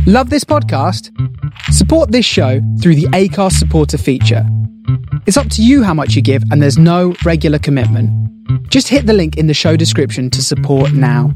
Love this podcast? Support this show through the Acast supporter feature. It's up to you how much you give, and there's no regular commitment. Just hit the link in the show description to support now.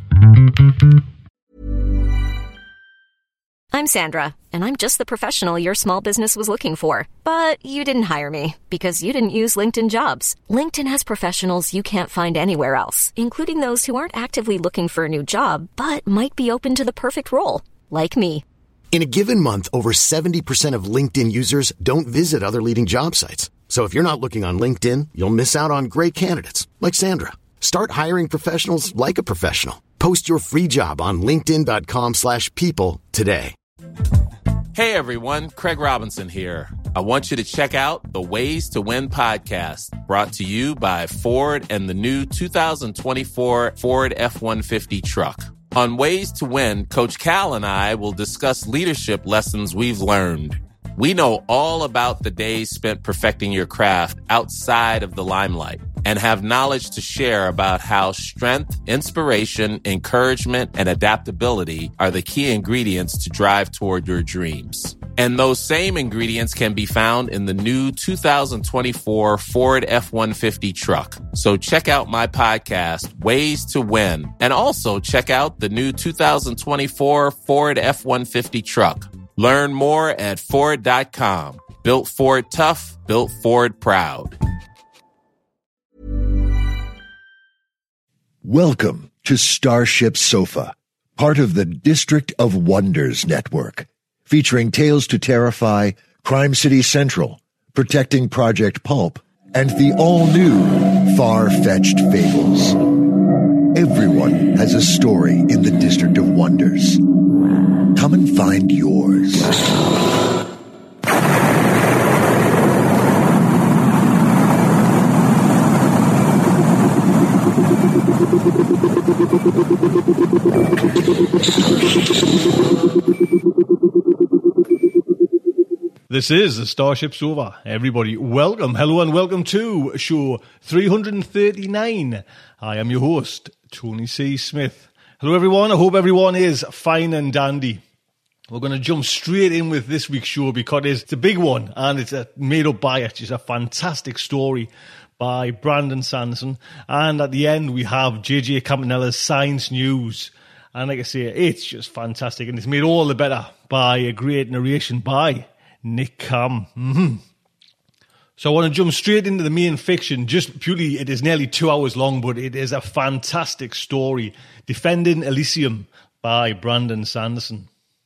I'm Sandra, and I'm just the professional your small business was looking for. But you didn't hire me because you didn't use LinkedIn Jobs. LinkedIn has professionals you can't find anywhere else, including those who aren't actively looking for a new job, but might be open to the perfect role, like me. In a given month, over 70% of LinkedIn users don't visit other leading job sites. So if you're not looking on LinkedIn, you'll miss out on great candidates like Sandra. Start hiring professionals like a professional. Post your free job on linkedin.com/people today. Hey everyone, Craig Robinson here. I want you to check out the Ways to Win podcast, brought to you by Ford and the new 2024 Ford F-150 truck. On Ways to Win, Coach Cal and I will discuss leadership lessons we've learned. We know all about the days spent perfecting your craft outside of the limelight and have knowledge to share about how strength, inspiration, encouragement, and adaptability are the key ingredients to drive toward your dreams. And those same ingredients can be found in the new 2024 Ford F-150 truck. So check out my podcast, Ways to Win, and also check out the new 2024 Ford F-150 truck. Learn more at Ford.com. Built Ford tough, built Ford proud. Welcome to Starship Sofa, part of the District of Wonders network, featuring Tales to Terrify, Crime City Central, Protecting Project Pulp, and the all-new Far-Fetched Fables. Everyone has a story in the District of Wonders. Come and find yours. This is the Starship Sofa. Everybody, welcome, hello, and welcome to show 339. I am your host, Tony C. Smith. Hello, everyone. I hope everyone is fine and dandy. We're going to jump straight in with this week's show because it's a big one and it's made up by it. It's a fantastic story by Brandon Sanderson. And at the end, we have JJ Campanella's Science News. And like I say, it's just fantastic. And it's made all the better by a great narration by Nick Cam. So I want to jump straight into the main fiction. Just purely, it is nearly 2 hours long, but it is a fantastic story. Defending Elysium by Brandon Sanderson.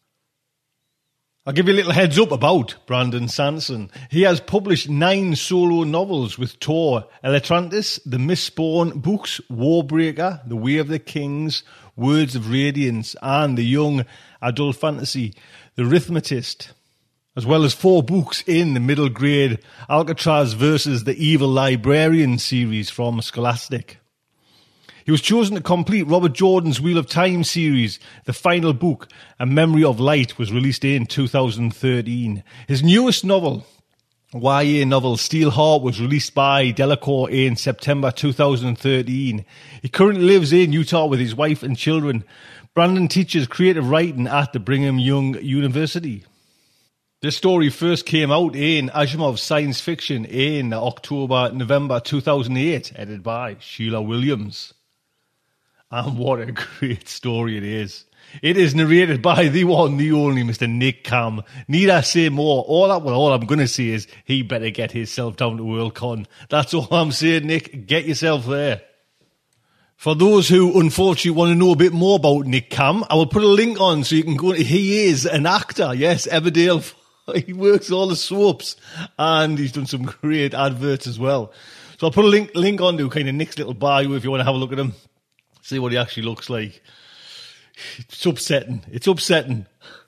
I'll give you a little heads up about Brandon Sanderson. He has published 9 solo novels with Tor, Eletrantis, The Mistborn books, Warbreaker, The Way of the Kings, Words of Radiance, and the young adult fantasy, The Rhythmatist, as well as 4 books in the middle grade Alcatraz versus the Evil Librarian series from Scholastic. He was chosen to complete Robert Jordan's Wheel of Time series. The final book, A Memory of Light, was released in 2013. His newest novel, YA novel Steel Heart, was released by Delacour in September 2013. He currently lives in Utah with his wife and children. Brandon teaches creative writing at the Brigham Young University. This story first came out in Asimov's Science Fiction in November 2008, edited by Sheila Williams. And what a great story it is. It is narrated by the one, the only Mr. Nick Cam. Need I say more? All I'm going to say is he better get himself down to Worldcon. That's all I'm saying, Nick. Get yourself there. For those who unfortunately want to know a bit more about Nick Cam, I will put a link on so you can go. He is an actor. Yes, Everdale. He works all the soaps and he's done some great adverts as well. So I'll put a link on to kind of Nick's little bio if you want to have a look at him. See what he actually looks like. It's upsetting. It's upsetting.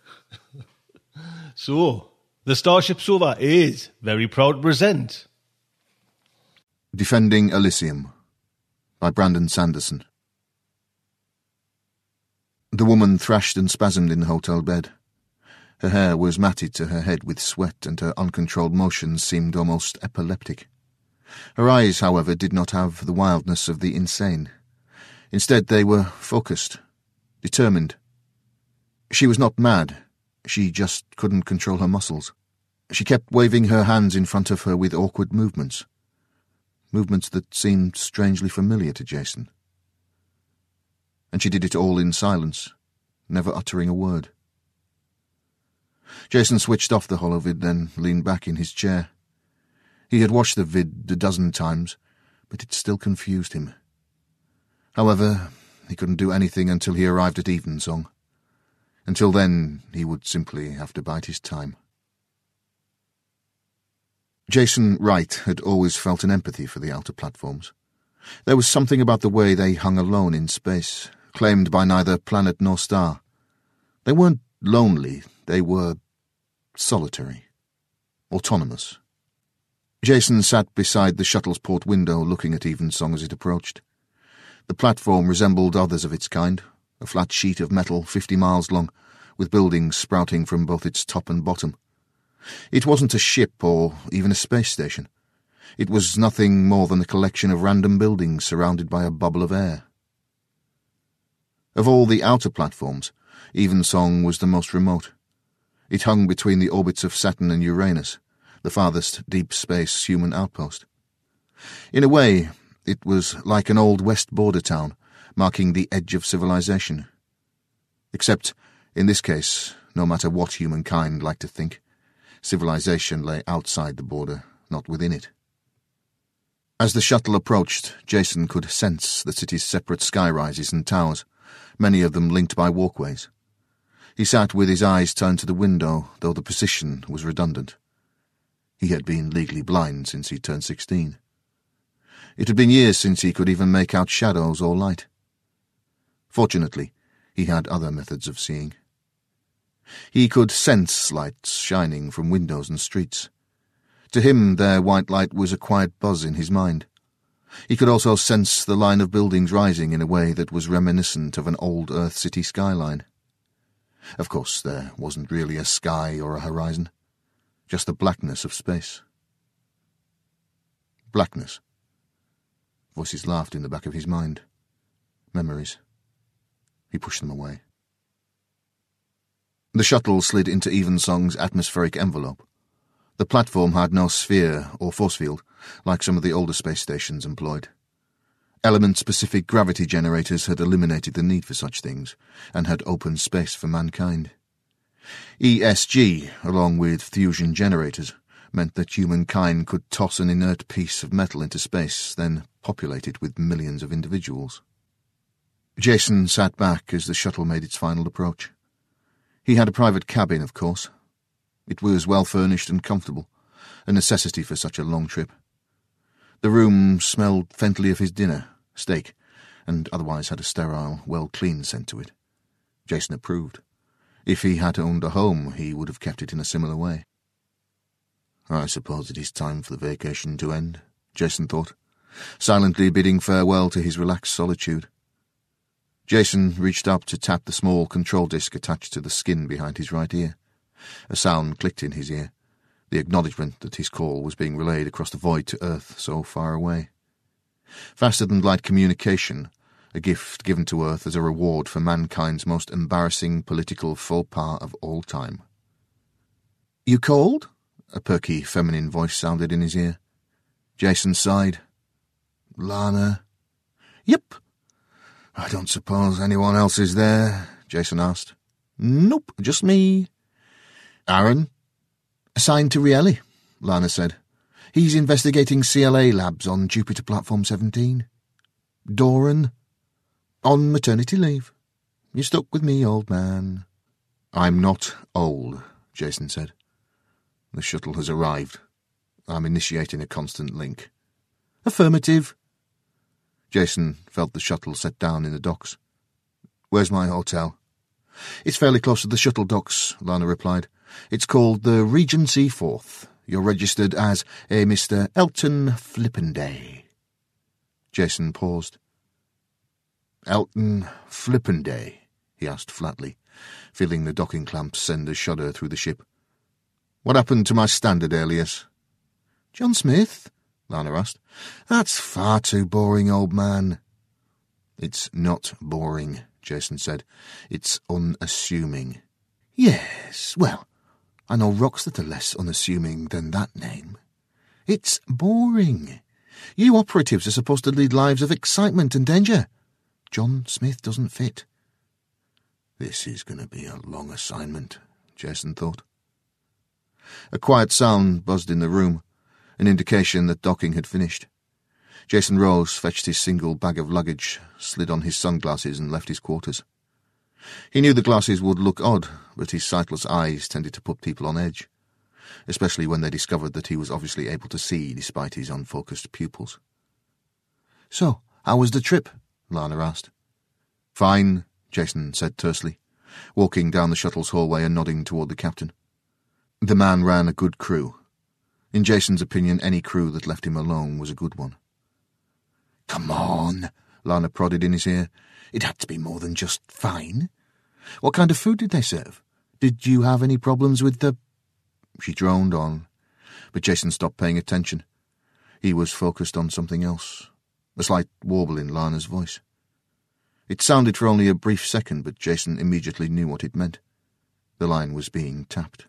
So, the Starship Sofa is very proud to present Defending Elysium by Brandon Sanderson. The woman thrashed and spasmed in the hotel bed. Her hair was matted to her head with sweat, and her uncontrolled motions seemed almost epileptic. Her eyes, however, did not have the wildness of the insane. Instead, they were focused, determined. She was not mad. She just couldn't control her muscles. She kept waving her hands in front of her with awkward movements that seemed strangely familiar to Jason. And she did it all in silence, never uttering a word. Jason switched off the holovid, then leaned back in his chair. He had watched the vid a dozen times, but it still confused him. However, he couldn't do anything until he arrived at Evensong. Until then, he would simply have to bide his time. Jason Wright had always felt an empathy for the outer platforms. There was something about the way they hung alone in space, claimed by neither planet nor star. They weren't lonely, they were solitary, autonomous. Jason sat beside the shuttle's port window looking at Evensong as it approached. The platform resembled others of its kind, a flat sheet of metal 50 miles long, with buildings sprouting from both its top and bottom. It wasn't a ship or even a space station. It was nothing more than a collection of random buildings surrounded by a bubble of air. Of all the outer platforms, Evensong was the most remote. It hung between the orbits of Saturn and Uranus, the farthest deep space human outpost. In a way, it was like an old west border town, marking the edge of civilization. Except, in this case, no matter what humankind liked to think, civilization lay outside the border, not within it. As the shuttle approached, Jason could sense the city's separate skyrises and towers, many of them linked by walkways. He sat with his eyes turned to the window, though the position was redundant. He had been legally blind since he turned 16. It had been years since he could even make out shadows or light. Fortunately, he had other methods of seeing. He could sense lights shining from windows and streets. To him, their white light was a quiet buzz in his mind. He could also sense the line of buildings rising in a way that was reminiscent of an old Earth city skyline. Of course, there wasn't really a sky or a horizon, just the blackness of space. Blackness. Voices laughed in the back of his mind. Memories. He pushed them away. The shuttle slid into Evensong's atmospheric envelope. The platform had no sphere or force field, like some of the older space stations employed. Element-specific gravity generators had eliminated the need for such things, and had opened space for mankind. ESG, along with fusion generators, meant that humankind could toss an inert piece of metal into space, then populate it with millions of individuals. Jason sat back as the shuttle made its final approach. He had a private cabin, of course. It was well furnished and comfortable, a necessity for such a long trip. The room smelled faintly of his dinner, steak, and otherwise had a sterile, well-cleaned scent to it. Jason approved. If he had owned a home, he would have kept it in a similar way. I suppose it is time for the vacation to end, Jason thought, silently bidding farewell to his relaxed solitude. Jason reached up to tap the small control disc attached to the skin behind his right ear. A sound clicked in his ear, the acknowledgement that his call was being relayed across the void to Earth so far away. Faster-than-light communication, a gift given to Earth as a reward for mankind's most embarrassing political faux pas of all time. "You called?" A perky, feminine voice sounded in his ear. Jason sighed. "Lana?" "Yep." "I don't suppose anyone else is there?" Jason asked. "Nope, just me." "Aaron?" "Assigned to Rielli," Lana said. "He's investigating CLA labs on Jupiter Platform 17. "Doran?" "On maternity leave. You're stuck with me, old man." "I'm not old," Jason said. "The shuttle has arrived. I'm initiating a constant link." "Affirmative." Jason felt the shuttle set down in the docks. "Where's my hotel?" "It's fairly close to the shuttle docks," Lana replied. "It's called the Regency 4th. You're registered as a Mr. Elton Flippenday." Jason paused. "Elton Flippenday?" he asked flatly, feeling the docking clamps send a shudder through the ship. "What happened to my standard alias?" "John Smith?" Lana asked. "That's far too boring, old man." "It's not boring," Jason said. "It's unassuming." Yes, well, I know rocks that are less unassuming than that name. It's boring. You operatives are supposed to lead lives of excitement and danger. John Smith doesn't fit. This is going to be a long assignment, Jason thought. A quiet sound buzzed in the room, an indication that docking had finished. Jason rose, fetched his single bag of luggage, slid on his sunglasses and left his quarters. He knew the glasses would look odd, but his sightless eyes tended to put people on edge, especially when they discovered that he was obviously able to see despite his unfocused pupils. "So, how was the trip?" Lana asked. "Fine," Jason said tersely, walking down the shuttle's hallway and nodding toward the captain. The man ran a good crew. In Jason's opinion, any crew that left him alone was a good one. "Come on," Lana prodded in his ear. "It had to be more than just fine. What kind of food did they serve? Did you have any problems with the—" She droned on, but Jason stopped paying attention. He was focused on something else, a slight warble in Lana's voice. It sounded for only a brief second, but Jason immediately knew what it meant. The line was being tapped.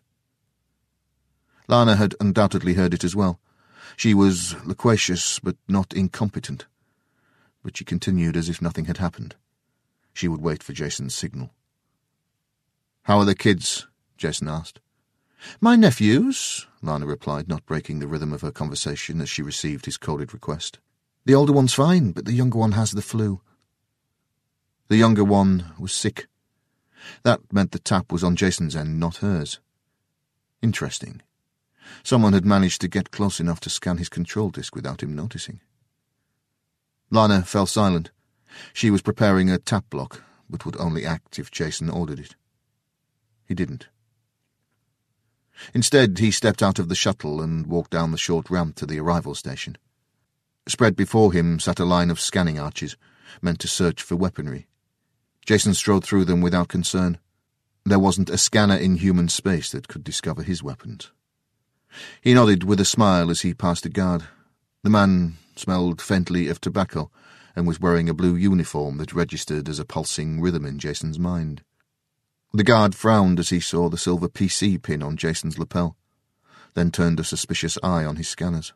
Lana had undoubtedly heard it as well. She was loquacious, but not incompetent. But she continued as if nothing had happened. She would wait for Jason's signal. "How are the kids?" Jason asked. "My nephews," Lana replied, not breaking the rhythm of her conversation as she received his coded request. "The older one's fine, but the younger one has the flu." The younger one was sick. That meant the tap was on Jason's end, not hers. Interesting. Someone had managed to get close enough to scan his control disk without him noticing. Lana fell silent. She was preparing a tap block, but would only act if Jason ordered it. He didn't. Instead, he stepped out of the shuttle and walked down the short ramp to the arrival station. Spread before him sat a line of scanning arches, meant to search for weaponry. Jason strode through them without concern. There wasn't a scanner in human space that could discover his weapons. He nodded with a smile as he passed a guard. The man smelled faintly of tobacco and was wearing a blue uniform that registered as a pulsing rhythm in Jason's mind. The guard frowned as he saw the silver PC pin on Jason's lapel, then turned a suspicious eye on his scanners.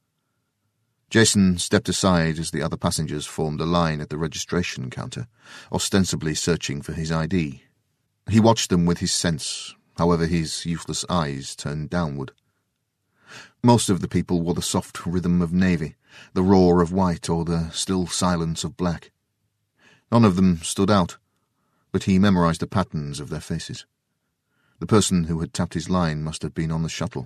Jason stepped aside as the other passengers formed a line at the registration counter, ostensibly searching for his ID. He watched them with his sense, however his useless eyes turned downward. Most of the people wore the soft rhythm of navy, the roar of white, or the still silence of black. None of them stood out, but he memorized the patterns of their faces. The person who had tapped his line must have been on the shuttle.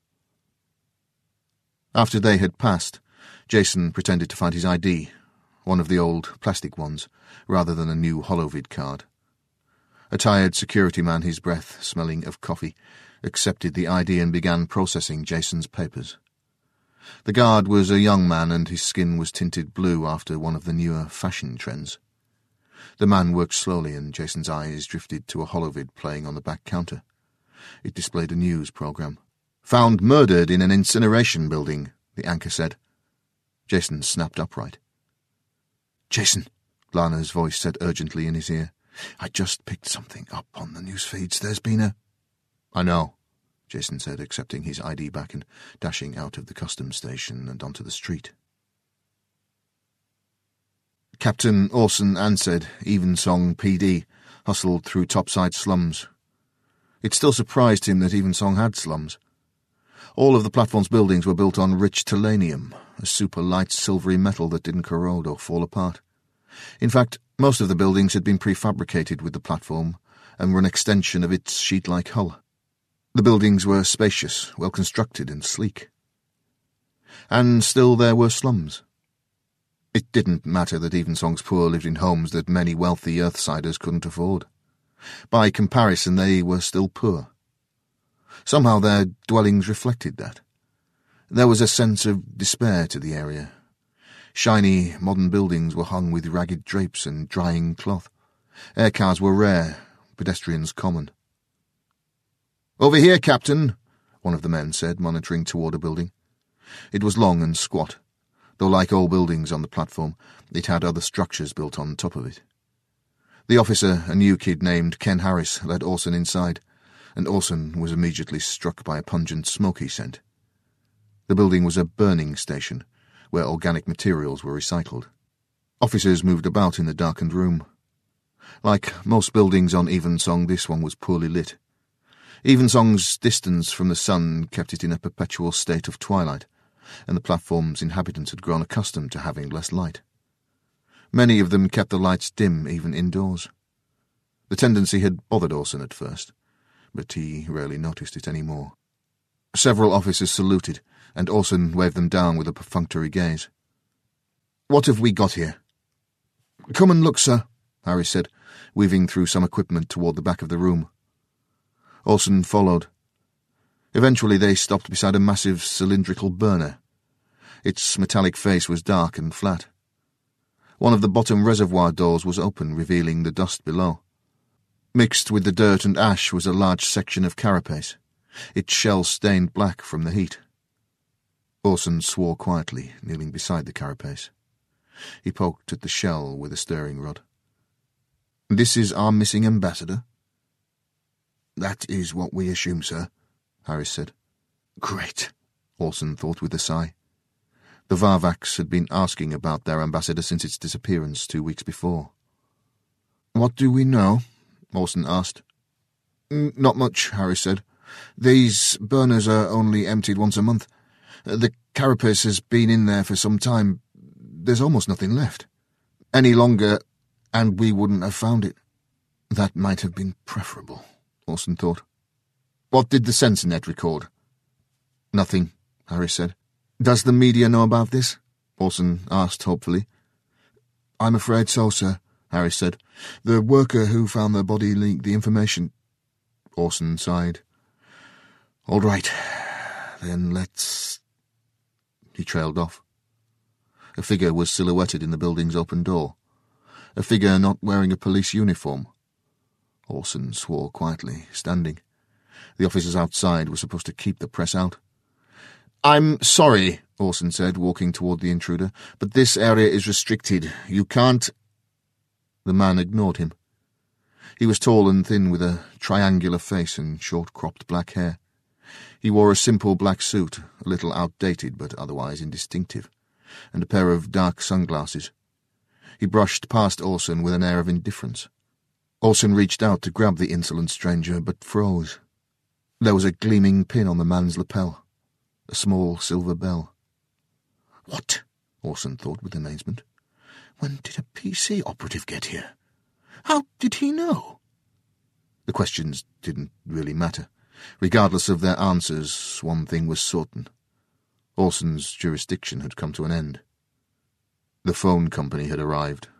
After they had passed, Jason pretended to find his ID, one of the old plastic ones, rather than a new holovid card. A tired security man, his breath smelling of coffee, accepted the ID and began processing Jason's papers. The guard was a young man, and his skin was tinted blue after one of the newer fashion trends. The man worked slowly, and Jason's eyes drifted to a holovid playing on the back counter. It displayed a news program. "Found murdered in an incineration building," the anchor said. Jason snapped upright. "Jason," Lana's voice said urgently in his ear, "I just picked something up on the news feeds. There's been a—" "I know," Jason said, accepting his ID back and dashing out of the customs station and onto the street. Captain Orson Ansed, Evensong PD, hustled through topside slums. It still surprised him that Evensong had slums. All of the platform's buildings were built on rich tellurium, a super light silvery metal that didn't corrode or fall apart. In fact, most of the buildings had been prefabricated with the platform and were an extension of its sheet-like hull. The buildings were spacious, well-constructed and sleek. And still there were slums. It didn't matter that Evensong's poor lived in homes that many wealthy Earthsiders couldn't afford. By comparison, they were still poor. Somehow their dwellings reflected that. There was a sense of despair to the area. Shiny, modern buildings were hung with ragged drapes and drying cloth. Aircars were rare, pedestrians common. "Over here, Captain," one of the men said, monitoring toward a building. It was long and squat, though like all buildings on the platform, it had other structures built on top of it. The officer, a new kid named Ken Harris, led Orson inside, and Orson was immediately struck by a pungent smoky scent. The building was a burning station, where organic materials were recycled. Officers moved about in the darkened room. Like most buildings on Evensong, this one was poorly lit. Evensong's distance from the sun kept it in a perpetual state of twilight, and the platform's inhabitants had grown accustomed to having less light. Many of them kept the lights dim even indoors. The tendency had bothered Orson at first, but he rarely noticed it any more. Several officers saluted, and Orson waved them down with a perfunctory gaze. "What have we got here?" "Come and look, sir," Harris said, weaving through some equipment toward the back of the room. Orson followed. Eventually they stopped beside a massive cylindrical burner. Its metallic face was dark and flat. One of the bottom reservoir doors was open, revealing the dust below. Mixed with the dirt and ash was a large section of carapace, its shell stained black from the heat. Orson swore quietly, kneeling beside the carapace. He poked at the shell with a stirring rod. "This is our missing ambassador?" "That is what we assume, sir," Harris said. "Great," Orson thought with a sigh. The Varvaks had been asking about their ambassador since its disappearance 2 weeks before. "What do we know?" Orson asked. "Not much," Harris said. "These burners are only emptied once a month. The carapace has been in there for some time. There's almost nothing left. Any longer, and we wouldn't have found it." That might have been preferable, Orson thought. "What did the sensor net record?" "Nothing," Harris said. "Does the media know about this?" Orson asked hopefully. "I'm afraid so, sir," Harris said. "The worker who found the body leaked the information." Orson sighed. "All right, then let's—" He trailed off. A figure was silhouetted in the building's open door. A figure not wearing a police uniform. Orson swore quietly, standing. The officers outside were supposed to keep the press out. "I'm sorry," Orson said, walking toward the intruder, "but this area is restricted. You can't—" The man ignored him. He was tall and thin, with a triangular face and short-cropped black hair. He wore a simple black suit, a little outdated but otherwise indistinctive, and a pair of dark sunglasses. He brushed past Orson with an air of indifference. Orson reached out to grab the insolent stranger, but froze. There was a gleaming pin on the man's lapel, a small silver bell. "What?" Orson thought with amazement. "When did a PC operative get here? How did he know?" The questions didn't really matter. Regardless of their answers, one thing was certain. Orson's jurisdiction had come to an end. The phone company had arrived.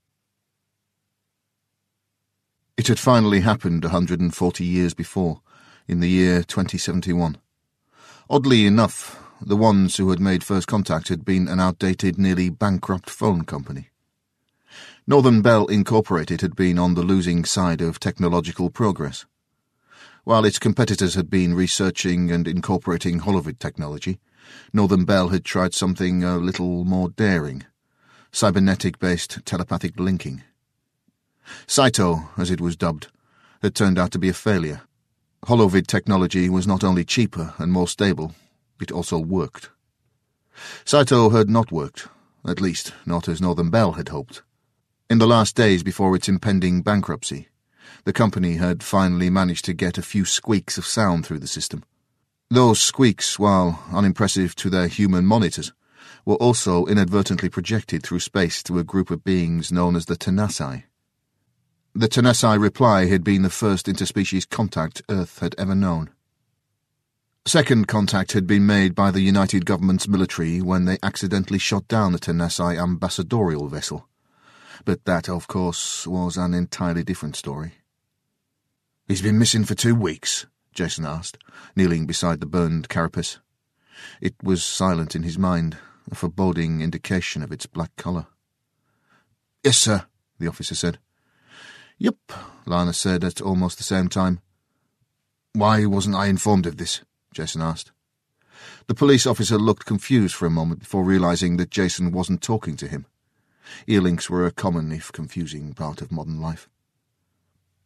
It had finally happened 140 years before, in the year 2071. Oddly enough, the ones who had made first contact had been an outdated, nearly bankrupt phone company. Northern Bell Incorporated had been on the losing side of technological progress. While its competitors had been researching and incorporating holovid technology, Northern Bell had tried something a little more daring, cybernetic-based telepathic linking. Saito, as it was dubbed, had turned out to be a failure. Holovid technology was not only cheaper and more stable, it also worked. Saito had not worked, at least not as Northern Bell had hoped. In the last days before its impending bankruptcy, the company had finally managed to get a few squeaks of sound through the system. Those squeaks, while unimpressive to their human monitors, were also inadvertently projected through space to a group of beings known as the Tenasai. The Tenasai reply had been the first interspecies contact Earth had ever known. Second contact had been made by the United Government's military when they accidentally shot down the Tenasai ambassadorial vessel. But that, of course, was an entirely different story. "He's been missing for 2 weeks, Jason asked, kneeling beside the burned carapace. It was silent in his mind, a foreboding indication of its black colour. "Yes, sir," the officer said. "Yup," Lana said at almost the same time. "Why wasn't I informed of this?" Jason asked. The police officer looked confused for a moment before realising that Jason wasn't talking to him. Earlinks were a common, if confusing, part of modern life.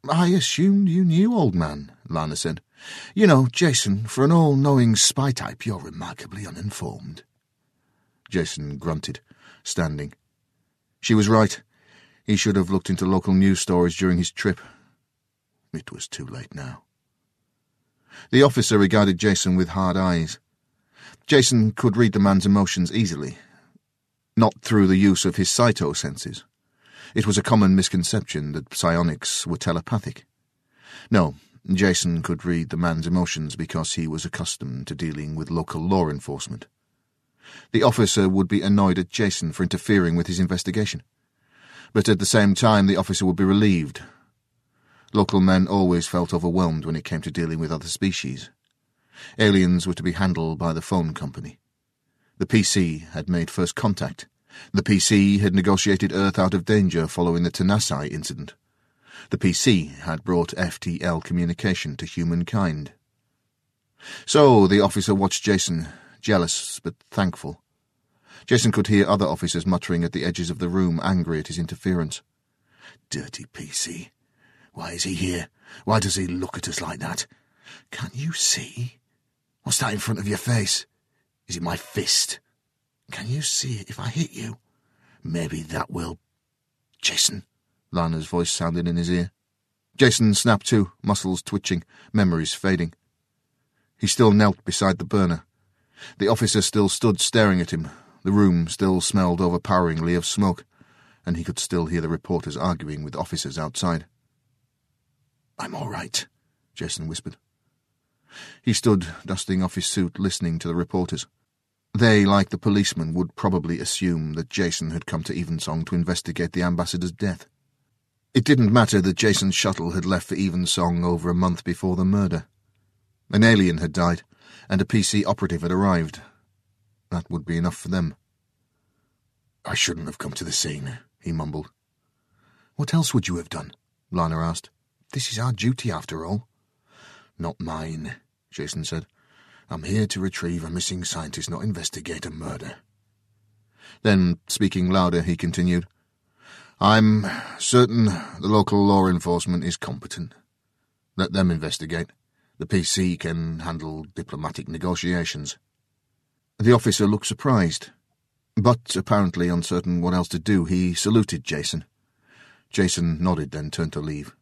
I assumed you knew, old man, Lana said. You know, Jason, for an all-knowing spy type, you're remarkably uninformed. Jason grunted, standing. She was right. He should have looked into local news stories during his trip. It was too late now. The officer regarded Jason with hard eyes. Jason could read the man's emotions easily, not through the use of his cyto senses. It was a common misconception that psionics were telepathic. No, Jason could read the man's emotions because he was accustomed to dealing with local law enforcement. The officer would be annoyed at Jason for interfering with his investigation. But at the same time, the officer would be relieved. Local men always felt overwhelmed when it came to dealing with other species. Aliens were to be handled by the phone company. The PC had made first contact. The PC had negotiated Earth out of danger following the Tenasai incident. The PC had brought FTL communication to humankind. So the officer watched Jason, jealous but thankful. Jason could hear other officers muttering at the edges of the room, angry at his interference. Dirty PC. Why is he here? Why does he look at us like that? Can't you see? What's that in front of your face? Is it my fist? Can you see it if I hit you? Maybe that will... Jason, Lana's voice sounded in his ear. Jason snapped to, muscles twitching, memories fading. He still knelt beside the burner. The officer still stood staring at him. The room still smelled overpoweringly of smoke, and he could still hear the reporters arguing with officers outside. I'm all right, Jason whispered. He stood, dusting off his suit, listening to the reporters. They, like the policeman, would probably assume that Jason had come to Evensong to investigate the ambassador's death. It didn't matter that Jason's shuttle had left for Evensong over a month before the murder. An alien had died, and a PC operative had arrived. That would be enough for them. I shouldn't have come to the scene, he mumbled. What else would you have done? Lana asked. This is our duty, after all. Not mine, Jason said. I'm here to retrieve a missing scientist, not investigate a murder. Then, speaking louder, he continued, I'm certain the local law enforcement is competent. Let them investigate. The PC can handle diplomatic negotiations. The officer looked surprised, but apparently uncertain what else to do. He saluted Jason. Jason nodded, then turned to leave.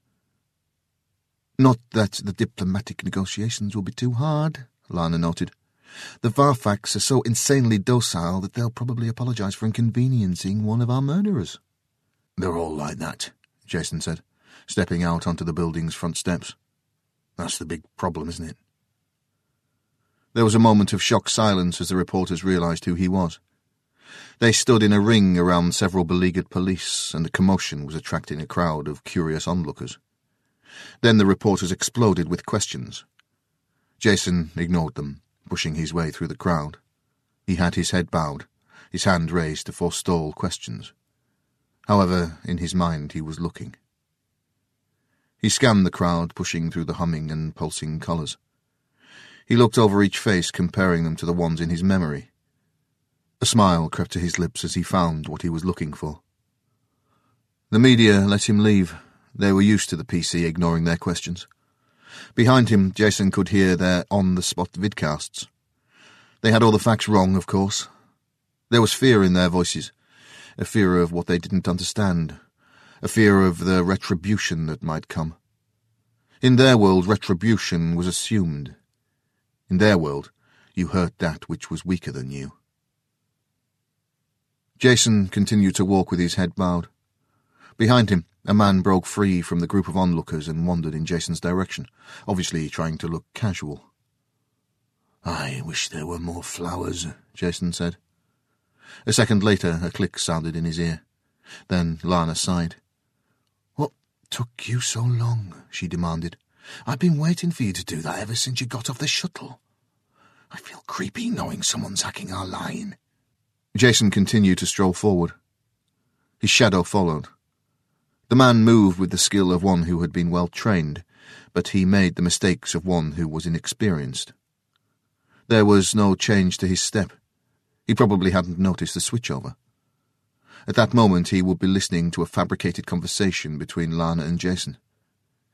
Not that the diplomatic negotiations will be too hard, Lana noted. The Varfax are so insanely docile that they'll probably apologize for inconveniencing one of our murderers. They're all like that, Jason said, stepping out onto the building's front steps. That's the big problem, isn't it? There was a moment of shocked silence as the reporters realized who he was. They stood in a ring around several beleaguered police, and the commotion was attracting a crowd of curious onlookers. Then the reporters exploded with questions. Jason ignored them, pushing his way through the crowd. He had his head bowed, his hand raised to forestall questions. However, in his mind he was looking. He scanned the crowd, pushing through the humming and pulsing colours. He looked over each face, comparing them to the ones in his memory. A smile crept to his lips as he found what he was looking for. The media let him leave. They were used to the PC ignoring their questions. Behind him, Jason could hear their on-the-spot vidcasts. They had all the facts wrong, of course. There was fear in their voices, a fear of what they didn't understand, a fear of the retribution that might come. In their world, retribution was assumed. In their world, you hurt that which was weaker than you. Jason continued to walk with his head bowed. Behind him, a man broke free from the group of onlookers and wandered in Jason's direction, obviously trying to look casual. I wish there were more flowers, Jason said. A second later, a click sounded in his ear. Then Lana sighed. What took you so long? She demanded. I've been waiting for you to do that ever since you got off the shuttle. I feel creepy knowing someone's hacking our line. Jason continued to stroll forward. His shadow followed. The man moved with the skill of one who had been well trained, but he made the mistakes of one who was inexperienced. There was no change to his step. He probably hadn't noticed the switchover. At that moment he would be listening to a fabricated conversation between Lana and Jason.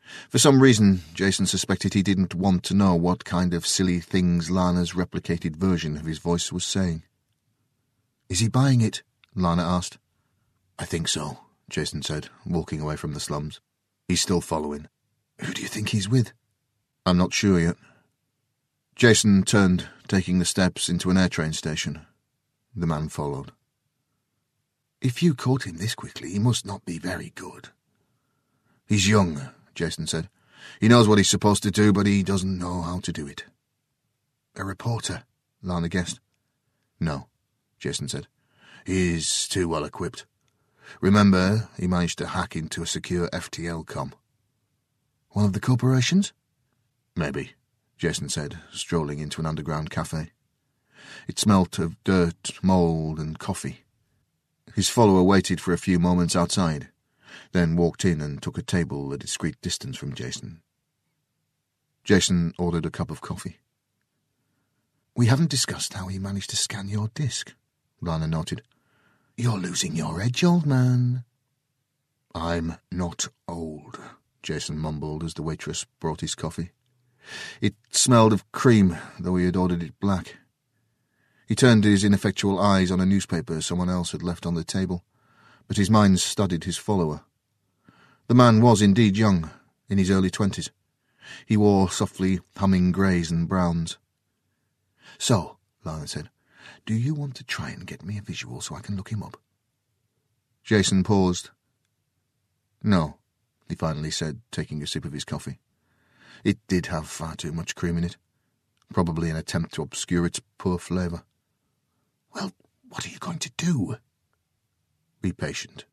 For some reason, Jason suspected he didn't want to know what kind of silly things Lana's replicated version of his voice was saying. "Is he buying it?" Lana asked. "I think so," Jason said, walking away from the slums. "He's still following." "Who do you think he's with?" "I'm not sure yet." Jason turned, taking the steps into an air train station. The man followed. "If you caught him this quickly, he must not be very good." "He's young," Jason said. "He knows what he's supposed to do, but he doesn't know how to do it." "A reporter?" Lana guessed. "No," Jason said. "He's too well equipped. Remember, he managed to hack into a secure FTL comm." "One of the corporations?" "Maybe," Jason said, strolling into an underground cafe. It smelt of dirt, mould, and coffee. His follower waited for a few moments outside, then walked in and took a table a discreet distance from Jason. Jason ordered a cup of coffee. "We haven't discussed how he managed to scan your disk," Lana noted. "You're losing your edge, old man." "I'm not old," Jason mumbled as the waitress brought his coffee. It smelled of cream, though he had ordered it black. He turned his ineffectual eyes on a newspaper someone else had left on the table, but his mind studied his follower. The man was indeed young, in his early 20s. He wore softly humming greys and browns. "So," Lana said, "do you want to try and get me a visual so I can look him up?" Jason paused. "No," he finally said, taking a sip of his coffee. It did have far too much cream in it, probably an attempt to obscure its poor flavour. "Well, what are you going to do?" "Be patient."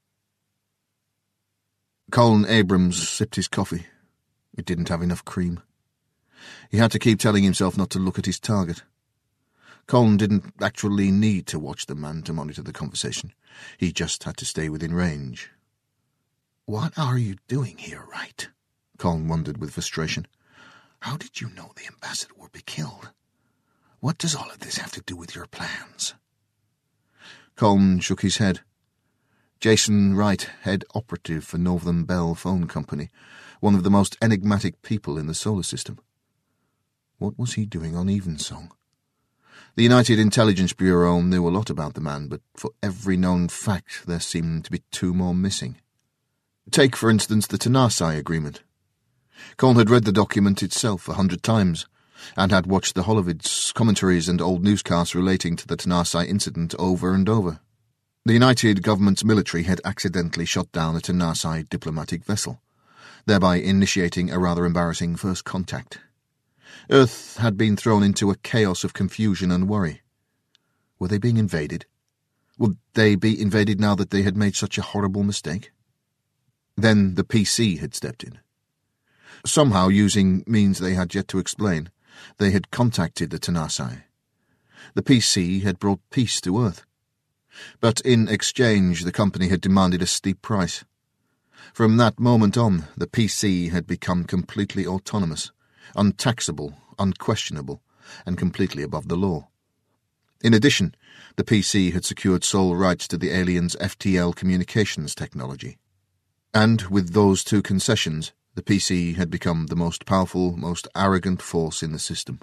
Colin Abrams sipped his coffee. It didn't have enough cream. He had to keep telling himself not to look at his target. Colin didn't actually need to watch the man to monitor the conversation. He just had to stay within range. "What are you doing here, Wright?" Colin wondered with frustration. "How did you know the ambassador would be killed? What does all of this have to do with your plans?" Colin shook his head. Jason Wright, head operative for Northern Bell Phone Company, one of the most enigmatic people in the solar system. What was he doing on Evensong? The United Intelligence Bureau knew a lot about the man, but for every known fact there seemed to be two more missing. Take, for instance, the Tenasai Agreement. Colin had read the document itself 100 times, and had watched the Holovids, commentaries and old newscasts relating to the Tenasai incident over and over. The United Government's military had accidentally shot down a Tenasai diplomatic vessel, thereby initiating a rather embarrassing first contact. Earth had been thrown into a chaos of confusion and worry. Were they being invaded? Would they be invaded now that they had made such a horrible mistake? Then the PC had stepped in. Somehow, using means they had yet to explain, they had contacted the Tenasai. The PC had brought peace to Earth. But in exchange, the company had demanded a steep price. From that moment on, the PC had become completely autonomous, untaxable, unquestionable, and completely above the law. In addition, the PC had secured sole rights to the aliens' FTL communications technology. And with those two concessions, the PC had become the most powerful, most arrogant force in the system.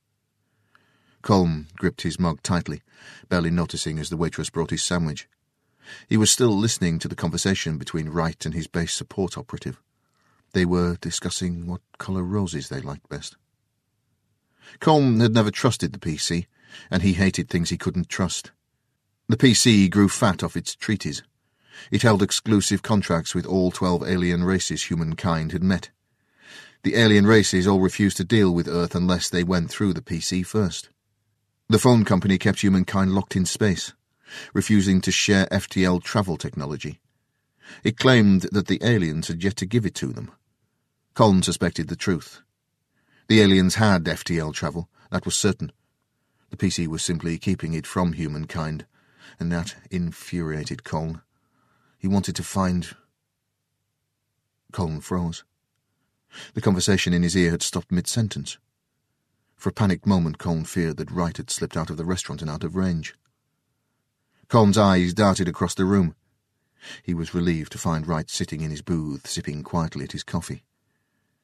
Colm gripped his mug tightly, barely noticing as the waitress brought his sandwich. He was still listening to the conversation between Wright and his base support operative. They were discussing what colour roses they liked best. Colm had never trusted the PC, and he hated things he couldn't trust. The PC grew fat off its treaties. It held exclusive contracts with all 12 alien races humankind had met. The alien races all refused to deal with Earth unless they went through the PC first. The phone company kept humankind locked in space, refusing to share FTL travel technology. It claimed that the aliens had yet to give it to them. Colin suspected the truth. The aliens had FTL travel, that was certain. The PC was simply keeping it from humankind, and that infuriated Colin. He wanted to find... Colin froze. The conversation in his ear had stopped mid-sentence. For a panicked moment, Colin feared that Wright had slipped out of the restaurant and out of range. Colin's eyes darted across the room. He was relieved to find Wright sitting in his booth, sipping quietly at his coffee,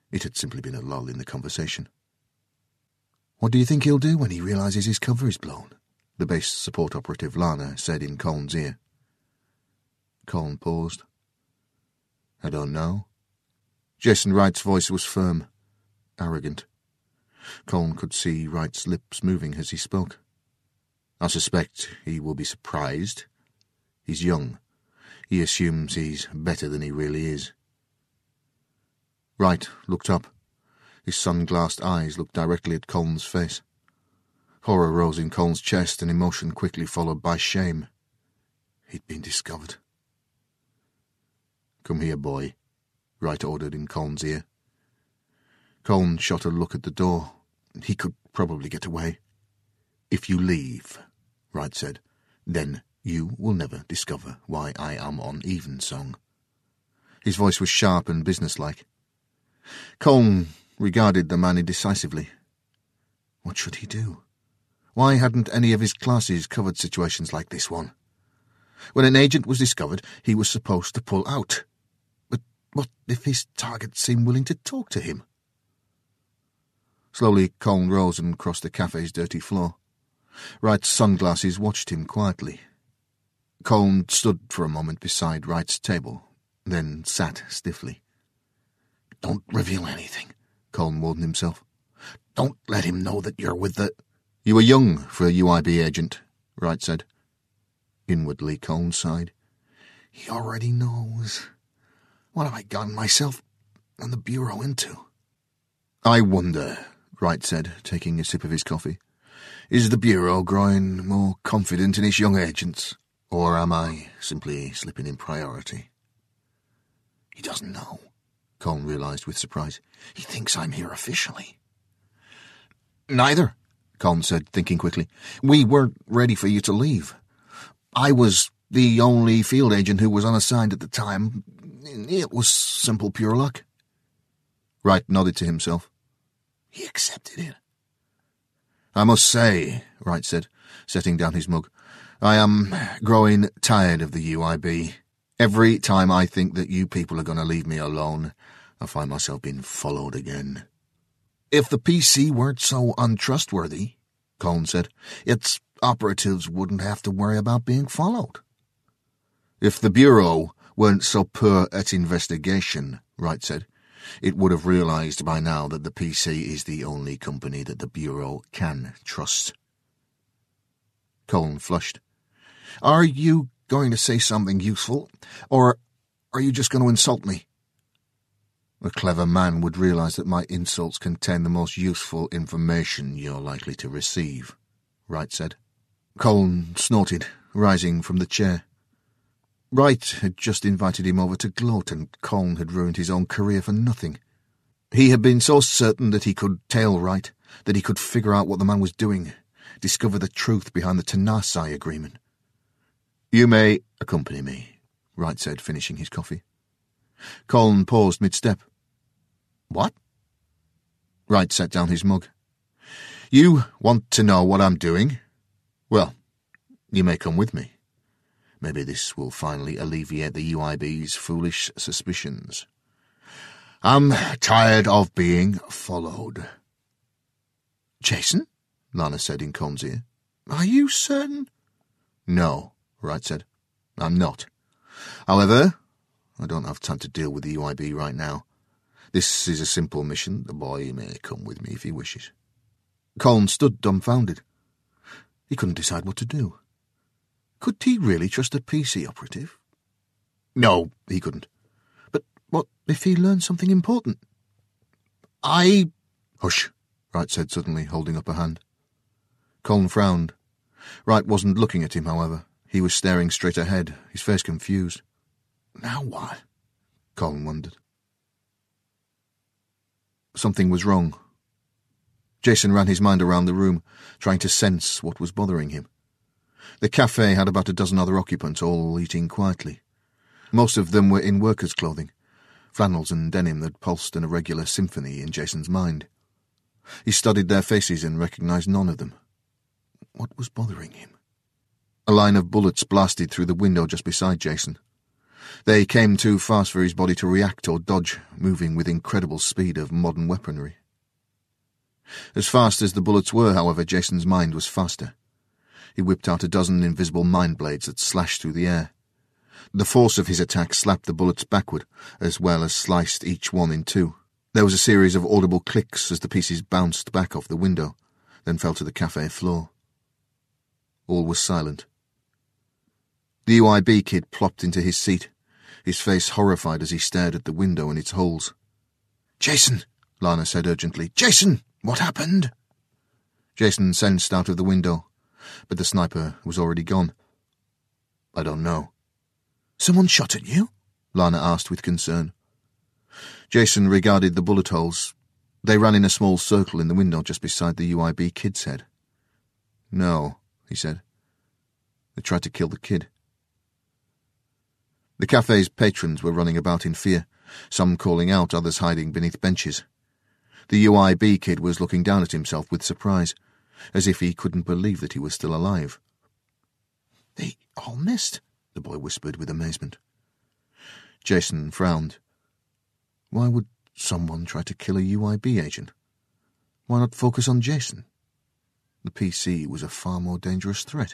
It had simply been a lull in the conversation. "What do you think he'll do when he realises his cover is blown?" the base support operative Lana said in Coln's ear. Coln paused. "I don't know." Jason Wright's voice was firm, arrogant. Coln could see Wright's lips moving as he spoke. "I suspect he will be surprised. He's young. He assumes he's better than he really is." Wright looked up. His sunglassed eyes looked directly at Coln's face. Horror rose in Coln's chest, and emotion quickly followed by shame. He'd been discovered. "Come here, boy," Wright ordered in Coln's ear. Coln shot a look at the door. He could probably get away. "If you leave," Wright said, "then you will never discover why I am on Evensong." His voice was sharp and businesslike. Coln regarded the man indecisively. What should he do? Why hadn't any of his classes covered situations like this one? When an agent was discovered, he was supposed to pull out. But what if his target seemed willing to talk to him? Slowly, Coln rose and crossed the cafe's dirty floor. Wright's sunglasses watched him quietly. Coln stood for a moment beside Wright's table, then sat stiffly. "Don't reveal anything," Coln warned himself. "Don't let him know that you're with the—" "You are young for a UIB agent," Wright said. Inwardly, Coln sighed. He already knows. What have I gotten myself and the Bureau into? "I wonder," Wright said, taking a sip of his coffee, "is the Bureau growing more confident in its young agents, or am I simply slipping in priority?" He doesn't know, Coln realised with surprise. He thinks I'm here officially. "Neither," Coln said, thinking quickly. "We weren't ready for you to leave. I was the only field agent who was unassigned at the time. It was simple pure luck." Wright nodded to himself. He accepted it. "I must say," Wright said, setting down his mug, "I am growing tired of the UIB. Every time I think that you people are going to leave me alone, I find myself being followed again." "If the PC weren't so untrustworthy," Coln said, "its operatives wouldn't have to worry about being followed." "If the Bureau weren't so poor at investigation," Wright said, "it would have realised by now that the PC is the only company that the Bureau can trust." Coln flushed. "Are you going to say something useful, or are you just going to insult me?" "A clever man would realise that my insults contain the most useful information you're likely to receive," Wright said. Coln snorted, rising from the chair. Wright had just invited him over to gloat, and Coln had ruined his own career for nothing. He had been so certain that he could tail Wright, that he could figure out what the man was doing, discover the truth behind the Tanasi agreement. "You may accompany me," Wright said, finishing his coffee. Coln paused mid-step. "What?" Wright set down his mug. "You want to know what I'm doing? Well, you may come with me. Maybe this will finally alleviate the UIB's foolish suspicions. I'm tired of being followed." "Jason?" Lana said in Coln's ear. "Are you certain?" "No," Wright said. "I'm not. However, I don't have time to deal with the UIB right now. This is a simple mission. The boy may come with me if he wishes." Coln stood dumbfounded. He couldn't decide what to do. Could he really trust a PC operative? No, he couldn't. But what if he learned something important? "Hush," Wright said suddenly, holding up a hand. Coln frowned. Wright wasn't looking at him, however. He was staring straight ahead, his face confused. "Now what?" Coln wondered. Something was wrong. Jason ran his mind around the room, trying to sense what was bothering him. The cafe had about a dozen other occupants, all eating quietly. Most of them were in workers' clothing, flannels and denim that pulsed an irregular symphony in Jason's mind. He studied their faces and recognized none of them. What was bothering him? A line of bullets blasted through the window just beside Jason. They came too fast for his body to react or dodge, moving with incredible speed of modern weaponry. As fast as the bullets were, however, Jason's mind was faster. He whipped out a dozen invisible mind blades that slashed through the air. The force of his attack slapped the bullets backward, as well as sliced each one in two. There was a series of audible clicks as the pieces bounced back off the window, then fell to the cafe floor. All was silent. The UIB kid plopped into his seat, his face horrified as he stared at the window and its holes. "Jason," Lana said urgently. "Jason, what happened?" Jason sensed out of the window, but the sniper was already gone. "I don't know." "Someone shot at you?" Lana asked with concern. Jason regarded the bullet holes. They ran in a small circle in the window just beside the UIB kid's head. "No," he said. "They tried to kill the kid." The cafe's patrons were running about in fear, some calling out, others hiding beneath benches. The UIB kid was looking down at himself with surprise, as if he couldn't believe that he was still alive. "They all missed," the boy whispered with amazement. Jason frowned. Why would someone try to kill a UIB agent? Why not focus on Jason? The PC was a far more dangerous threat.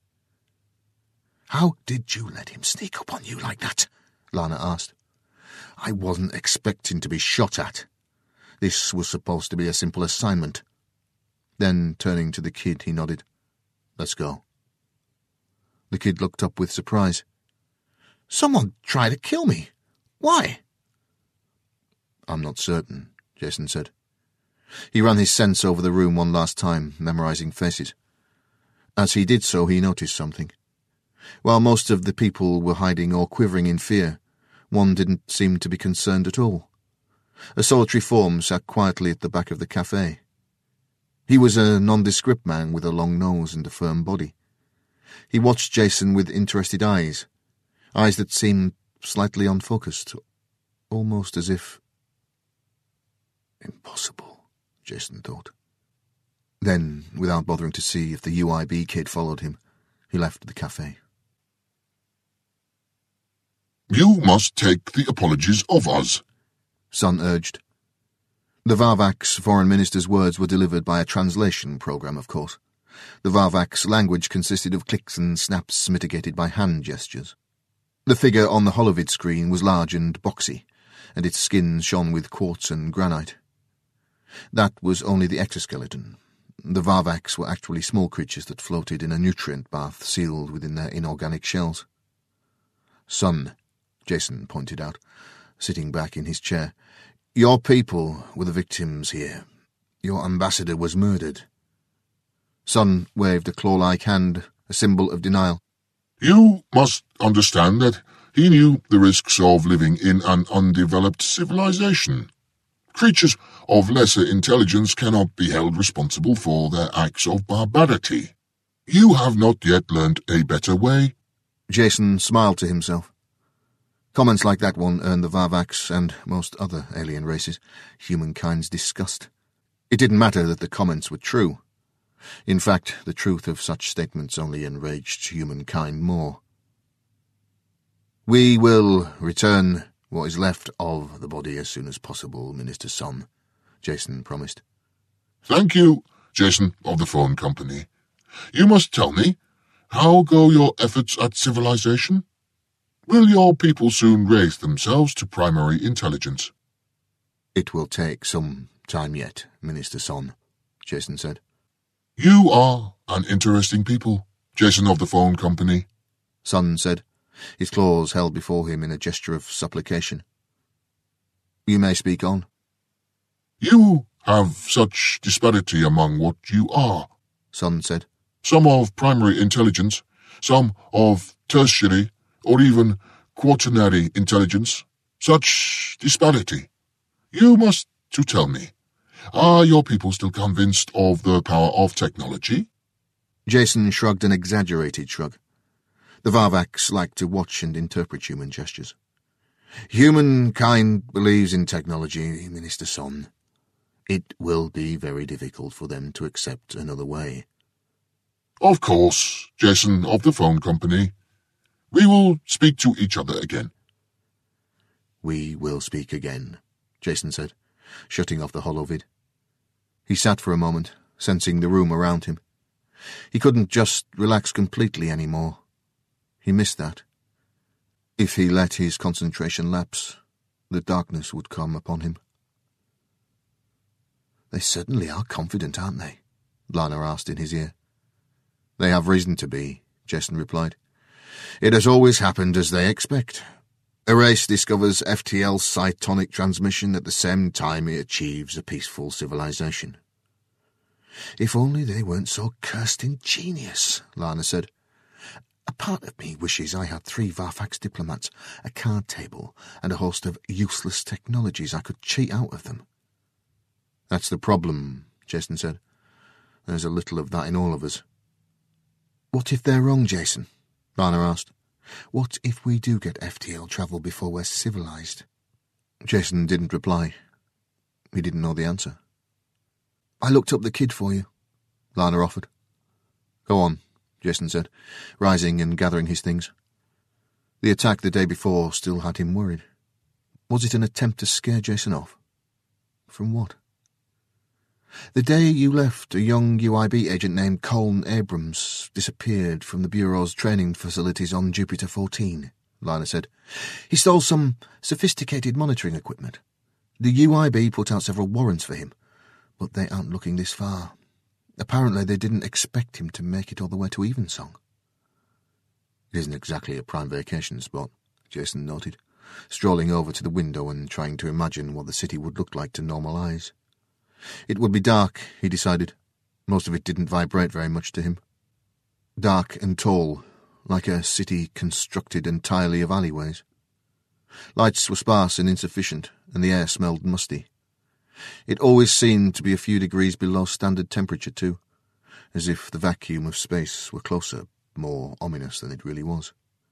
"How did you let him sneak up on you like that?" Lana asked. "I wasn't expecting to be shot at. This was supposed to be a simple assignment." Then, turning to the kid, he nodded. "Let's go." The kid looked up with surprise. "Someone tried to kill me. Why?" "I'm not certain," Jason said. He ran his sense over the room one last time, memorizing faces. As he did so, he noticed something. While most of the people were hiding or quivering in fear, one didn't seem to be concerned at all. A solitary form sat quietly at the back of the cafe. He was a nondescript man with a long nose and a firm body. He watched Jason with interested eyes that seemed slightly unfocused, almost as if... Impossible, Jason thought. Then, without bothering to see if the UIB kid followed him, he left the cafe. "You must take the apologies of us," Sun urged. The Varvax foreign minister's words were delivered by a translation program, of course. The Varvax language consisted of clicks and snaps mitigated by hand gestures. The figure on the holovid screen was large and boxy, and its skin shone with quartz and granite. That was only the exoskeleton. The Varvax were actually small creatures that floated in a nutrient bath sealed within their inorganic shells. "Son," Jason pointed out, sitting back in his chair, "your people were the victims here. Your ambassador was murdered." Sun waved a claw-like hand, a symbol of denial. "You must understand that he knew the risks of living in an undeveloped civilization. Creatures of lesser intelligence cannot be held responsible for their acts of barbarity. You have not yet learned a better way." Jason smiled to himself. Comments like that one earned the Varvax and most other alien races humankind's disgust. It didn't matter that the comments were true. In fact, the truth of such statements only enraged humankind more. "We will return what is left of the body as soon as possible, Minister Sun," Jason promised. "Thank you, Jason of the phone company. You must tell me, how go your efforts at civilization? Will your people soon raise themselves to primary intelligence?" "It will take some time yet, Minister Sun," Jason said. "You are an interesting people, Jason of the phone company," Sun said, his claws held before him in a gesture of supplication. "You may speak on." "You have such disparity among what you are," Sun said. "Some of primary intelligence, some of tertiary, or even quaternary intelligence. Such disparity. You must to tell me, are your people still convinced of the power of technology?" Jason shrugged an exaggerated shrug. The Varvax liked to watch and interpret human gestures. "Humankind believes in technology, Minister Sun. It will be very difficult for them to accept another way." "Of course, Jason of the phone company. We will speak to each other again." "We will speak again," Jason said, shutting off the holovid. He sat for a moment, sensing the room around him. He couldn't just relax completely anymore. He missed that. If he let his concentration lapse, the darkness would come upon him. "They certainly are confident, aren't they?" Lana asked in his ear. "They have reason to be," Jason replied. "It has always happened as they expect. A race discovers FTL cytonic transmission at the same time it achieves a peaceful civilization." "If only they weren't so cursed ingenious," Lana said. "A part of me wishes I had 3 Varfax diplomats, a card table, and a host of useless technologies I could cheat out of them." "That's the problem," Jason said. "There's a little of that in all of us." "What if they're wrong, Jason?" Lana asked. "What if we do get FTL travel before we're civilized?" Jason didn't reply. He didn't know the answer. "I looked up the kid for you," Lana offered. "Go on," Jason said, rising and gathering his things. The attack the day before still had him worried. Was it an attempt to scare Jason off? From what? "The day you left, a young UIB agent named Colin Abrams disappeared from the Bureau's training facilities on Jupiter 14, Lana said. "He stole some sophisticated monitoring equipment. The UIB put out several warrants for him, but they aren't looking this far. Apparently they didn't expect him to make it all the way to Evensong." "It isn't exactly a prime vacation spot," Jason noted, strolling over to the window and trying to imagine what the city would look like to normal eyes. It would be dark, he decided. Most of it didn't vibrate very much to him. Dark and tall, like a city constructed entirely of alleyways. Lights were sparse and insufficient, and the air smelled musty. It always seemed to be a few degrees below standard temperature, too, as if the vacuum of space were closer, more ominous than it really was.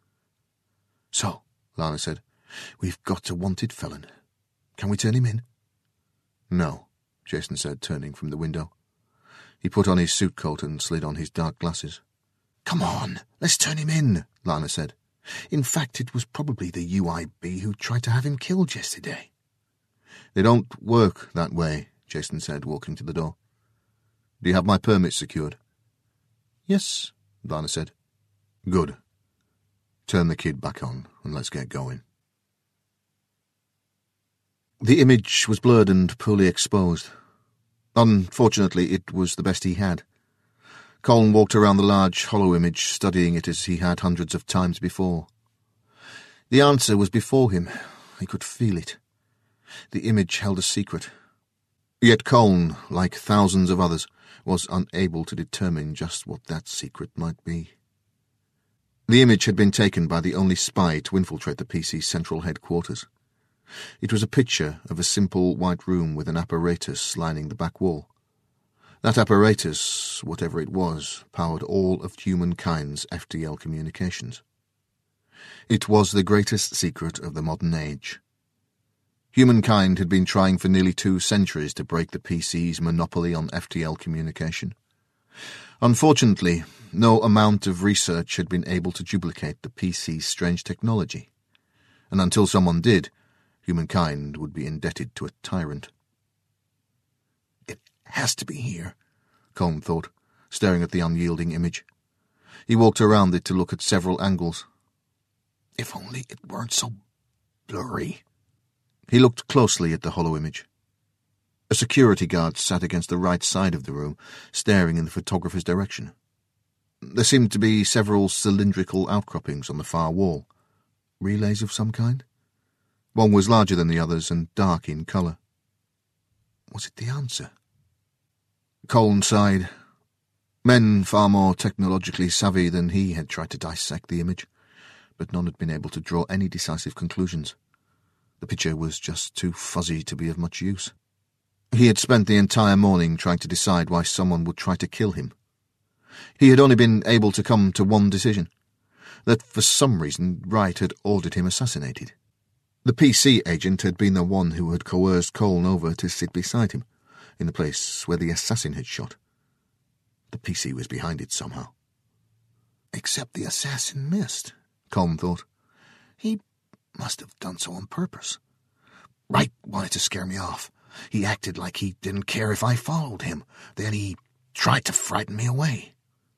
"So," Lana said, "we've got a wanted felon. Can we turn him in?" "No," Jason said, turning from the window. He put on his suit coat and slid on his dark glasses. "Come on, let's turn him in," Lana said. "In fact, it was probably the UIB who tried to have him killed yesterday." "They don't work that way," Jason said, walking to the door. "Do you have my permit secured?" "Yes," Lana said. "Good. Turn the kid back on and let's get going." The image was blurred and poorly exposed. Unfortunately, it was the best he had. Colin walked around the large, hollow image, studying it as he had hundreds of times before. The answer was before him. He could feel it. The image held a secret. Yet Colin, like thousands of others, was unable to determine just what that secret might be. The image had been taken by the only spy to infiltrate the PC's central headquarters. It was a picture of a simple white room with an apparatus lining the back wall. That apparatus, whatever it was, powered all of humankind's FTL communications. It was the greatest secret of the modern age. Humankind had been trying for nearly 2 centuries to break the PC's monopoly on FTL communication. Unfortunately, no amount of research had been able to duplicate the PC's strange technology, and until someone did, humankind would be indebted to a tyrant. "It has to be here," Colin thought, staring at the unyielding image. He walked around it to look at several angles. If only it weren't so blurry. He looked closely at the hollow image. A security guard sat against the right side of the room, staring in the photographer's direction. There seemed to be several cylindrical outcroppings on the far wall. Relays of some kind? One was larger than the others and dark in colour. Was it the answer? Colin sighed. Men far more technologically savvy than he had tried to dissect the image, but none had been able to draw any decisive conclusions. The picture was just too fuzzy to be of much use. He had spent the entire morning trying to decide why someone would try to kill him. He had only been able to come to one decision, that for some reason Wright had ordered him assassinated. The PC agent had been the one who had coerced Colin over to sit beside him, in the place where the assassin had shot. The PC was behind it somehow. Except the assassin missed, Colin thought. He Must have done so on purpose. Wright wanted to scare me off. He acted like he didn't care if I followed him. Then he tried to frighten me away.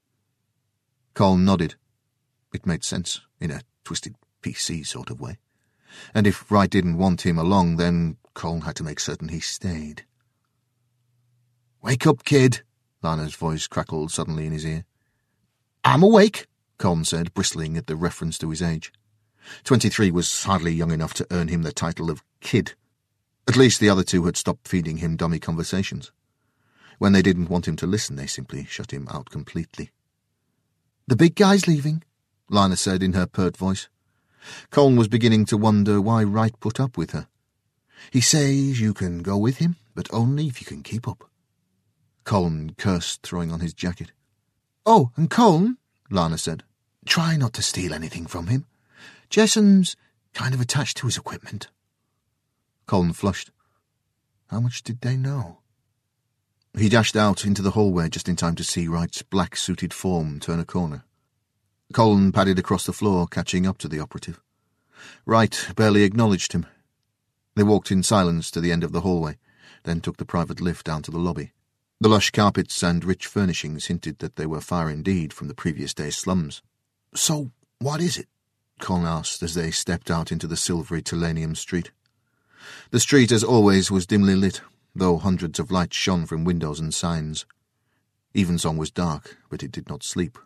Colm nodded. It made sense, in a twisted PC sort of way. And if Wright didn't want him along, then Colm had to make certain he stayed. "Wake up, kid," Lana's voice crackled suddenly in his ear. "I'm awake," Colm said, bristling at the reference to his age. 23 was hardly young enough to earn him the title of kid. At least the other two had stopped feeding him dummy conversations. When they didn't want him to listen, they simply shut him out completely. "The big guy's leaving," Lana said in her pert voice. Colm was beginning to wonder why Wright put up with her. "He says you can go with him, but only if you can keep up." Colm cursed, throwing on his jacket. "Oh, and Colm," Lana said, "try not to steal anything from him. Jason's kind of attached to his equipment." Colm flushed. How much did they know? He dashed out into the hallway just in time to see Wright's black-suited form turn a corner. Colm padded across the floor, catching up to the operative. Wright barely acknowledged him. They walked in silence to the end of the hallway, then took the private lift down to the lobby. The lush carpets and rich furnishings hinted that they were far indeed from the previous day's slums. "So, what is it?" Colm asked as they stepped out into the silvery Telenium street. The street, as always, was dimly lit, though hundreds of lights shone from windows and signs. Evensong was dark, but it did not sleep.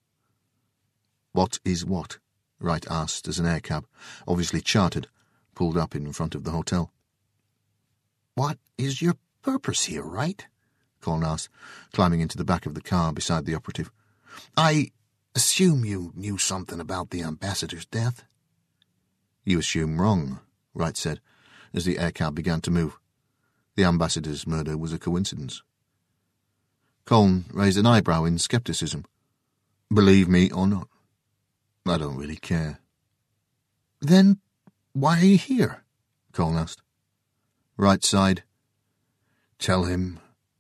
"What is what?" Wright asked as an air cab, obviously chartered, pulled up in front of the hotel. "What is your purpose here, Wright?" Colm asked, climbing into the back of the car beside the operative. "I assume you knew something about the ambassador's death?" "You assume wrong," Wright said, as the air cab began to move. The ambassador's murder was a coincidence. Colm raised an eyebrow in skepticism. "Believe me or not, I don't really care." "Then why are you here?" Colm asked. Wright sighed. "Tell him."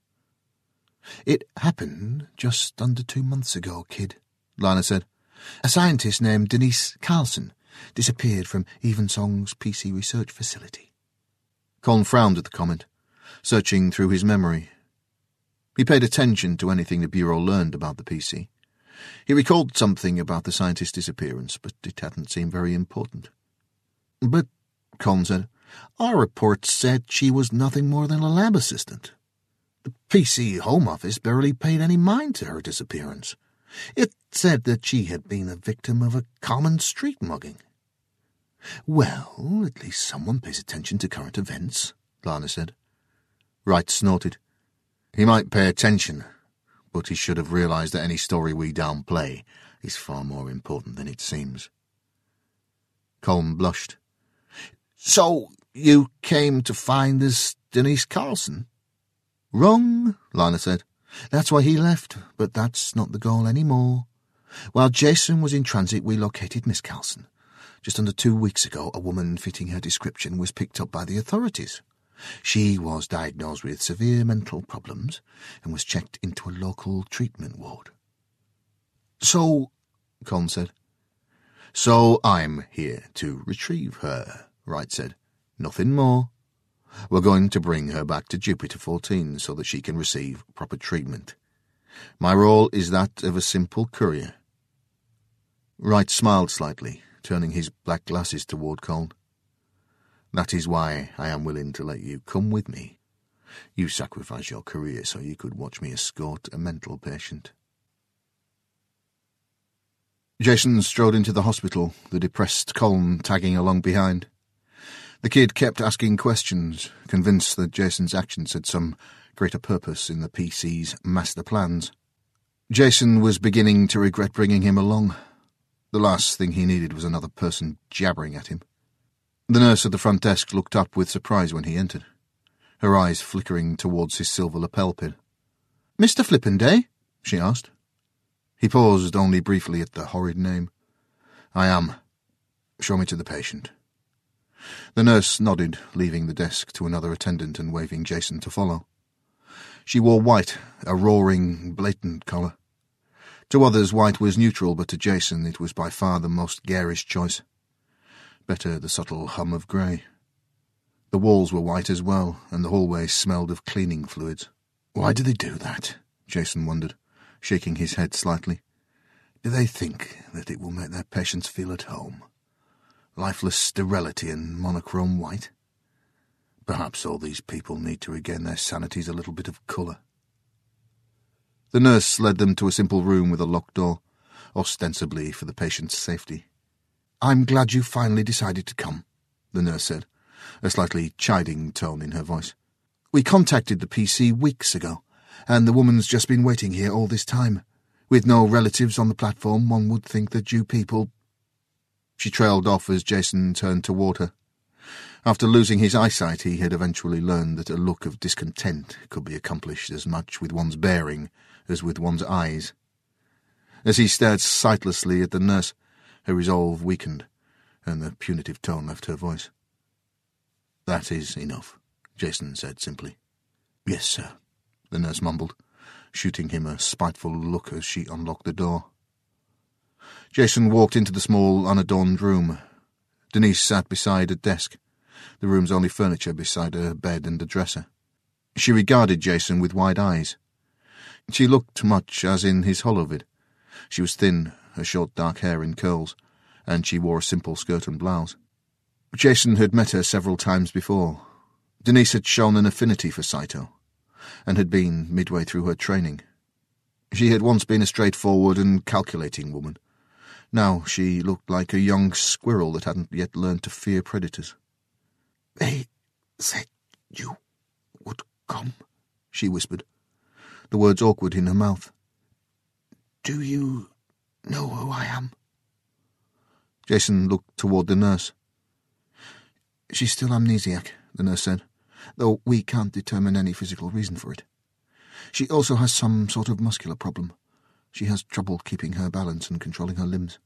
"It happened just under 2 months ago, kid," Lana said. "A scientist named Denise Carlson disappeared from Evensong's PC research facility." Colm frowned at the comment, searching through his memory. He paid attention to anything the Bureau learned about the PC. He recalled something about the scientist's disappearance, but it hadn't seemed very important. "But," Colm said, "our reports said she was nothing more than a lab assistant. The PC Home Office barely paid any mind to her disappearance. It said that she had been a victim of a common street mugging." "Well, at least someone pays attention to current events," Lana said. Wright snorted. "He might pay attention, but he should have realized that any story we downplay is far more important than it seems." Colm blushed. "So you came to find this Denise Carlson?" "Wrong," Lana said. "That's why he left, but that's not the goal anymore. While Jason was in transit, we located Miss Carlson. Just under 2 weeks ago, a woman fitting her description was picked up by the authorities. She was diagnosed with severe mental problems and was checked into a local treatment ward." "So," Colm said. "So I'm here to retrieve her," Wright said. "Nothing more. We're going to bring her back to Jupiter 14 so that she can receive proper treatment. My role is that of a simple courier." Wright smiled slightly, turning his black glasses toward Colm. "That is why I am willing to let you come with me. You sacrificed your career so you could watch me escort a mental patient." Jason strode into the hospital, the depressed Colm tagging along behind. The kid kept asking questions, convinced that Jason's actions had some greater purpose in the PC's master plans. Jason was beginning to regret bringing him along. The last thing he needed was another person jabbering at him. The nurse at the front desk looked up with surprise when he entered, her eyes flickering towards his silver lapel pin. "Mr. Flippenday?" she asked. He paused only briefly at the horrid name. "I am. Show me to the patient." The nurse nodded, leaving the desk to another attendant and waving Jason to follow. She wore white, a roaring, blatant colour. To others, white was neutral, but to Jason it was by far the most garish choice. Better the subtle hum of grey. The walls were white as well, and the hallway smelled of cleaning fluids. Why do they do that? Jason wondered, shaking his head slightly. Do they think that it will make their patients feel at home? Lifeless sterility and monochrome white? Perhaps all these people need to regain their sanities a little bit of colour. The nurse led them to a simple room with a locked door, ostensibly for the patient's safety. "I'm glad you finally decided to come," the nurse said, a slightly chiding tone in her voice. "We contacted the PC weeks ago, and the woman's just been waiting here all this time. With no relatives on the platform, one would think that you people—" She trailed off as Jason turned toward her. After losing his eyesight, he had eventually learned that a look of discontent could be accomplished as much with one's bearing as with one's eyes. As he stared sightlessly at the nurse, her resolve weakened, and the punitive tone left her voice. "That is enough," Jason said simply. "Yes, sir," the nurse mumbled, shooting him a spiteful look as she unlocked the door. Jason walked into the small, unadorned room. Denise sat beside a desk, the room's only furniture beside a bed and a dresser. She regarded Jason with wide eyes. She looked much as in his holovid. She was thin, her short dark hair in curls, and she wore a simple skirt and blouse. Jason had met her several times before. Denise had shown an affinity for Saito, and had been midway through her training. She had once been a straightforward and calculating woman. Now she looked like a young squirrel that hadn't yet learned to fear predators. "They said you would come," she whispered, the words awkward in her mouth. "Do you know who I am?" Jason looked toward the nurse. "She's still amnesiac," the nurse said, "though we can't determine any physical reason for it. She also has some sort of muscular problem. She has trouble keeping her balance and controlling her limbs."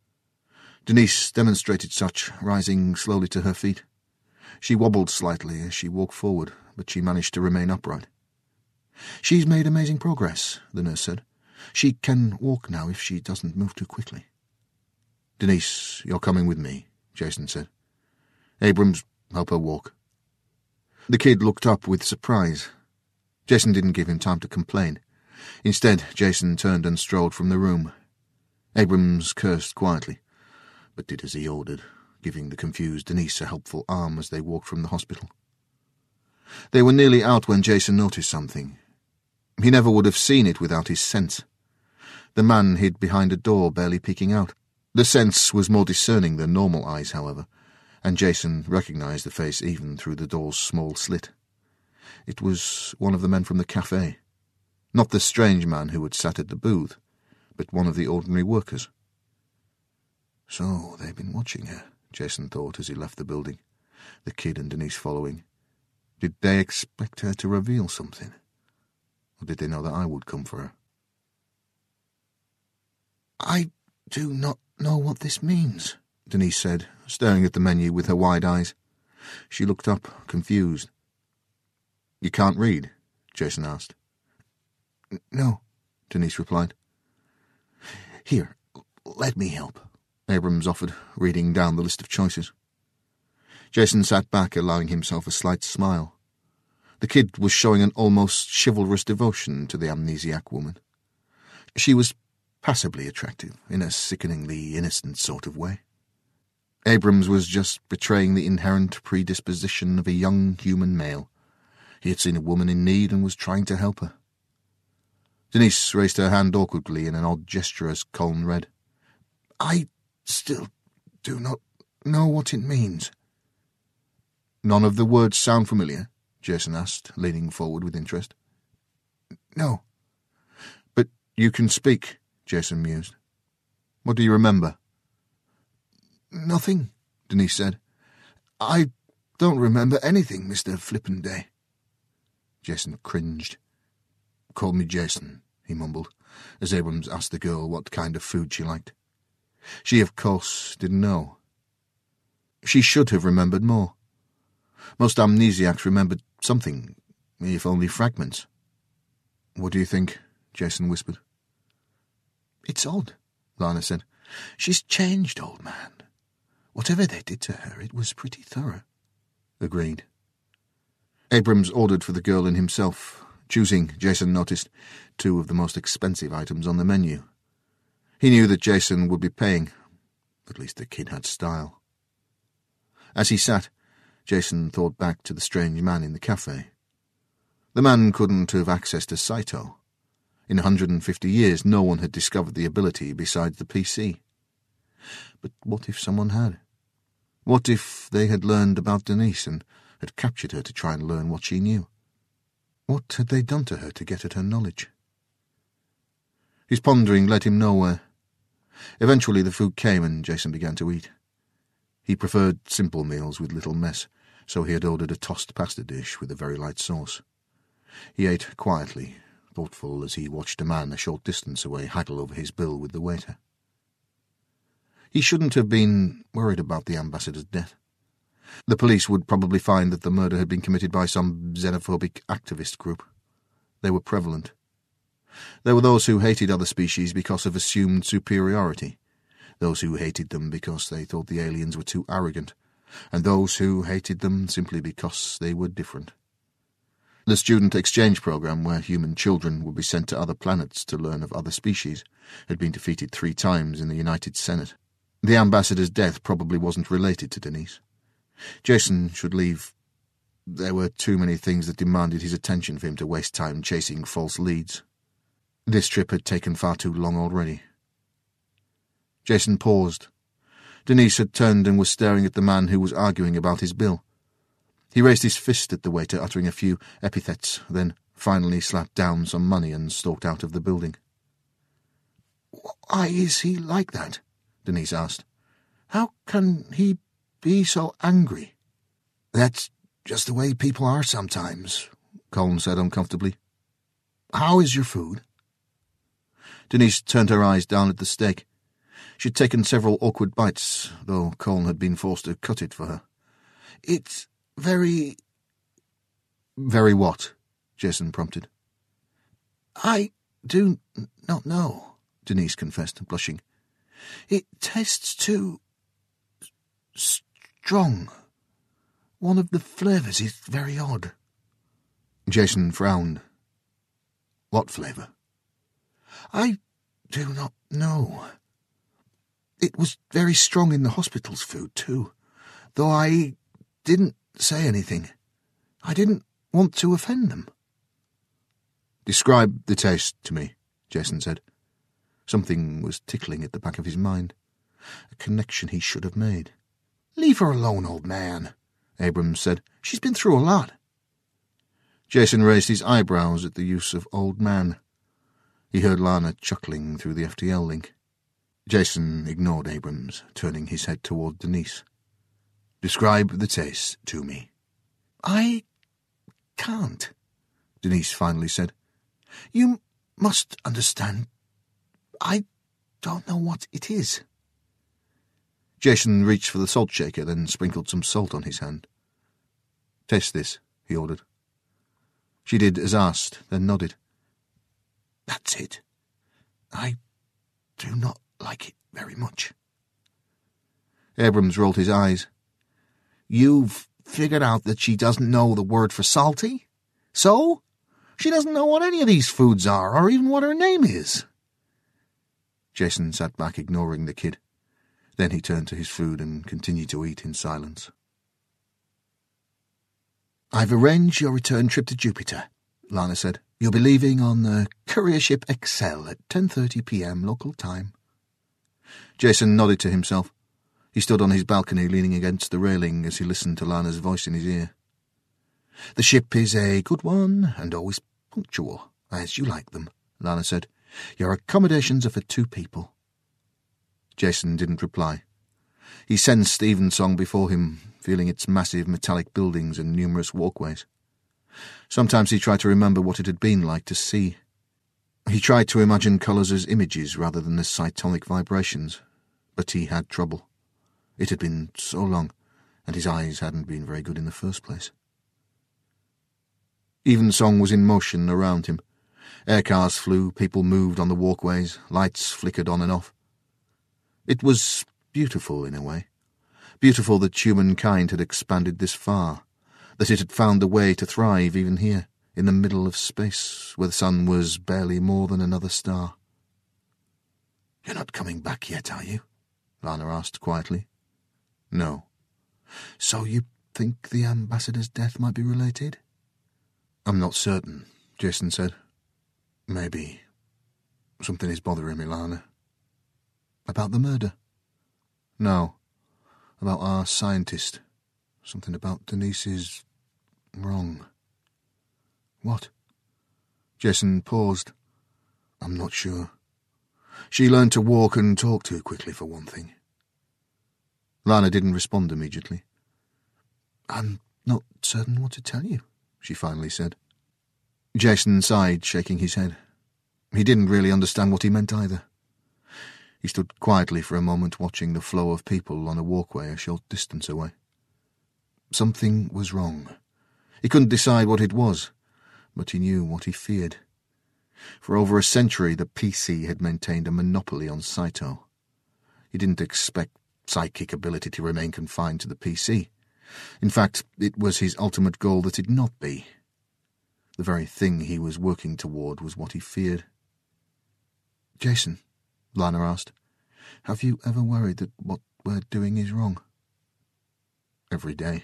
Denise demonstrated such, rising slowly to her feet. She wobbled slightly as she walked forward, but she managed to remain upright. "She's made amazing progress," the nurse said. "She can walk now if she doesn't move too quickly." "Denise, you're coming with me," Jason said. "Abrams, help her walk." The kid looked up with surprise. Jason didn't give him time to complain. Instead, Jason turned and strolled from the room. Abrams cursed quietly, but did as he ordered, giving the confused Denise a helpful arm as they walked from the hospital. They were nearly out when Jason noticed something. He never would have seen it without his sense. The man hid behind a door, barely peeking out. The sense was more discerning than normal eyes, however, and Jason recognized the face even through the door's small slit. It was one of the men from the cafe. Not the strange man who had sat at the booth, but one of the ordinary workers. So they've been watching her, Jason thought as he left the building, the kid and Denise following. Did they expect her to reveal something? Or did they know that I would come for her? "I do not know what this means," Denise said, staring at the menu with her wide eyes. She looked up, confused. "You can't read?" Jason asked. "No," Denise replied. "Here, let me help," Abrams offered, reading down the list of choices. Jason sat back, allowing himself a slight smile. The kid was showing an almost chivalrous devotion to the amnesiac woman. She was passably attractive, in a sickeningly innocent sort of way. Abrams was just betraying the inherent predisposition of a young human male. He had seen a woman in need and was trying to help her. Denise raised her hand awkwardly in an odd gesture as Colin read. "I still do not know what it means." "None of the words sound familiar?" Jason asked, leaning forward with interest. "No." "But you can speak," Jason mused. "What do you remember?" "Nothing," Denise said. "I don't remember anything, Mr. Flippenday." Jason cringed. "Call me Jason," he mumbled, as Abrams asked the girl what kind of food she liked. She, of course, didn't know. She should have remembered more. Most amnesiacs remembered something, if only fragments. "What do you think?" Jason whispered. "It's odd," Lana said. "She's changed, old man. Whatever they did to her, it was pretty thorough. Agreed. Abrams ordered for the girl and himself, choosing, Jason noticed, 2 of the most expensive items on the menu. He knew that Jason would be paying. At least the kid had style. As he sat, Jason thought back to the strange man in the cafe. The man couldn't have accessed a Saito. In 150 years, no one had discovered the ability besides the PC. But what if someone had? What if they had learned about Denise and had captured her to try and learn what she knew? What had they done to her to get at her knowledge? His pondering led him nowhere. Eventually the food came and Jason began to eat. He preferred simple meals with little mess, so he had ordered a tossed pasta dish with a very light sauce. He ate quietly, thoughtful as he watched a man a short distance away haggle over his bill with the waiter. He shouldn't have been worried about the ambassador's death. The police would probably find that the murder had been committed by some xenophobic activist group. They were prevalent. There were those who hated other species because of assumed superiority, those who hated them because they thought the aliens were too arrogant, and those who hated them simply because they were different. The student exchange program, where human children would be sent to other planets to learn of other species, had been defeated 3 times in the United Senate. The ambassador's death probably wasn't related to Denise. Jason should leave. There were too many things that demanded his attention for him to waste time chasing false leads. This trip had taken far too long already. Jason paused. Denise had turned and was staring at the man who was arguing about his bill. He raised his fist at the waiter, uttering a few epithets, then finally slapped down some money and stalked out of the building. "Why is he like that?" Denise asked. "How can he be so angry?" "That's just the way people are sometimes," Colin said uncomfortably. "How is your food?" Denise turned her eyes down at the steak. She'd taken several awkward bites, though Colin had been forced to cut it for her. "It's very—" "Very what?" Jason prompted. "I do not know," Denise confessed, blushing. "It tastes too strong. One of the flavours is very odd." Jason frowned. "What flavour?" "I do not know. It was very strong in the hospital's food, too, though I didn't say anything. I didn't want to offend them." "Describe the taste to me," Jason said. Something was tickling at the back of his mind, a connection he should have made. "Leave her alone, old man," Abrams said. "She's been through a lot." Jason raised his eyebrows at the use of old man. He heard Lana chuckling through the FTL link. Jason ignored Abrams, turning his head toward Denise. "Describe the taste to me." "I can't," Denise finally said. "You must understand. I don't know what it is." Jason reached for the salt shaker, then sprinkled some salt on his hand. "Taste this," he ordered. She did as asked, then nodded. "That's it. I do not like it very much." Abrams rolled his eyes. "You've figured out that she doesn't know the word for salty? So? She doesn't know what any of these foods are, or even what her name is." Jason sat back, ignoring the kid. Then he turned to his food and continued to eat in silence. "I've arranged your return trip to Jupiter," Lana said. "You'll be leaving on the courier ship Excel at 10:30 p.m. local time." Jason nodded to himself. He stood on his balcony, leaning against the railing as he listened to Lana's voice in his ear. "The ship is a good one and always punctual, as you like them," Lana said. "Your accommodations are for 2 people. Jason didn't reply. He sensed Evensong before him, feeling its massive metallic buildings and numerous walkways. Sometimes he tried to remember what it had been like to see. He tried to imagine colours as images rather than as cytonic vibrations, but he had trouble. It had been so long, and his eyes hadn't been very good in the first place. Evensong was in motion around him. Aircars flew, people moved on the walkways, lights flickered on and off. It was beautiful in a way, Beautiful that humankind had expanded this far, that it had found a way to thrive even here, in the middle of space, where the sun was barely more than another star. "You're not coming back yet, are you?" Lana asked quietly. "No." "So you think the ambassador's death might be related?" "I'm not certain," Jason said. "Maybe. Something is bothering me, Lana." "About the murder?" "No. About our scientist. Something about Denise is wrong." "What?" Jason paused. "I'm not sure. She learned to walk and talk too quickly, for one thing." Lana didn't respond immediately. "I'm not certain what to tell you," she finally said. Jason sighed, shaking his head. He didn't really understand what he meant either. He stood quietly for a moment, watching the flow of people on a walkway a short distance away. Something was wrong. He couldn't decide what it was, but he knew what he feared. For over a century, the PC had maintained a monopoly on Saito. He didn't expect psychic ability to remain confined to the PC. In fact, it was his ultimate goal that it not be. The very thing he was working toward was what he feared. "Jason," Lana asked, "have you ever worried that what we're doing is wrong?" "Every day."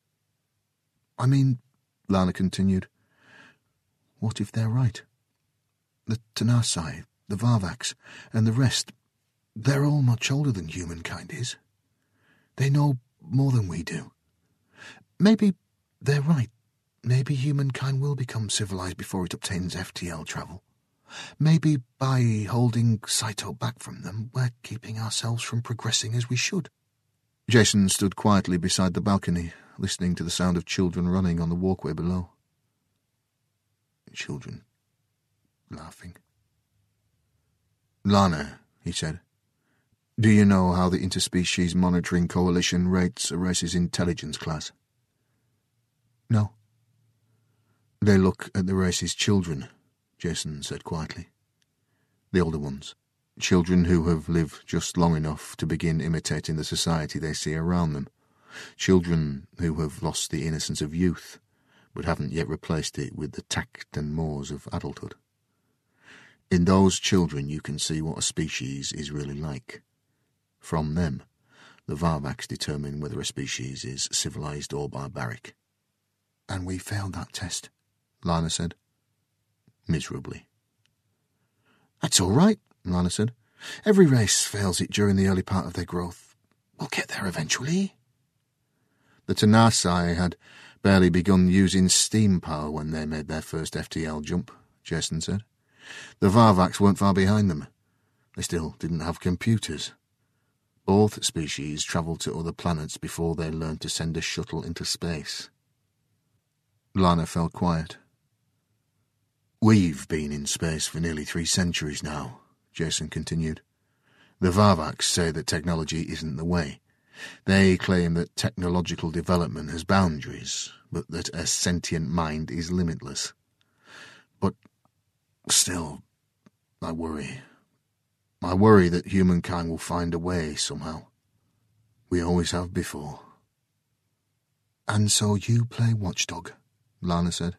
"I mean," Lana continued, "what if they're right? The Tanasai, the Varvaks, and the rest, they're all much older than humankind is. They know more than we do. Maybe they're right. Maybe humankind will become civilized before it obtains FTL travel. Maybe by holding Saito back from them, we're keeping ourselves from progressing as we should." Jason stood quietly beside the balcony, listening to the sound of children running on the walkway below. Children laughing. "Lana," he said, "do you know how the Interspecies Monitoring Coalition rates a race's intelligence class?" "No." "They look at the race's children," Jason said quietly. "The older ones. Children who have lived just long enough to begin imitating the society they see around them. Children who have lost the innocence of youth, but haven't yet replaced it with the tact and mores of adulthood. In those children you can see what a species is really like. From them, the Varvaks determine whether a species is civilized or barbaric." "And we failed that test," Lana said. "Miserably." "That's all right," Lana said. "Every race fails it during the early part of their growth. We'll get there eventually." "The Tanasai had barely begun using steam power when they made their first FTL jump," Jason said. "The Varvaks weren't far behind them. They still didn't have computers. Both species travelled to other planets before they learned to send a shuttle into space." Lana fell quiet. "We've been in space for nearly 3 centuries now," Jason continued. "The Varvaks say that technology isn't the way. They claim that technological development has boundaries, but that a sentient mind is limitless. But still, I worry. I worry that humankind will find a way somehow. We always have before." "And so you play watchdog," Lana said.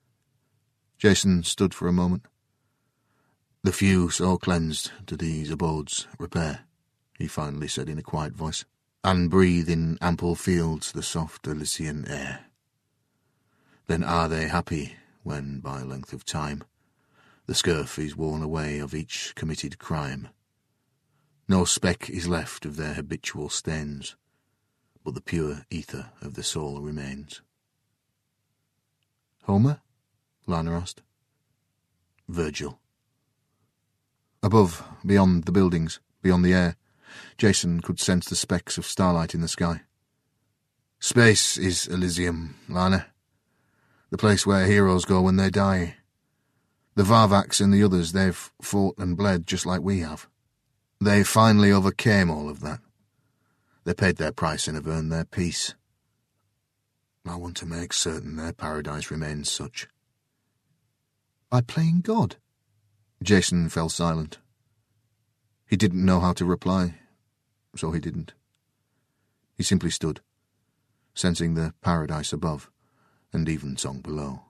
Jason stood for a moment. "The few so cleansed to these abodes repair," he finally said in a quiet voice, "and breathe in ample fields the soft Elysian air. Then are they happy when, by length of time, the scurf is worn away of each committed crime. No speck is left of their habitual stains, but the pure ether of the soul remains." "Homer?" Lana asked. "Virgil." Above, beyond the buildings, beyond the air, Jason could sense the specks of starlight in the sky. "Space is Elysium, Lana. The place where heroes go when they die. The Varvaks and the others, they've fought and bled just like we have. They finally overcame all of that. They paid their price and have earned their peace. I want to make certain their paradise remains such." "By playing God?" Jason fell silent. He didn't know how to reply, so he didn't. He simply stood, sensing the paradise above and evensong below.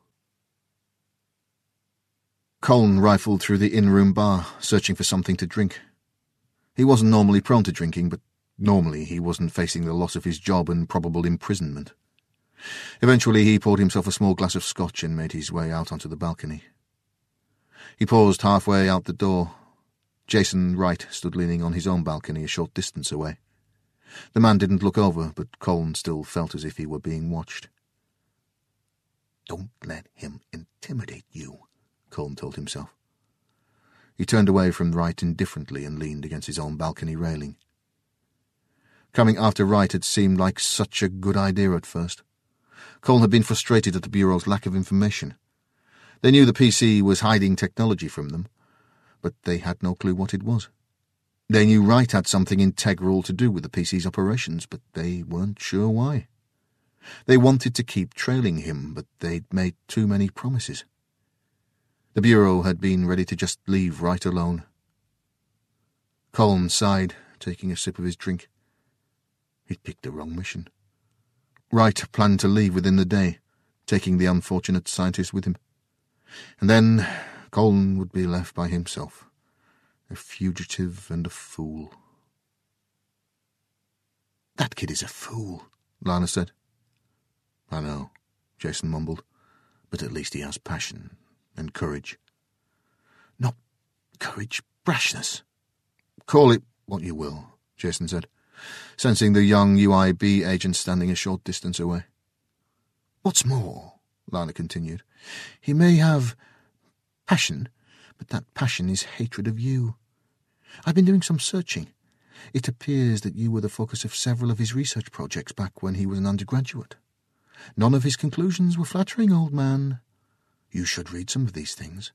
Colin rifled through the in-room bar, searching for something to drink. He wasn't normally prone to drinking, but normally he wasn't facing the loss of his job and probable imprisonment. Eventually he poured himself a small glass of scotch and made his way out onto the balcony. He paused halfway out the door. Jason Wright stood leaning on his own balcony a short distance away. The man didn't look over, but Colin still felt as if he were being watched. "Don't let him intimidate you," Colin told himself. He turned away from Wright indifferently and leaned against his own balcony railing. Coming after Wright had seemed like such a good idea at first. Colin had been frustrated at the Bureau's lack of information. They knew the PC was hiding technology from them, but they had no clue what it was. They knew Wright had something integral to do with the PC's operations, but they weren't sure why. They wanted to keep trailing him, but they'd made too many promises. The Bureau had been ready to just leave Wright alone. Colin sighed, taking a sip of his drink. He'd picked the wrong mission. Wright planned to leave within the day, taking the unfortunate scientist with him. And then Colin would be left by himself, a fugitive and a fool. "That kid is a fool," Lana said. "I know," Jason mumbled, "but at least he has passion and courage." "Not courage, brashness." "Call it what you will," Jason said, sensing the young UIB agent standing a short distance away. "What's more," Lana continued, "he may have passion, but that passion is hatred of you. I've been doing some searching. It appears that you were the focus of several of his research projects back when he was an undergraduate. None of his conclusions were flattering, old man. You should read some of these things."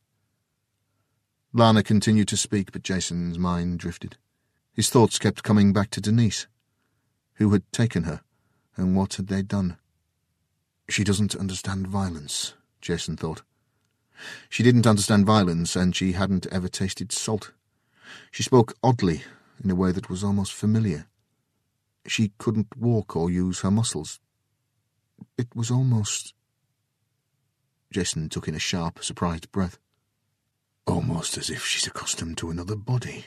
Lana continued to speak, but Jason's mind drifted. His thoughts kept coming back to Denise. Who had taken her, and what had they done? She doesn't understand violence, Jason thought. She didn't understand violence, and she hadn't ever tasted salt. She spoke oddly, in a way that was almost familiar. She couldn't walk or use her muscles. It was almost... Jason took in a sharp, surprised breath. Almost as if she's accustomed to another body.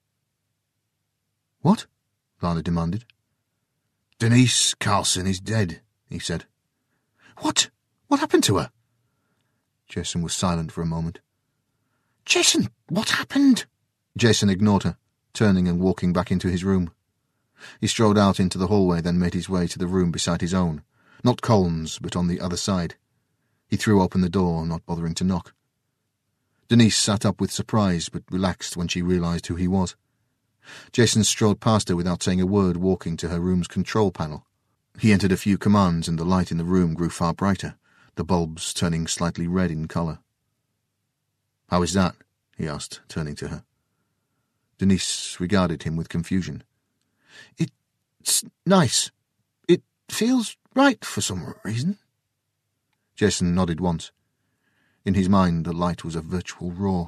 "What?" Lana demanded. "Denise Carlson is dead," he said. "What? What happened to her?" Jason was silent for a moment. "Jason, what happened?" Jason ignored her, turning and walking back into his room. He strode out into the hallway, then made his way to the room beside his own, not Colin's, but on the other side. He threw open the door, not bothering to knock. Denise sat up with surprise, but relaxed when she realized who he was. Jason strode past her without saying a word, walking to her room's control panel. He entered a few commands, and the light in the room grew far brighter, the bulbs turning slightly red in colour. "How is that?" he asked, turning to her. Denise regarded him with confusion. "It's nice. It feels right for some reason." Jason nodded once. In his mind, the light was a virtual roar.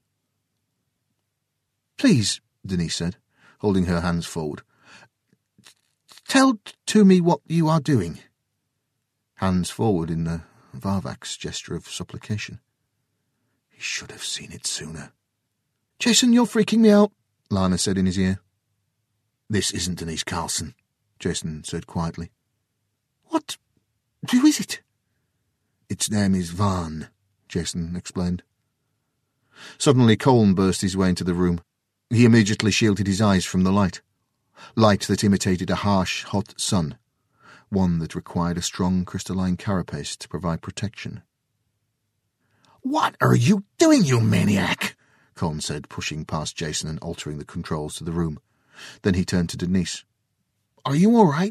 "Please," Denise said, holding her hands forward. "Tell to me what you are doing." Hands forward in the Varvax gesture of supplication. He should have seen it sooner. "Jason, you're freaking me out," Lana said in his ear. "This isn't Denise Carlson," Jason said quietly. "What? Who is it?" "Its name is Vaughn," Jason explained. Suddenly Colin burst his way into the room. He immediately shielded his eyes from the light that imitated a harsh, hot sun, one that required a strong crystalline carapace to provide protection. "What are you doing, you maniac?" Colin said, pushing past Jason and altering the controls to the room. Then he turned to Denise. "Are you all right?"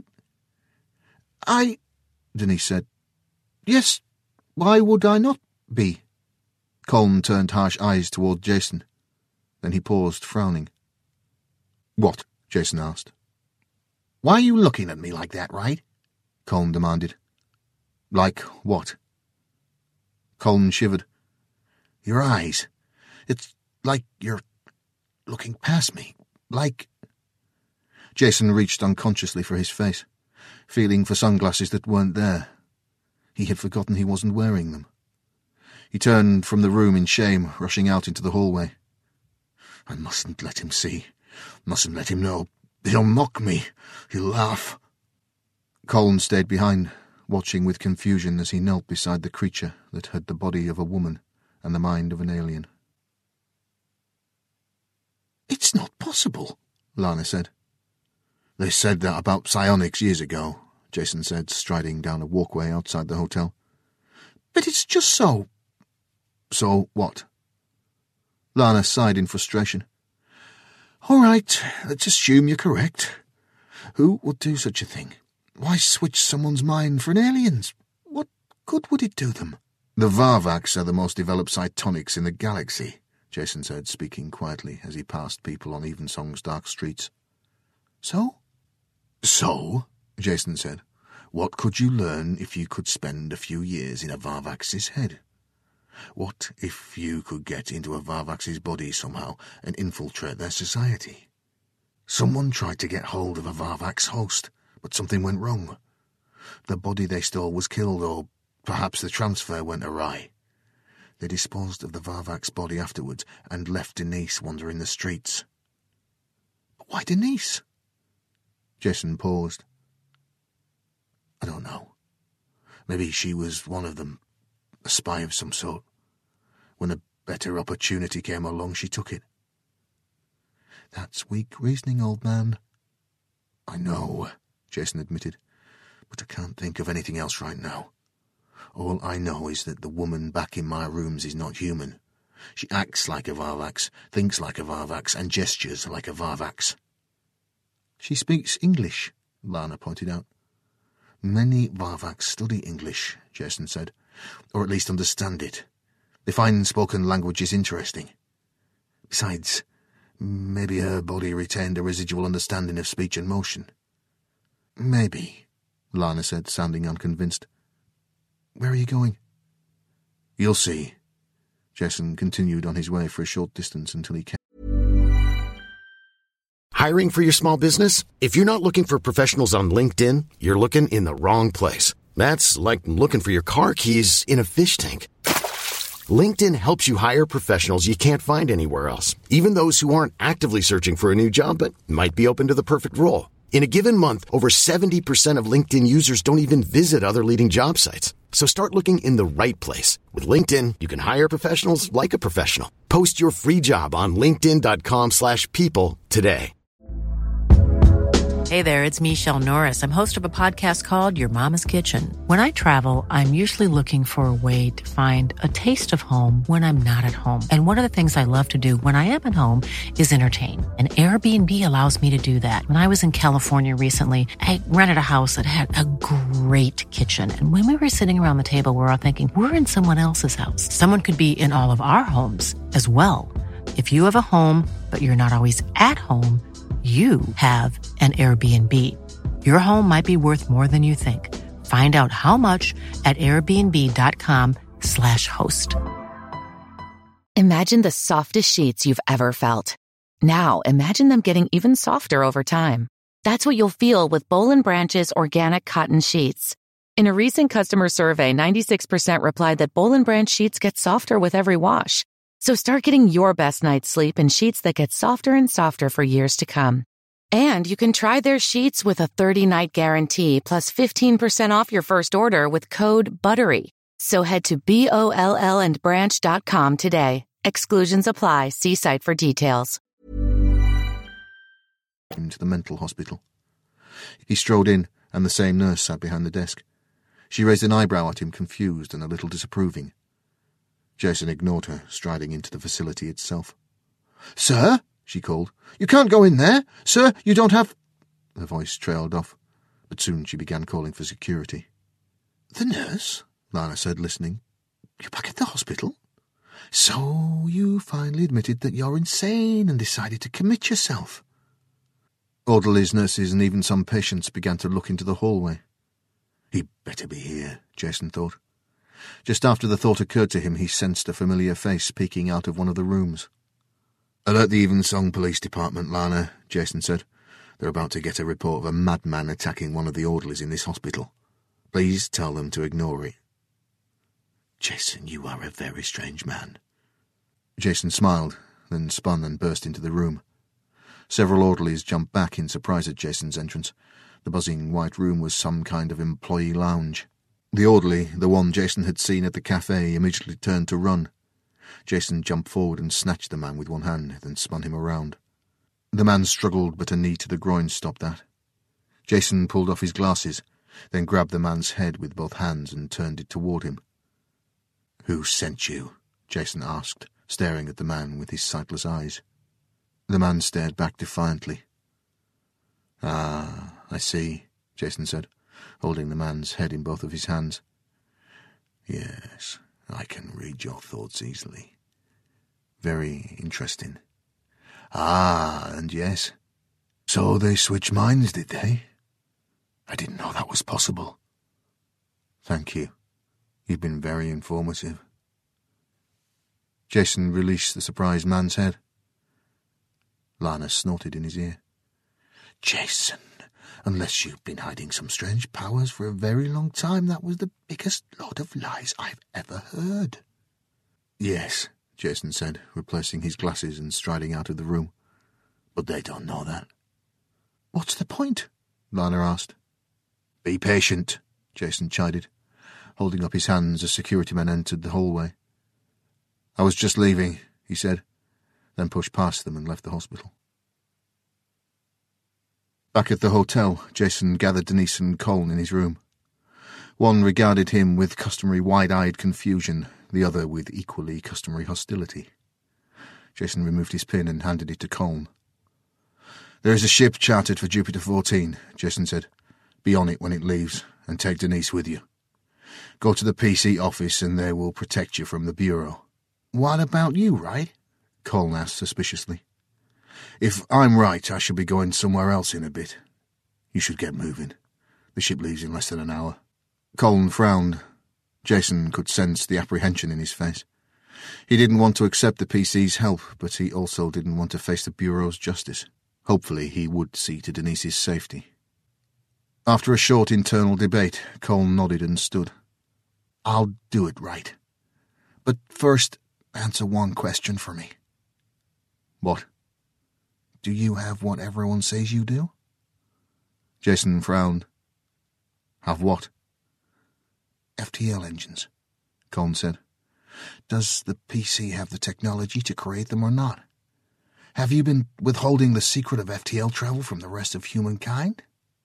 Denise said. "Yes, why would I not be?" Colin turned harsh eyes toward Jason. Then he paused, frowning. "What?" Jason asked. "Why are you looking at me like that, right?" Colin demanded. "Like what?" Colin shivered. "Your eyes. It's like you're looking past me. Like..." Jason reached unconsciously for his face. feeling for sunglasses that weren't there. He had forgotten he wasn't wearing them. He turned from the room in shame, rushing out into the hallway. I mustn't let him see. Mustn't let him know. He'll mock me. He'll laugh. Colin stayed behind, watching with confusion as he knelt beside the creature that had the body of a woman and the mind of an alien. It's not possible, Lana said. They said that about psionics years ago, Jason said, striding down a walkway outside the hotel. But it's just so... So what? Lana sighed in frustration. All right, let's assume you're correct. Who would do such a thing? Why switch someone's mind for an alien's? What good would it do them? The Varvaks are the most developed psionics in the galaxy, Jason said, speaking quietly as he passed people on Evensong's dark streets. So? So, Jason said, what could you learn if you could spend a few years in a Varvax's head? What if you could get into a Varvax's body somehow and infiltrate their society? Someone tried to get hold of a Varvax host, but something went wrong. The body they stole was killed, or perhaps the transfer went awry. They disposed of the Varvax body afterwards and left Denise wandering the streets. But why Denise? Jason paused. I don't know. Maybe she was one of them, a spy of some sort. When a better opportunity came along, she took it. That's weak reasoning, old man. I know, Jason admitted, but I can't think of anything else right now. All I know is that the woman back in my rooms is not human. She acts like a Varvax, thinks like a Varvax, and gestures like a Varvax. She speaks English, Lana pointed out. Many Varvax study English, Jason said, or at least understand it. They find spoken languages interesting. Besides, maybe her body retained a residual understanding of speech and motion. Maybe, Lana said, sounding unconvinced. Where are you going? You'll see. Jason continued on his way for a short distance until he came. Hiring for your small business? If you're not looking for professionals on LinkedIn, you're looking in the wrong place. That's like looking for your car keys in a fish tank. LinkedIn helps you hire professionals you can't find anywhere else, even those who aren't actively searching for a new job but might be open to the perfect role. In a given month, over 70% of LinkedIn users don't even visit other leading job sites. So start looking in the right place. With LinkedIn, you can hire professionals like a professional. Post your free job on linkedin.com/people today. Hey there, it's Michelle Norris. I'm host of a podcast called Your Mama's Kitchen. When I travel, I'm usually looking for a way to find a taste of home when I'm not at home. And one of the things I love to do when I am at home is entertain. And Airbnb allows me to do that. When I was in California recently, I rented a house that had a great kitchen. And when we were sitting around the table, we were all thinking, we're in someone else's house. Someone could be in all of our homes as well. If you have a home, but you're not always at home, you have an Airbnb. Your home might be worth more than you think. Find out how much at airbnb.com/host. Imagine the softest sheets you've ever felt. Now imagine them getting even softer over time. That's what you'll feel with Boll & Branch's organic cotton sheets. In a recent customer survey, 96% replied that Boll & Branch sheets get softer with every wash. So start getting your best night's sleep in sheets that get softer and softer for years to come. And you can try their sheets with a 30-night guarantee plus 15% off your first order with code BUTTERY. So head to BOLLandbranch.com today. Exclusions apply. See site for details. To the mental hospital. He strode in, and the same nurse sat behind the desk. She raised an eyebrow at him, confused and a little disapproving. Jason ignored her, striding into the facility itself. "Sir," she called, "you can't go in there. Sir, you don't have—" Her voice trailed off, but soon she began calling for security. "The nurse?" Lana said, listening. "You're back at the hospital? So you finally admitted that you're insane and decided to commit yourself." Orderlies, nurses, and even some patients began to look into the hallway. He'd better be here, Jason thought. Just after the thought occurred to him, he sensed a familiar face peeking out of one of the rooms. "Alert the Evensong Police Department, Lana," Jason said. They're about to get a report of a madman attacking one of the orderlies in this hospital. Please tell them to ignore it. Jason, you are a very strange man. Jason smiled, then spun and burst into the room. Several orderlies jumped back in surprise at Jason's entrance. The buzzing white room was some kind of employee lounge. The orderly, the one Jason had seen at the cafe, immediately turned to run. Jason jumped forward and snatched the man with one hand, then spun him around. The man struggled, but a knee to the groin stopped that. Jason pulled off his glasses, then grabbed the man's head with both hands and turned it toward him. "Who sent you?" Jason asked, staring at the man with his sightless eyes. The man stared back defiantly. "Ah, I see," Jason said, holding the man's head in both of his hands. "Yes, I can read your thoughts easily. Very interesting. Ah, and yes. So they switched minds, did they? I didn't know that was possible." "Thank you. You've been very informative." Jason released the surprised man's head. Lana snorted in his ear. "Jason, unless you've been hiding some strange powers for a very long time, that was the biggest load of lies I've ever heard." "Yes," Jason said, replacing his glasses and striding out of the room. "But they don't know that." "What's the point?" Lana asked. "Be patient," Jason chided, holding up his hands as security men entered the hallway. "I was just leaving," he said, then pushed past them and left the hospital. Back at the hotel, Jason gathered Denise and Colin in his room. One regarded him with customary wide-eyed confusion, the other with equally customary hostility. Jason removed his pin and handed it to Colin. "There is a ship chartered for Jupiter 14, Jason said. "Be on it when it leaves, and take Denise with you. Go to the PC office and they will protect you from the Bureau." "What about you, right?" Colin asked suspiciously. "If I'm right, I should be going somewhere else in a bit. You should get moving. The ship leaves in less than an hour." Colin frowned. Jason could sense the apprehension in his face. He didn't want to accept the PC's help, but he also didn't want to face the Bureau's justice. Hopefully he would see to Denise's safety. After a short internal debate, Colin nodded and stood. "I'll do it right. But first, answer one question for me." "What?" "Do you have what everyone says you do?" Jason frowned. "Have what?" "FTL engines," Colin said. "Does the PC have the technology to create them or not? Have you been withholding the secret of FTL travel from the rest of humankind?"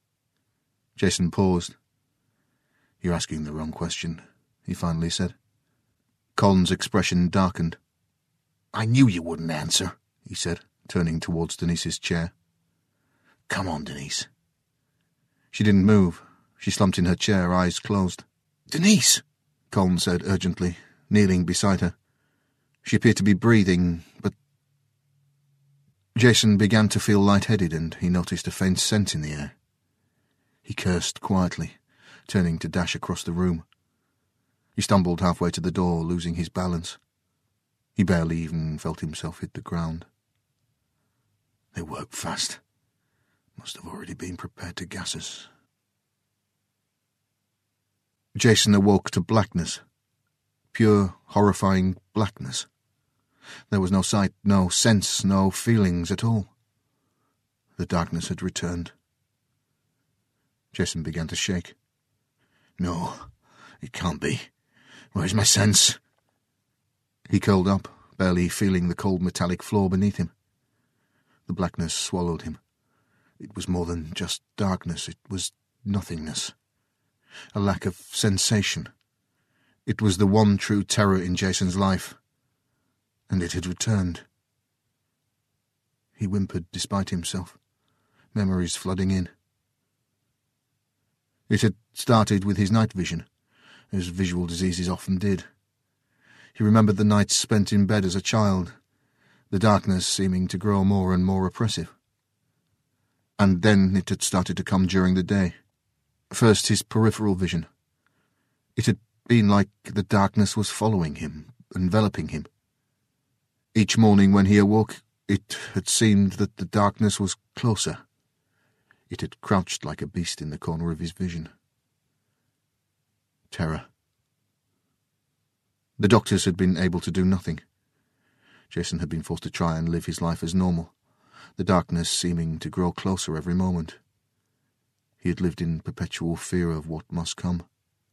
Jason paused. "You're asking the wrong question," he finally said. Colin's expression darkened. "I knew you wouldn't answer," he said, turning towards Denise's chair. "Come on, Denise." She didn't move. She slumped in her chair, eyes closed. "Denise!" Colin said urgently, kneeling beside her. She appeared to be breathing, but... Jason began to feel lightheaded, and he noticed a faint scent in the air. He cursed quietly, turning to dash across the room. He stumbled halfway to the door, losing his balance. He barely even felt himself hit the ground. They work fast. Must have already been prepared to gas us. Jason awoke to blackness. Pure, horrifying blackness. There was no sight, no sense, no feelings at all. The darkness had returned. Jason began to shake. "No, it can't be. Where's my sense?" He curled up, barely feeling the cold metallic floor beneath him. The blackness swallowed him. It was more than just darkness, it was nothingness. A lack of sensation. It was the one true terror in Jason's life. And it had returned. He whimpered despite himself, memories flooding in. It had started with his night vision, as visual diseases often did. He remembered the nights spent in bed as a child, the darkness seeming to grow more and more oppressive. And then it had started to come during the day. First his peripheral vision. It had been like the darkness was following him, enveloping him. Each morning when he awoke, it had seemed that the darkness was closer, It had crouched like a beast in the corner of his vision. Terror. The doctors had been able to do nothing. Jason had been forced to try and live his life as normal, the darkness seeming to grow closer every moment. He had lived in perpetual fear of what must come.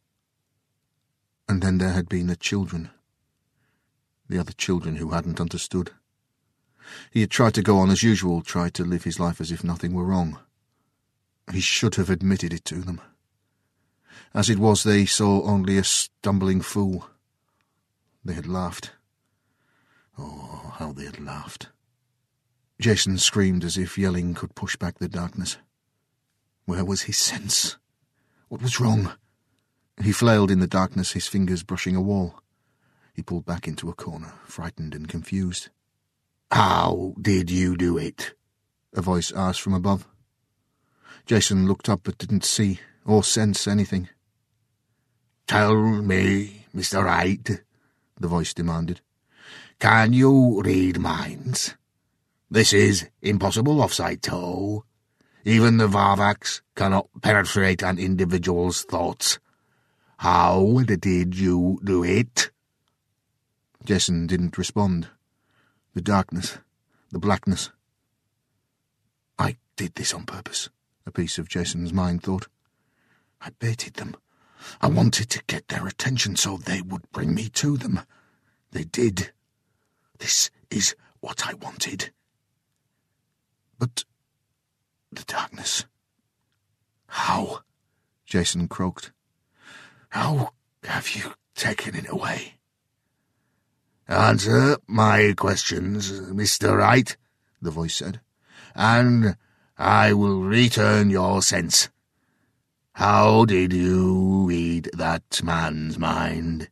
And then there had been the children. The other children who hadn't understood. He had tried to go on as usual, tried to live his life as if nothing were wrong. He should have admitted it to them. As it was, they saw only a stumbling fool. They had laughed. Oh, how they had laughed. Jason screamed as if yelling could push back the darkness. Where was his sense? What was wrong? He flailed in the darkness, his fingers brushing a wall. He pulled back into a corner, frightened and confused. "How did you do it?" a voice asked from above. Jason looked up but didn't see or sense anything. "Tell me, Mr. Wright," the voice demanded. "Can you read minds? This is impossible of Saito. Even the Varvax cannot penetrate an individual's thoughts. How did you do it?" Jason didn't respond. The darkness, the blackness. "I did this on purpose," a piece of Jason's mind thought. "I baited them. I wanted to get their attention so they would bring me to them. They did. This is what I wanted." But the darkness. "How?" Jason croaked. "How have you taken it away?" "Answer my questions, Mr. Wright," the voice said, "and I will return your sense. How did you read that man's mind?"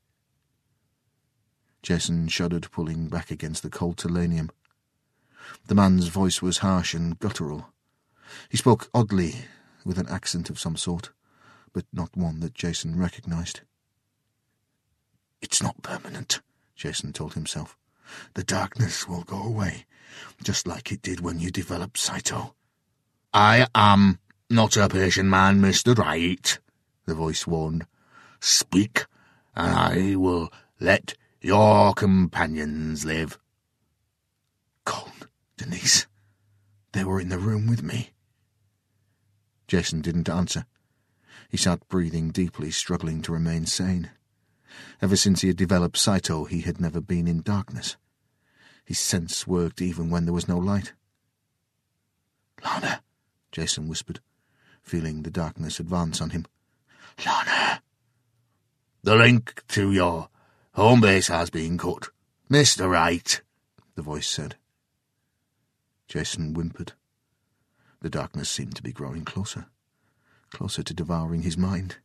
Jason shuddered, pulling back against the cold selenium. The man's voice was harsh and guttural. He spoke oddly, with an accent of some sort, but not one that Jason recognized. "It's not permanent," Jason told himself. "The darkness will go away, just like it did when you developed Saito." "I am not a patient man, Mr. Wright," the voice warned. "Speak, and I will let your companions live." Colm, Denise, they were in the room with me. Jason didn't answer. He sat breathing deeply, struggling to remain sane. Ever since he had developed Saito, he had never been in darkness. His sense worked even when there was no light. "Lana," Jason whispered, feeling the darkness advance on him. "Lana." "The link to your home base has been cut, Mr. Wright," the voice said. Jason whimpered. The darkness seemed to be growing closer, closer to devouring his mind.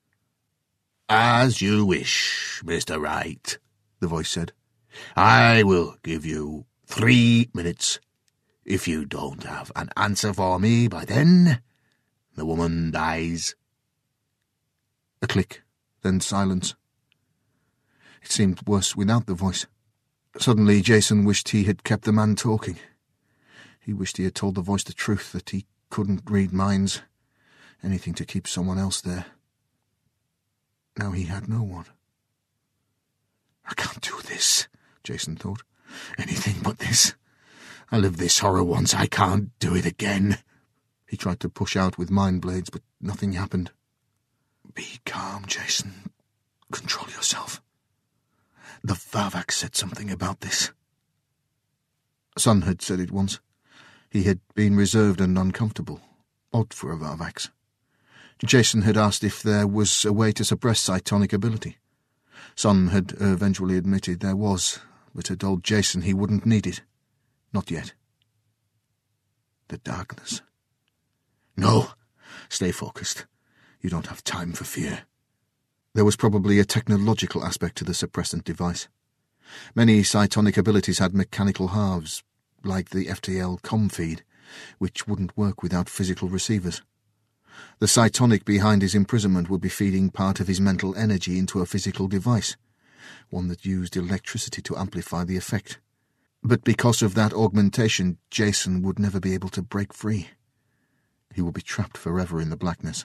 "As you wish, Mr. Wright," the voice said. "I will give you 3 minutes. If you don't have an answer for me by then, the woman dies." A click, then silence. It seemed worse without the voice. Suddenly Jason wished he had kept the man talking. He wished he had told the voice the truth, that he couldn't read minds, anything to keep someone else there. Now he had no one. "I can't do this," Jason thought. "Anything but this. I lived this horror once, I can't do it again." He tried to push out with mind blades, but nothing happened. "Be calm, Jason. Control yourself. The Varvax said something about this." Son had said it once. He had been reserved and uncomfortable, odd for a Varvax. Jason had asked if there was a way to suppress cytonic ability. Son had eventually admitted there was, but had told Jason he wouldn't need it. Not yet. The darkness. "No, stay focused. You don't have time for fear." There was probably a technological aspect to the suppressant device. Many cytonic abilities had mechanical halves, like the FTL comm feed, which wouldn't work without physical receivers. The cytonic behind his imprisonment would be feeding part of his mental energy into a physical device, one that used electricity to amplify the effect. But because of that augmentation, Jason would never be able to break free. He would be trapped forever in the blackness.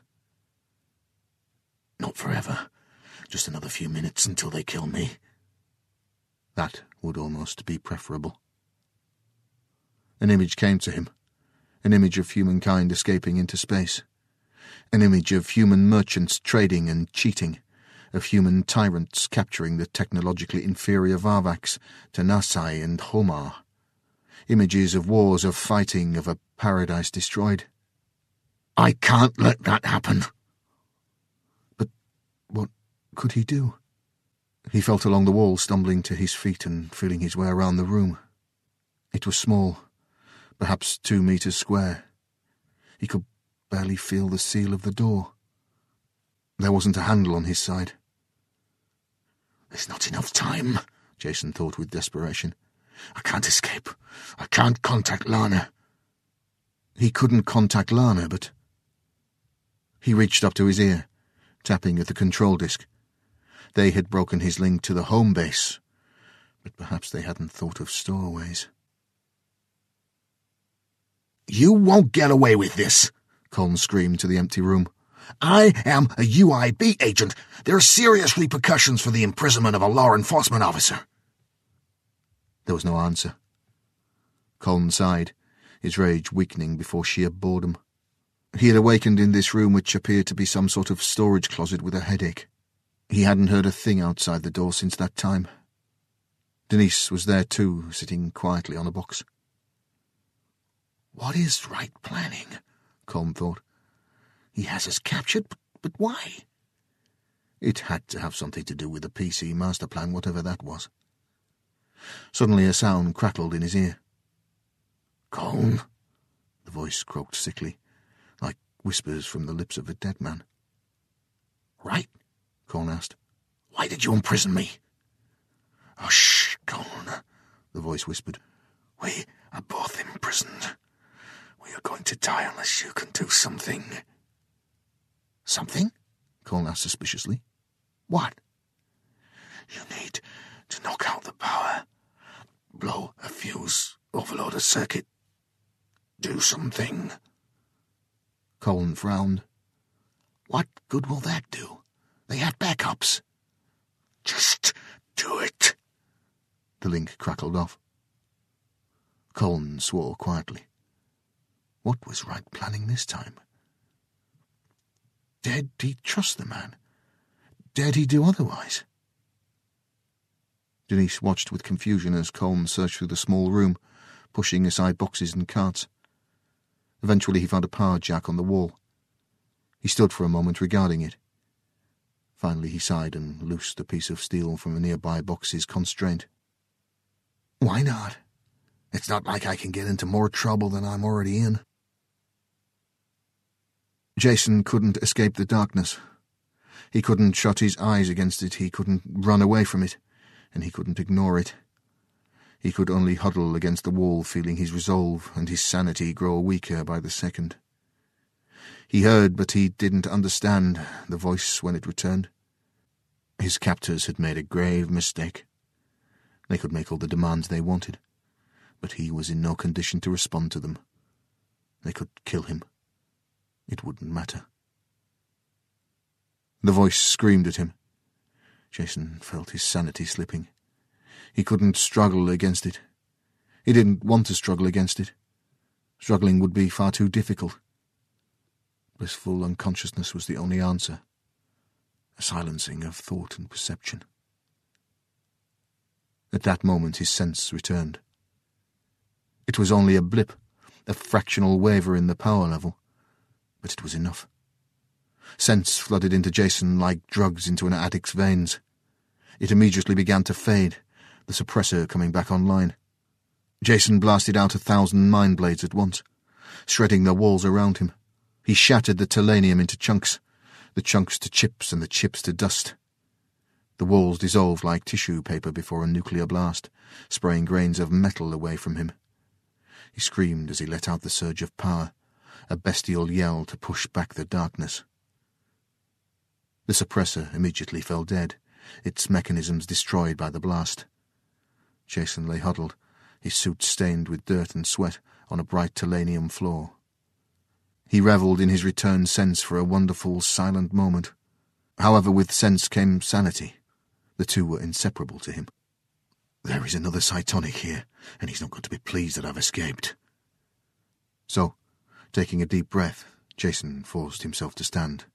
Not forever. Just another few minutes until they kill me. That would almost be preferable. An image came to him, an image of humankind escaping into space, an image of human merchants trading and cheating, of human tyrants capturing the technologically inferior Varvaks, Tanasai and Homar, images of wars, of fighting, of a paradise destroyed. I can't let that happen. But what could he do? He felt along the wall, stumbling to his feet and feeling his way around the room. It was small, perhaps 2 meters square. He could barely feel the seal of the door. There wasn't a handle on his side. There's not enough time, Jason thought with desperation. I can't escape. I can't contact Lana. He couldn't contact Lana, but... He reached up to his ear, tapping at the control disk. They had broken his link to the home base, but perhaps they hadn't thought of stowaways. You won't get away with this, Colm screamed to the empty room. I am a UIB agent. There are serious repercussions for the imprisonment of a law enforcement officer. There was no answer. Colm sighed, his rage weakening before sheer boredom. He had awakened in this room, which appeared to be some sort of storage closet, with a headache. He hadn't heard a thing outside the door since that time. Denise was there too, sitting quietly on a box. What is right planning? Colm thought. He has us captured, but why? It had to have something to do with the PC master plan, whatever that was. Suddenly a sound crackled in his ear. Colm? The voice croaked sickly, like whispers from the lips of a dead man. Right? Colm asked. Why did you imprison me? Oh, shh, Colm, the voice whispered. We are both imprisoned. We are going to die unless you can do something. Something? Colm asked suspiciously. What? You need to knock out the power. Blow a fuse, overload a circuit. Do something. Colm frowned. What good will that do? They have backups. Just do it. The link crackled off. Colm swore quietly. What was Wright planning this time? Dared he trust the man? Dared he do otherwise? Denise watched with confusion as Colm searched through the small room, pushing aside boxes and carts. Eventually he found a power jack on the wall. He stood for a moment regarding it. Finally he sighed and loosed a piece of steel from a nearby box's constraint. Why not? It's not like I can get into more trouble than I'm already in. Jason couldn't escape the darkness. He couldn't shut his eyes against it, he couldn't run away from it, and he couldn't ignore it. He could only huddle against the wall, feeling his resolve and his sanity grow weaker by the second. He heard, but he didn't understand, the voice when it returned. His captors had made a grave mistake. They could make all the demands they wanted, but he was in no condition to respond to them. They could kill him. It wouldn't matter. The voice screamed at him. Jason felt his sanity slipping. He couldn't struggle against it. He didn't want to struggle against it. Struggling would be far too difficult. Blissful unconsciousness was the only answer. A silencing of thought and perception. At that moment his sense returned. It was only a blip, a fractional waver in the power level, but it was enough. Sense flooded into Jason like drugs into an addict's veins. It immediately began to fade, the suppressor coming back online. Jason blasted out 1,000 mind blades at once, shredding the walls around him. He shattered the telenium into chunks, the chunks to chips and the chips to dust. The walls dissolved like tissue paper before a nuclear blast, spraying grains of metal away from him. He screamed as he let out the surge of power, a bestial yell to push back the darkness. The suppressor immediately fell dead, its mechanisms destroyed by the blast. Jason lay huddled, his suit stained with dirt and sweat, on a bright telenium floor. He revelled in his returned sense for a wonderful, silent moment. However, with sense came sanity. The two were inseparable to him. There is another cytonic here, and he's not going to be pleased that I've escaped. So, taking a deep breath, Jason forced himself to stand.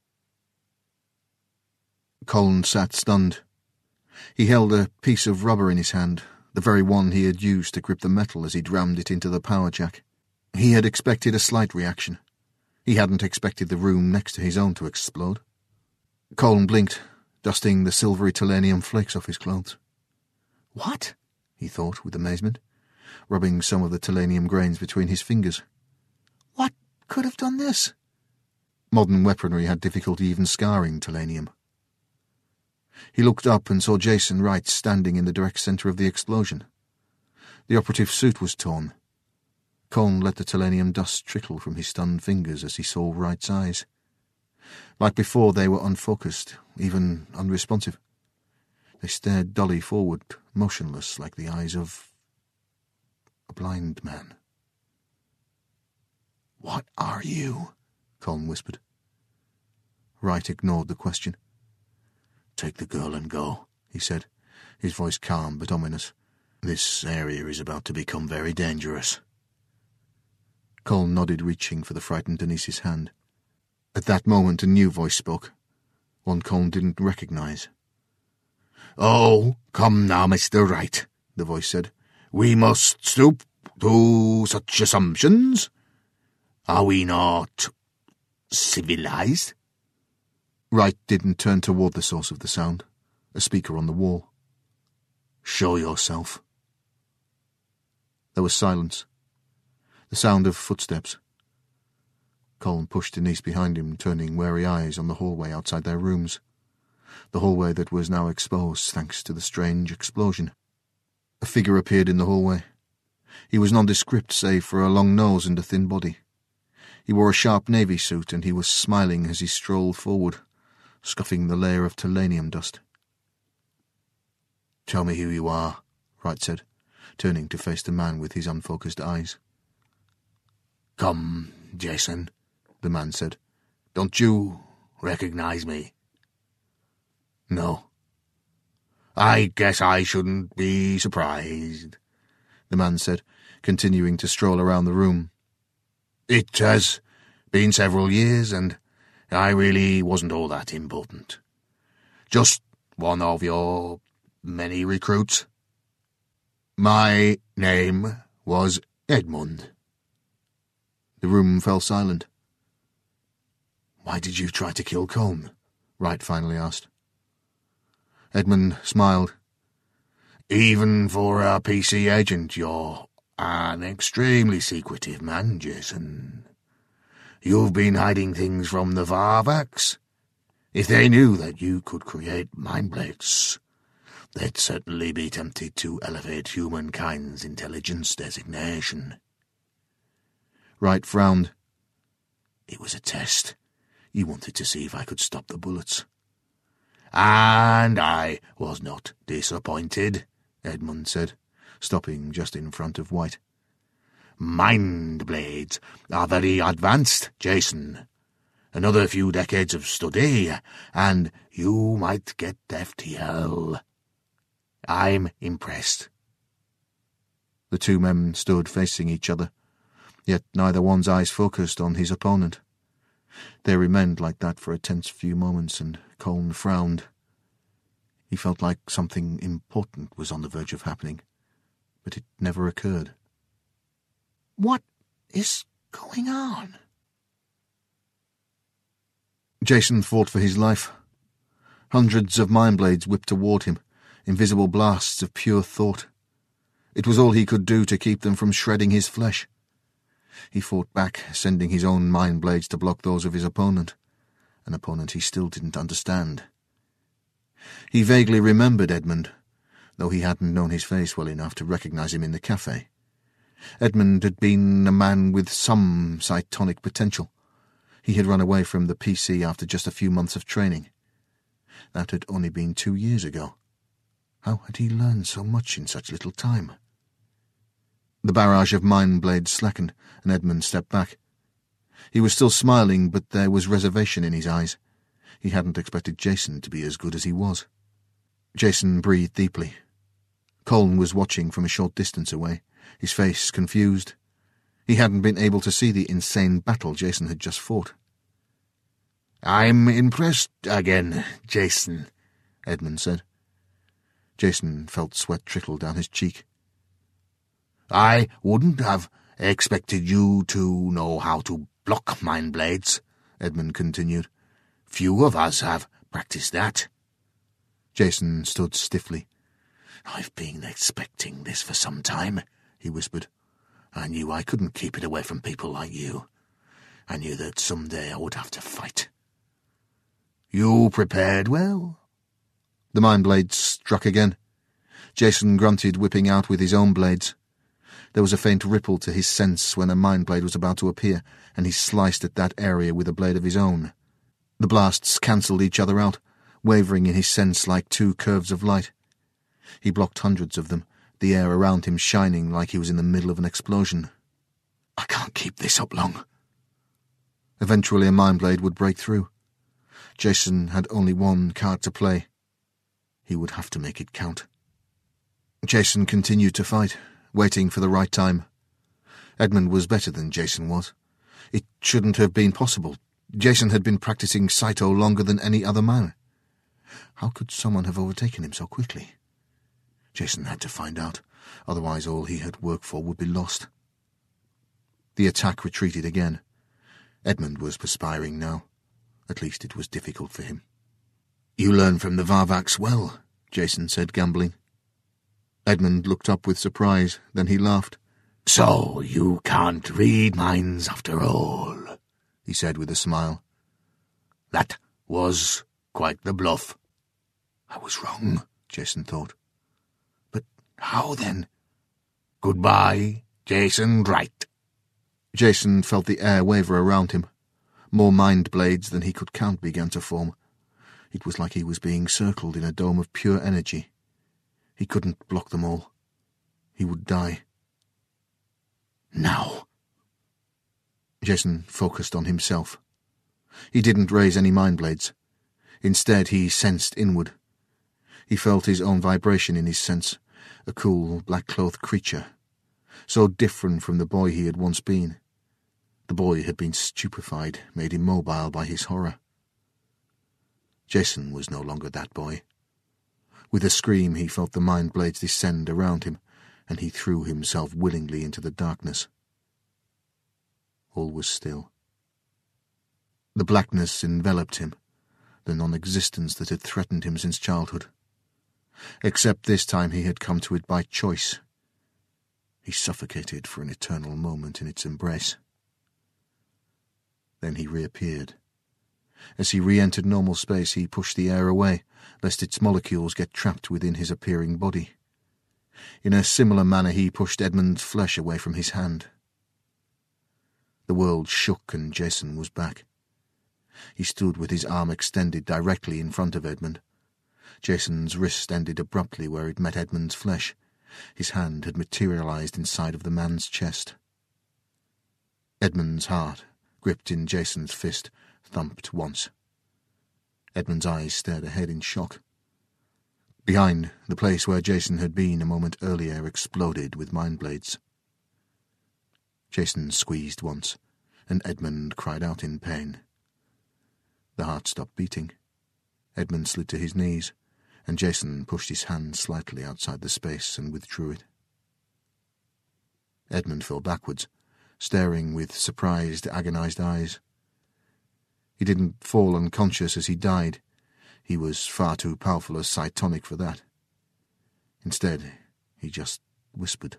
Colin sat stunned. He held a piece of rubber in his hand, the very one he had used to grip the metal as he'd rammed it into the power jack. He had expected a slight reaction. He hadn't expected the room next to his own to explode. Colin blinked, dusting the silvery tellurium flakes off his clothes. What? He thought with amazement, rubbing some of the tellurium grains between his fingers. What could have done this? Modern weaponry had difficulty even scarring tellurium. He looked up and saw Jason Wright standing in the direct centre of the explosion. The operative suit was torn. Colin let the tellurium dust trickle from his stunned fingers as he saw Wright's eyes. Like before, they were unfocused, even unresponsive. They stared dully forward, motionless like the eyes of a blind man. "What are you?" Colin whispered. Wright ignored the question. "Take the girl and go," he said, his voice calm but ominous. "This area is about to become very dangerous." Colin nodded, reaching for the frightened Denise's hand. At that moment a new voice spoke, one Colin didn't recognise. "Oh, come now, Mr. Wright," the voice said. "We must stoop to such assumptions. Are we not civilized?" Wright didn't turn toward the source of the sound, a speaker on the wall. "Show yourself." There was silence. The sound of footsteps. Colin pushed Denise behind him, turning wary eyes on the hallway outside their rooms. The hallway that was now exposed thanks to the strange explosion. A figure appeared in the hallway. He was nondescript save for a long nose and a thin body. He wore a sharp navy suit and he was smiling as he strolled forward, scuffing the layer of tellurium dust. "Tell me who you are," Wright said, turning to face the man with his unfocused eyes. "Come, Jason," the man said. "Don't you recognize me?" "No." "I guess I shouldn't be surprised," the man said, continuing to stroll around the room. "It has been several years, and I really wasn't all that important. Just one of your many recruits. My name was Edmund." The room fell silent. "Why did you try to kill Colm?" Wright finally asked. Edmund smiled. "Even for a PC agent, you're an extremely secretive man, Jason. You've been hiding things from the Varvax. If they knew that you could create mind blades, they'd certainly be tempted to elevate humankind's intelligence designation." Wright frowned. "It was a test. You wanted to see if I could stop the bullets." "And I was not disappointed," Edmund said, stopping just in front of White. "Mind blades are very advanced, Jason. Another few decades of study, and you might get FTL. I'm impressed." The two men stood facing each other, yet neither one's eyes focused on his opponent. They remained like that for a tense few moments, and Colin frowned. He felt like something important was on the verge of happening, but it never occurred. "What is going on?" Jason fought for his life. Hundreds of mind blades whipped toward him, invisible blasts of pure thought. It was all he could do to keep them from shredding his flesh. He fought back, sending his own mind blades to block those of his opponent, an opponent he still didn't understand. He vaguely remembered Edmund, though he hadn't known his face well enough to recognize him in the cafe. Edmund had been a man with some cytonic potential. He had run away from the PC after just a few months of training. That had only been 2 years ago. How had he learned so much in such little time? The barrage of mind blades slackened, and Edmund stepped back. He was still smiling, but there was reservation in his eyes. He hadn't expected Jason to be as good as he was. Jason breathed deeply. Colin was watching from a short distance away, his face confused. He hadn't been able to see the insane battle Jason had just fought. "I'm impressed again, Jason," Edmund said. Jason felt sweat trickle down his cheek. "I wouldn't have expected you to know how to block mind blades," Edmund continued. "Few of us have practiced that." Jason stood stiffly. "I've been expecting this for some time," he whispered. "I knew I couldn't keep it away from people like you. I knew that someday I would have to fight. You prepared well?" The mind blades struck again. Jason grunted, whipping out with his own blades. There was a faint ripple to his sense when a mind blade was about to appear, and he sliced at that area with a blade of his own. The blasts cancelled each other out, wavering in his sense like two curves of light. He blocked hundreds of them, the air around him shining like he was in the middle of an explosion. "I can't keep this up long." Eventually a mind blade would break through. Jason had only one card to play. He would have to make it count. Jason continued to fight, waiting for the right time. Edmund was better than Jason was. It shouldn't have been possible. Jason had been practicing Saito longer than any other man. How could someone have overtaken him so quickly? Jason had to find out, otherwise all he had worked for would be lost. The attack retreated again. Edmund was perspiring now. At least it was difficult for him. "You learn from the Varvaks well," Jason said, gambling. Edmund looked up with surprise, then he laughed. "So you can't read minds after all," he said with a smile. "That was quite the bluff." "I was wrong," Jason thought. "But how then?" "Goodbye, Jason Wright." Jason felt the air waver around him. More mind blades than he could count began to form. It was like he was being circled in a dome of pure energy. He couldn't block them all. He would die. "Now." Jason focused on himself. He didn't raise any mind blades. Instead, he sensed inward. He felt his own vibration in his sense, a cool, black-clothed creature, so different from the boy he had once been. The boy had been stupefied, made immobile by his horror. Jason was no longer that boy. With a scream, he felt the mind blades descend around him, and he threw himself willingly into the darkness. All was still. The blackness enveloped him, the non-existence that had threatened him since childhood. Except this time he had come to it by choice. He suffocated for an eternal moment in its embrace. Then he reappeared. As he re-entered normal space, he pushed the air away, lest its molecules get trapped within his appearing body. In a similar manner he pushed Edmund's flesh away from his hand. The world shook and Jason was back. He stood with his arm extended directly in front of Edmund. Jason's wrist ended abruptly where it met Edmund's flesh. His hand had materialized inside of the man's chest. Edmund's heart, gripped in Jason's fist, thumped once. Edmund's eyes stared ahead in shock. Behind, the place where Jason had been a moment earlier exploded with mind blades. Jason squeezed once, and Edmund cried out in pain. The heart stopped beating. Edmund slid to his knees, and Jason pushed his hand slightly outside the space and withdrew it. Edmund fell backwards, staring with surprised, agonized eyes. He didn't fall unconscious as he died. He was far too powerful a cytonic for that. Instead, he just whispered.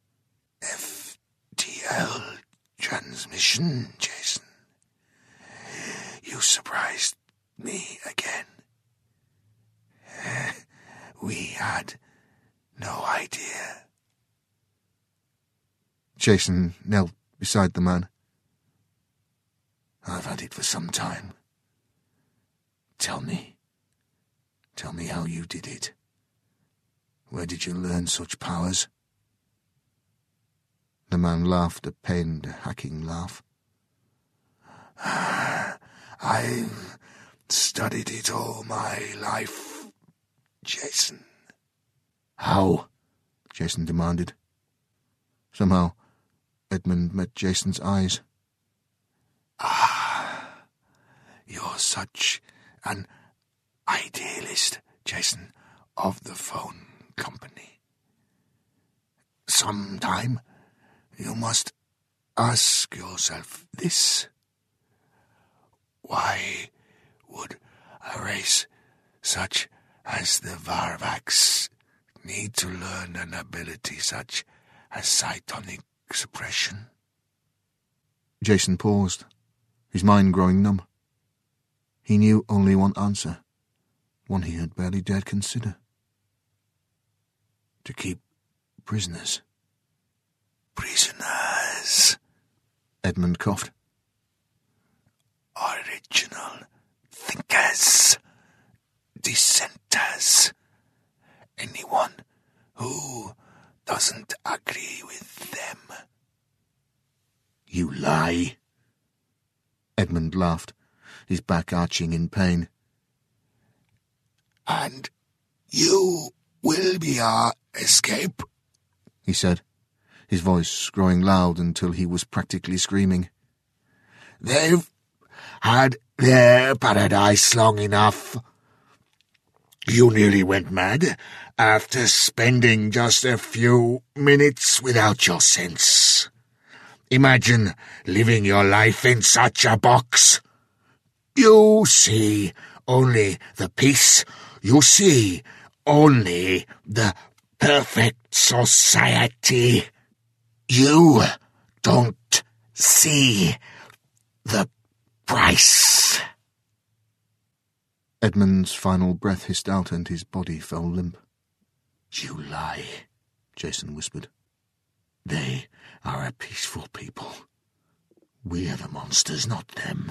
"FTL transmission, Jason. You surprised me again. We had no idea." Jason knelt beside the man. "I've had it for some time. Tell me how you did it. Where did you learn such powers?" The man laughed, a pained, hacking laugh. I've studied it all my life, Jason. How? Jason demanded. Somehow, Edmund met Jason's eyes. You're such an idealist, Jason, of the phone company. Sometime you must ask yourself this. Why would a race such as the Varvaks need to learn an ability such as cytonic suppression? Jason paused, his mind growing numb. He knew only one answer, one he had barely dared consider. To keep prisoners. Prisoners, Edmund coughed. Original thinkers, dissenters, anyone who doesn't agree with them. You lie. Edmund laughed, his back arching in pain. And you will be our escape, he said, his voice growing loud until he was practically screaming. They've had their paradise long enough. You nearly went mad after spending just a few minutes without your sense. Imagine living your life in such a box. You see only the peace. You see only the perfect society. You don't see the price. Edmund's final breath hissed out and his body fell limp. You lie, Jason whispered. They are a peaceful people. We're the monsters, not them.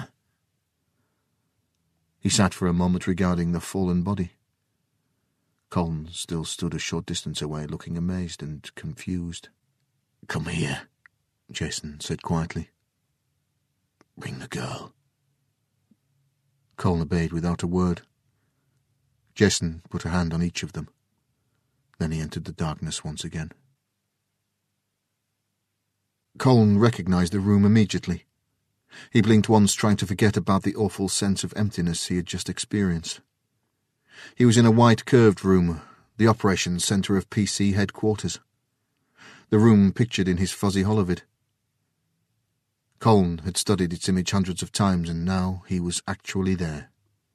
He sat for a moment regarding the fallen body. Colin still stood a short distance away, looking amazed and confused. Come here, Jason said quietly. Bring the girl. Colin obeyed without a word. Jason put a hand on each of them. Then he entered the darkness once again. Colin recognized the room immediately. He blinked once, trying to forget about the awful sense of emptiness he had just experienced. He was in a white curved room, the operations centre of PC headquarters. The room pictured in his fuzzy holovid. Colin had studied its image hundreds of times, and now he was actually there.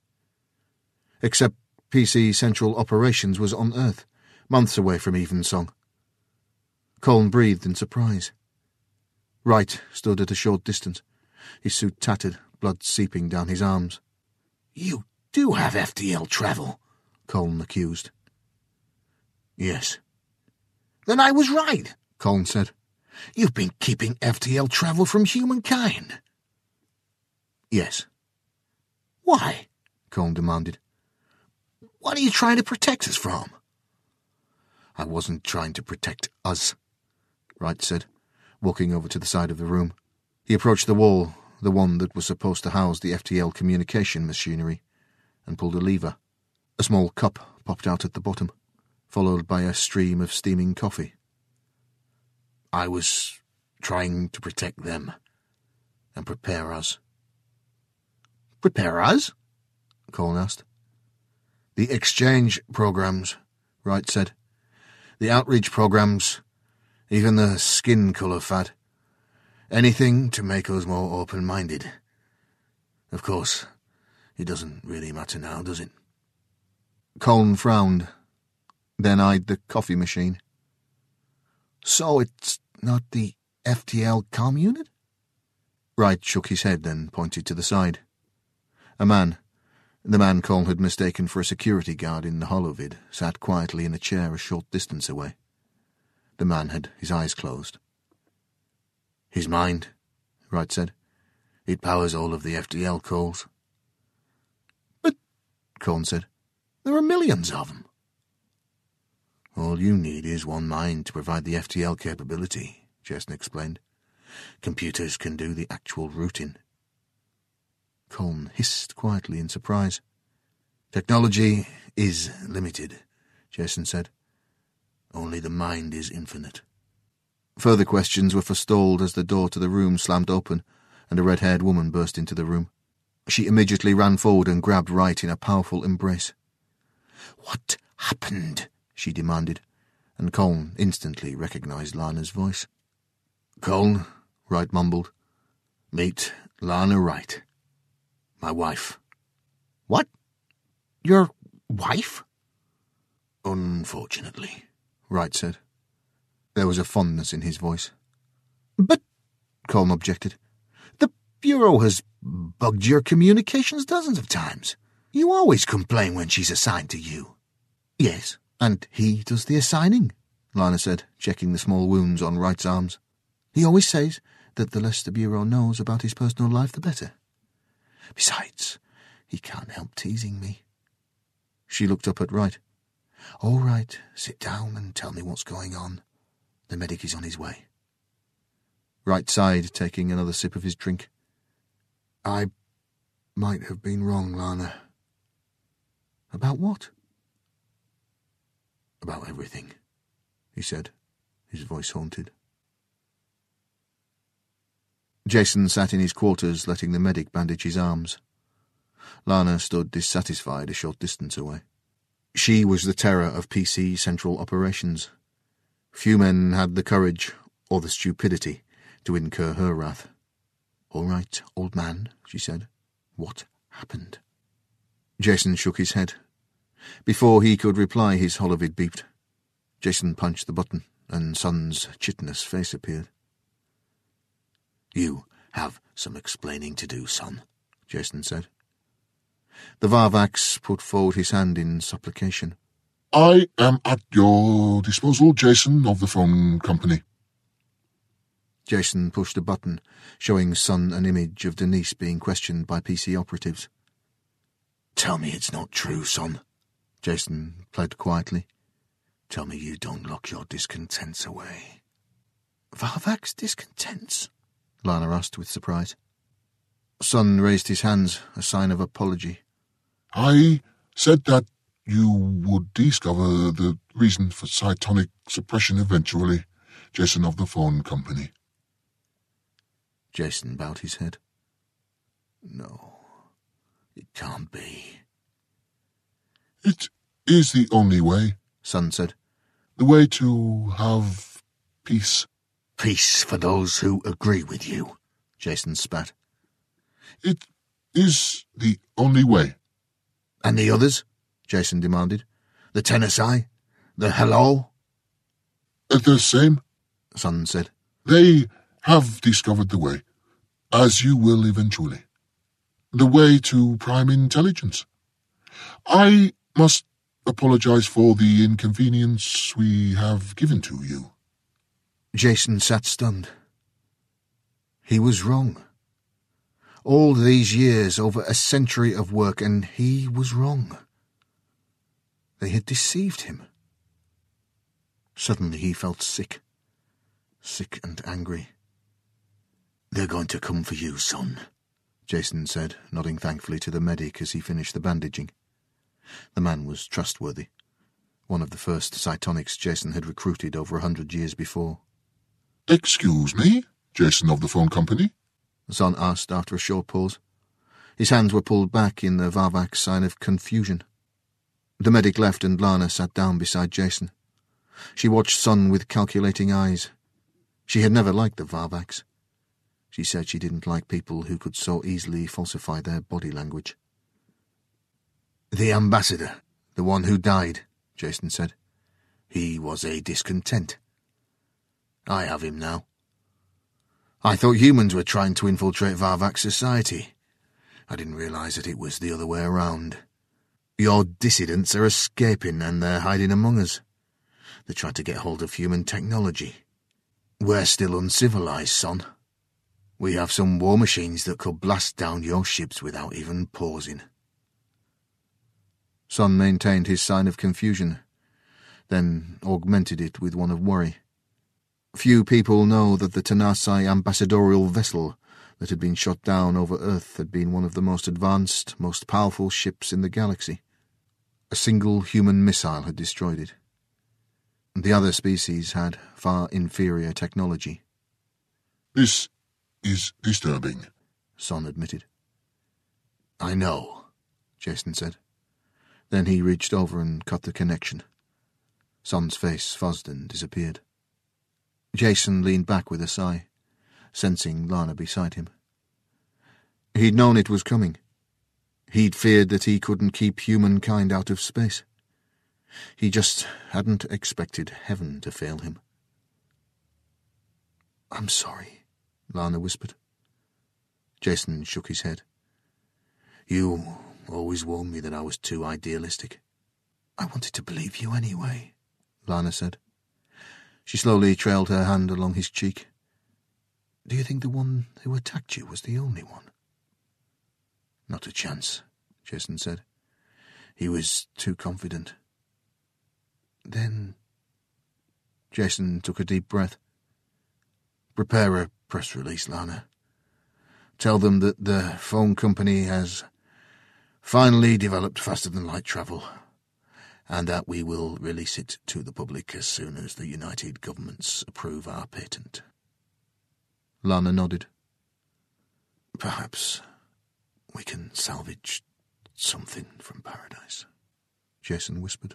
Except PC Central Operations was on Earth, months away from Evensong. Colin breathed in surprise. Wright stood at a short distance, his suit tattered, blood seeping down his arms. You do have FTL travel, Colin accused. Yes. Then I was right, Colin said. You've been keeping FTL travel from humankind. Yes. Why? Colin demanded. What are you trying to protect us from? I wasn't trying to protect us, Wright said, walking over to the side of the room. He approached the wall, the one that was supposed to house the FTL communication machinery, and pulled a lever. A small cup popped out at the bottom, followed by a stream of steaming coffee. I was trying to protect them and prepare us. Prepare us? Colin asked. The exchange programs, Wright said. The outreach programs, even the skin colour fad. Anything to make us more open-minded. Of course, it doesn't really matter now, does it? Colin frowned, then eyed the coffee machine. So it's not the FTL comm unit? Wright shook his head, then pointed to the side. A man, the man Colin had mistaken for a security guard in the holovid, sat quietly in a chair a short distance away. The man had his eyes closed. His mind, Wright said. It powers all of the FTL calls. But, Colin said, there are millions of them. All you need is one mind to provide the FTL capability, Jason explained. Computers can do the actual routing. Colm hissed quietly in surprise. Technology is limited, Jason said. Only the mind is infinite. Further questions were forestalled as the door to the room slammed open and a red-haired woman burst into the room. She immediately ran forward and grabbed Wright in a powerful embrace. "What happened?" she demanded, and Colm instantly recognized Lana's voice. "Colm," Wright mumbled. "Meet Lana Wright. My wife." "What? Your wife?" "Unfortunately," Wright said. There was a fondness in his voice. "But," Colm objected, "the Bureau has bugged your communications dozens of times. You always complain when she's assigned to you." "Yes, and he does the assigning," Lana said, checking the small wounds on Wright's arms. "He always says that the less the Bureau knows about his personal life, the better. Besides, he can't help teasing me." She looked up at Wright. "All right, sit down and tell me what's going on. The medic is on his way." Wright sighed, taking another sip of his drink. "I might have been wrong, Lana." "About what?" "About everything," he said, his voice haunted. Jason sat in his quarters, letting the medic bandage his arms. Lana stood dissatisfied a short distance away. She was the terror of PC Central Operations. Few men had the courage, or the stupidity, to incur her wrath. "All right, old man," she said. "What happened?" Jason shook his head. Before he could reply, his holovid beeped. Jason punched the button, and Son's chitinous face appeared. "You have some explaining to do, son," Jason said. The Varvax put forward his hand in supplication. "I am at your disposal, Jason of the phone company." Jason pushed a button, showing Son an image of Denise being questioned by PC operatives. "Tell me it's not true, son," Jason pled quietly. "Tell me you don't lock your discontents away." "Varvax discontents?" Lana asked with surprise. Son raised his hands, a sign of apology. "I said that you would discover the reason for cytonic suppression eventually, Jason of the phone company." Jason bowed his head. "No, it can't be." "It is the only way," Son said. "The way to have peace." "Peace for those who agree with you," Jason spat. "It is the only way." "And the others?" Jason demanded. "The Tennessee? The Hello?" "The same," Son said. "They have discovered the way, as you will eventually. The way to prime intelligence. I must apologize for the inconvenience we have given to you." Jason sat stunned. He was wrong. All these years, over a century of work, and he was wrong. They had deceived him. Suddenly he felt sick and angry. "They're going to come for you, son," Jason said, nodding thankfully to the medic as he finished the bandaging. The man was trustworthy, one of the first cytonics Jason had recruited over 100 years before. "Excuse me, Jason of the phone company?" Son asked after a short pause. His hands were pulled back in the Varvax sign of confusion. The medic left and Lana sat down beside Jason. She watched Son with calculating eyes. She had never liked the Varvax. She said she didn't like people who could so easily falsify their body language. "The ambassador, the one who died," Jason said. "He was a discontent. I have him now. I thought humans were trying to infiltrate Varvax society. I didn't realize that it was the other way around. Your dissidents are escaping and they're hiding among us. They tried to get hold of human technology. We're still uncivilized, son. We have some war machines that could blast down your ships without even pausing." Son maintained his sign of confusion, then augmented it with one of worry. Few people know that the Tennessee ambassadorial vessel, that had been shot down over Earth had been one of the most advanced, most powerful ships in the galaxy. A single human missile had destroyed it. The other species had far inferior technology. This is disturbing, Son admitted. I know, Jason said. Then he reached over and cut the connection. Son's face fuzzed and disappeared. Jason leaned back with a sigh, sensing Lana beside him. He'd known it was coming. He'd feared that he couldn't keep humankind out of space. He just hadn't expected heaven to fail him. I'm sorry, Lana whispered. Jason shook his head. You always warned me that I was too idealistic. I wanted to believe you anyway, Lana said. She slowly trailed her hand along his cheek. Do you think the one who attacked you was the only one? Not a chance, Jason said. He was too confident. Then... Jason took a deep breath. Prepare a press release, Lana. Tell them that the phone company has finally developed faster-than-light travel, and that we will release it to the public as soon as the United Governments approve our patent. Lana nodded. Perhaps we can salvage something from paradise, Jason whispered.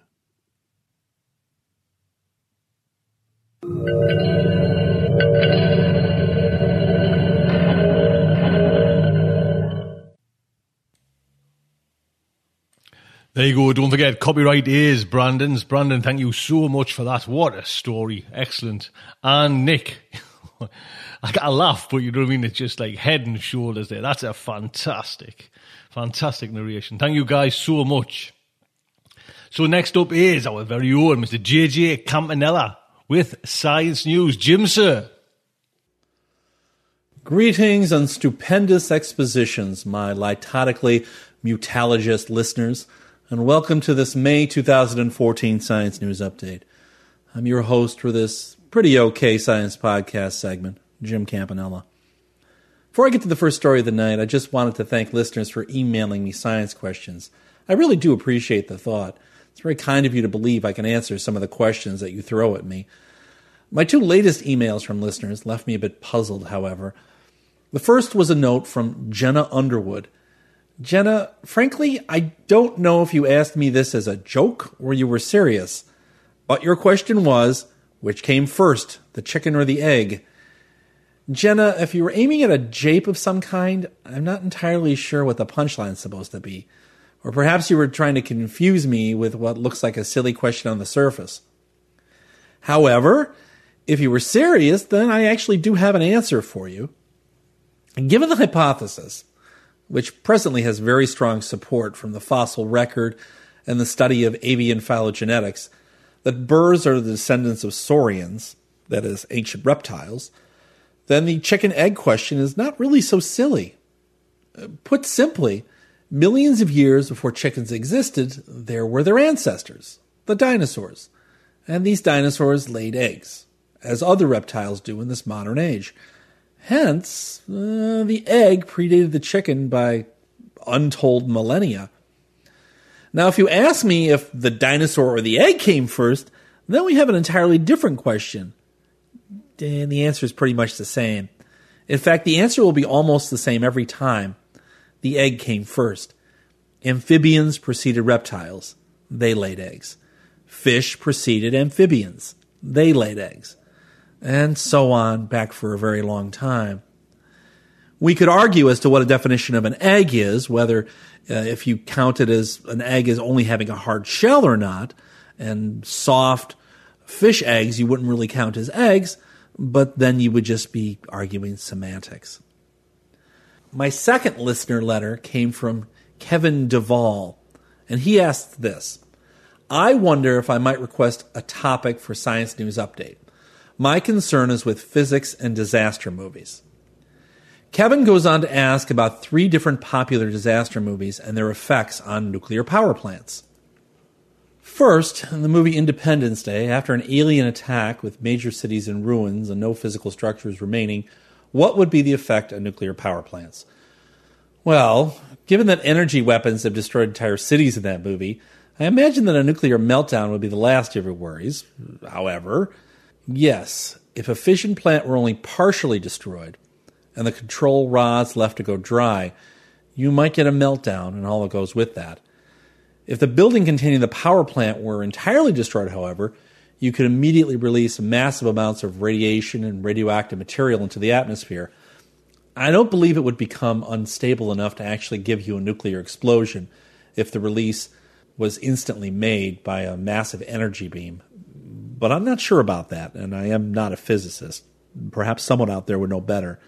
There you go. Don't forget, copyright is Brandon's. Brandon, thank you so much for that. What a story. Excellent. And Nick, I got to laugh, but you know what I mean? It's just like head and shoulders there. That's a fantastic narration. Thank you guys so much. So next up is our very own Mr. JJ Campanella with Science News. Jim, sir. Greetings and stupendous expositions, my litotically mutalogist listeners, and welcome to this May 2014 Science News Update. I'm your host for this pretty okay science podcast segment, Jim Campanella. Before I get to the first story of the night, I just wanted to thank listeners for emailing me science questions. I really do appreciate the thought. It's very kind of you to believe I can answer some of the questions that you throw at me. My two latest emails from listeners left me a bit puzzled, however. The first was a note from Jenna Underwood. Jenna, frankly, I don't know if you asked me this as a joke or you were serious, but your question was, which came first, the chicken or the egg? Jenna, if you were aiming at a jape of some kind, I'm not entirely sure what the punchline's supposed to be. Or perhaps you were trying to confuse me with what looks like a silly question on the surface. However, if you were serious, then I actually do have an answer for you. Given the hypothesis, which presently has very strong support from the fossil record and the study of avian phylogenetics, that birds are the descendants of saurians, that is, ancient reptiles, then the chicken-egg question is not really so silly. Put simply, millions of years before chickens existed, there were their ancestors, the dinosaurs, and these dinosaurs laid eggs, as other reptiles do in this modern age. Hence, the egg predated the chicken by untold millennia. Now, if you ask me if the dinosaur or the egg came first, then we have an entirely different question. And the answer is pretty much the same. In fact, the answer will be almost the same every time. The egg came first. Amphibians preceded reptiles. They laid eggs. Fish preceded amphibians. They laid eggs. And so on, back for a very long time. We could argue as to what a definition of an egg is, whether if you count it as an egg as only having a hard shell or not, and soft fish eggs you wouldn't really count as eggs, but then you would just be arguing semantics. My second listener letter came from Kevin Duvall, and he asked this. I wonder if I might request a topic for Science News Update. My concern is with physics and disaster movies. Kevin goes on to ask about 3 different popular disaster movies and their effects on nuclear power plants. First, in the movie Independence Day, after an alien attack with major cities in ruins and no physical structures remaining, What would be the effect of nuclear power plants? Well, given that energy weapons have destroyed entire cities in that movie, I imagine that a nuclear meltdown would be the last of your worries. However, yes, if a fission plant were only partially destroyed and the control rods left to go dry, you might get a meltdown and all that goes with that. If the building containing the power plant were entirely destroyed, however, you could immediately release massive amounts of radiation and radioactive material into the atmosphere. I don't believe it would become unstable enough to actually give you a nuclear explosion if the release was instantly made by a massive energy beam. But I'm not sure about that, and I am not a physicist. Perhaps someone out there would know better.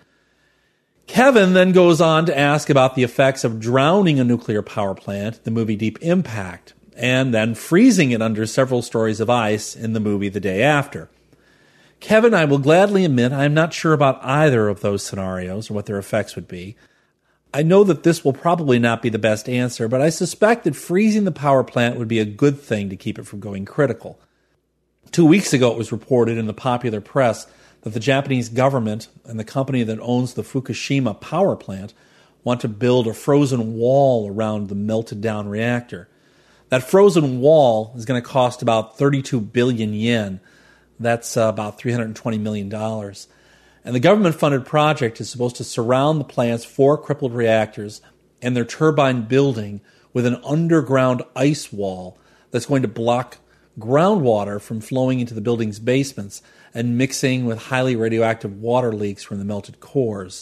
Kevin then goes on to ask about the effects of drowning a nuclear power plant, the movie Deep Impact, and then freezing it under several stories of ice in the movie The Day After. Kevin, I will gladly admit I am not sure about either of those scenarios or what their effects would be. I know that this will probably not be the best answer, but I suspect that freezing the power plant would be a good thing to keep it from going critical. 2 weeks ago it was reported in the popular press that the Japanese government and the company that owns the Fukushima power plant want to build a frozen wall around the melted-down reactor. That frozen wall is going to cost about 32 billion yen. That's about $320 million. And the government-funded project is supposed to surround the plant's 4 crippled reactors and their turbine building with an underground ice wall that's going to block groundwater from flowing into the building's basements and mixing with highly radioactive water leaks from the melted cores.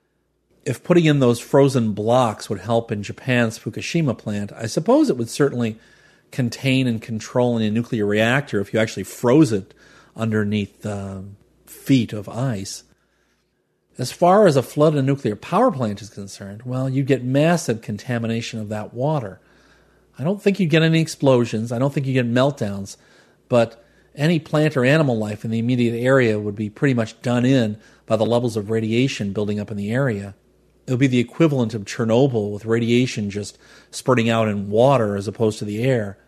If putting in those frozen blocks would help in Japan's Fukushima plant, I suppose it would certainly contain and control any nuclear reactor if you actually froze it underneath feet of ice. As far as a flood in a nuclear power plant is concerned, well, you'd get massive contamination of that water. I don't think you'd get any explosions. I don't think you'd get meltdowns. But any plant or animal life in the immediate area would be pretty much done in by the levels of radiation building up in the area. It would be the equivalent of Chernobyl with radiation just spurting out in water as opposed to the air.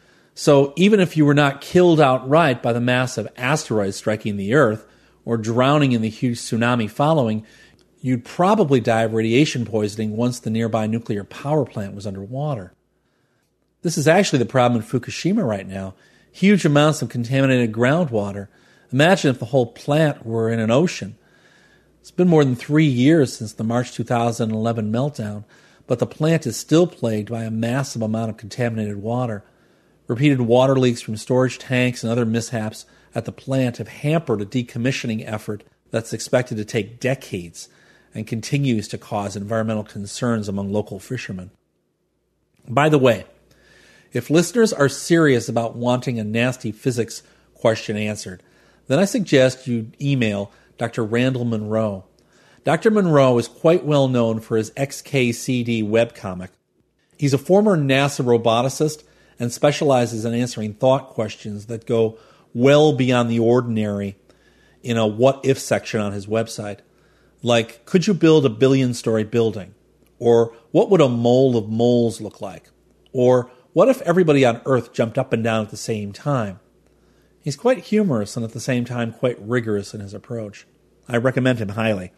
So even if you were not killed outright by the massive asteroid striking the Earth or drowning in the huge tsunami following, you'd probably die of radiation poisoning once the nearby nuclear power plant was underwater. This is actually the problem in Fukushima right now. Huge amounts of contaminated groundwater. Imagine if the whole plant were in an ocean. It's been more than 3 years since the March 2011 meltdown, but the plant is still plagued by a massive amount of contaminated water. Repeated water leaks from storage tanks and other mishaps at the plant have hampered a decommissioning effort that's expected to take decades and continues to cause environmental concerns among local fishermen. By the way, if listeners are serious about wanting a nasty physics question answered, then I suggest you email Dr. Randall Munroe. Dr. Munroe is quite well known for his XKCD webcomic. He's a former NASA roboticist and specializes in answering thought questions that go well beyond the ordinary in a what-if section on his website. Like, could you build a billion-story building? Or what would a mole of moles look like? Or what if everybody on Earth jumped up and down at the same time? He's quite humorous and at the same time quite rigorous in his approach. I recommend him highly.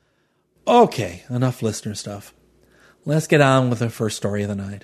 Okay, enough listener stuff. Let's get on with the first story of the night.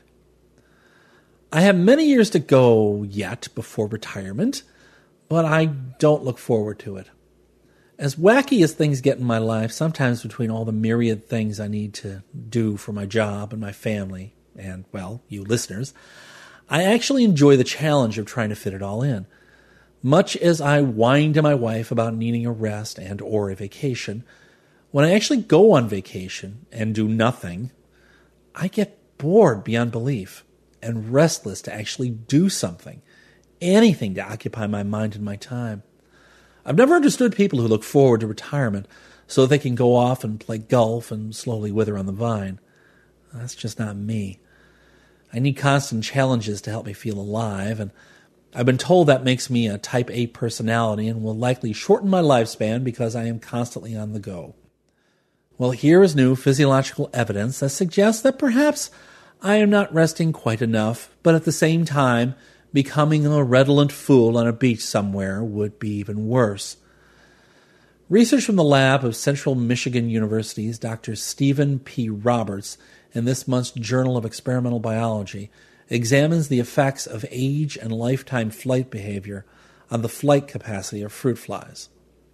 I have many years to go yet before retirement, but I don't look forward to it. As wacky as things get in my life, sometimes between all the myriad things I need to do for my job and my family, and, well, you listeners, I actually enjoy the challenge of trying to fit it all in. Much as I whine to my wife about needing a rest and or a vacation, when I actually go on vacation and do nothing, I get bored beyond belief and restless to actually do something, anything to occupy my mind and my time. I've never understood people who look forward to retirement so that they can go off and play golf and slowly wither on the vine. That's just not me. I need constant challenges to help me feel alive, and I've been told that makes me a type A personality and will likely shorten my lifespan because I am constantly on the go. Well, here is new physiological evidence that suggests that perhaps I am not resting quite enough, but at the same time, becoming a redolent fool on a beach somewhere would be even worse. Research from the lab of Central Michigan University's Dr. Stephen P. Roberts in this month's Journal of Experimental Biology examines the effects of age and lifetime flight behavior on the flight capacity of fruit flies.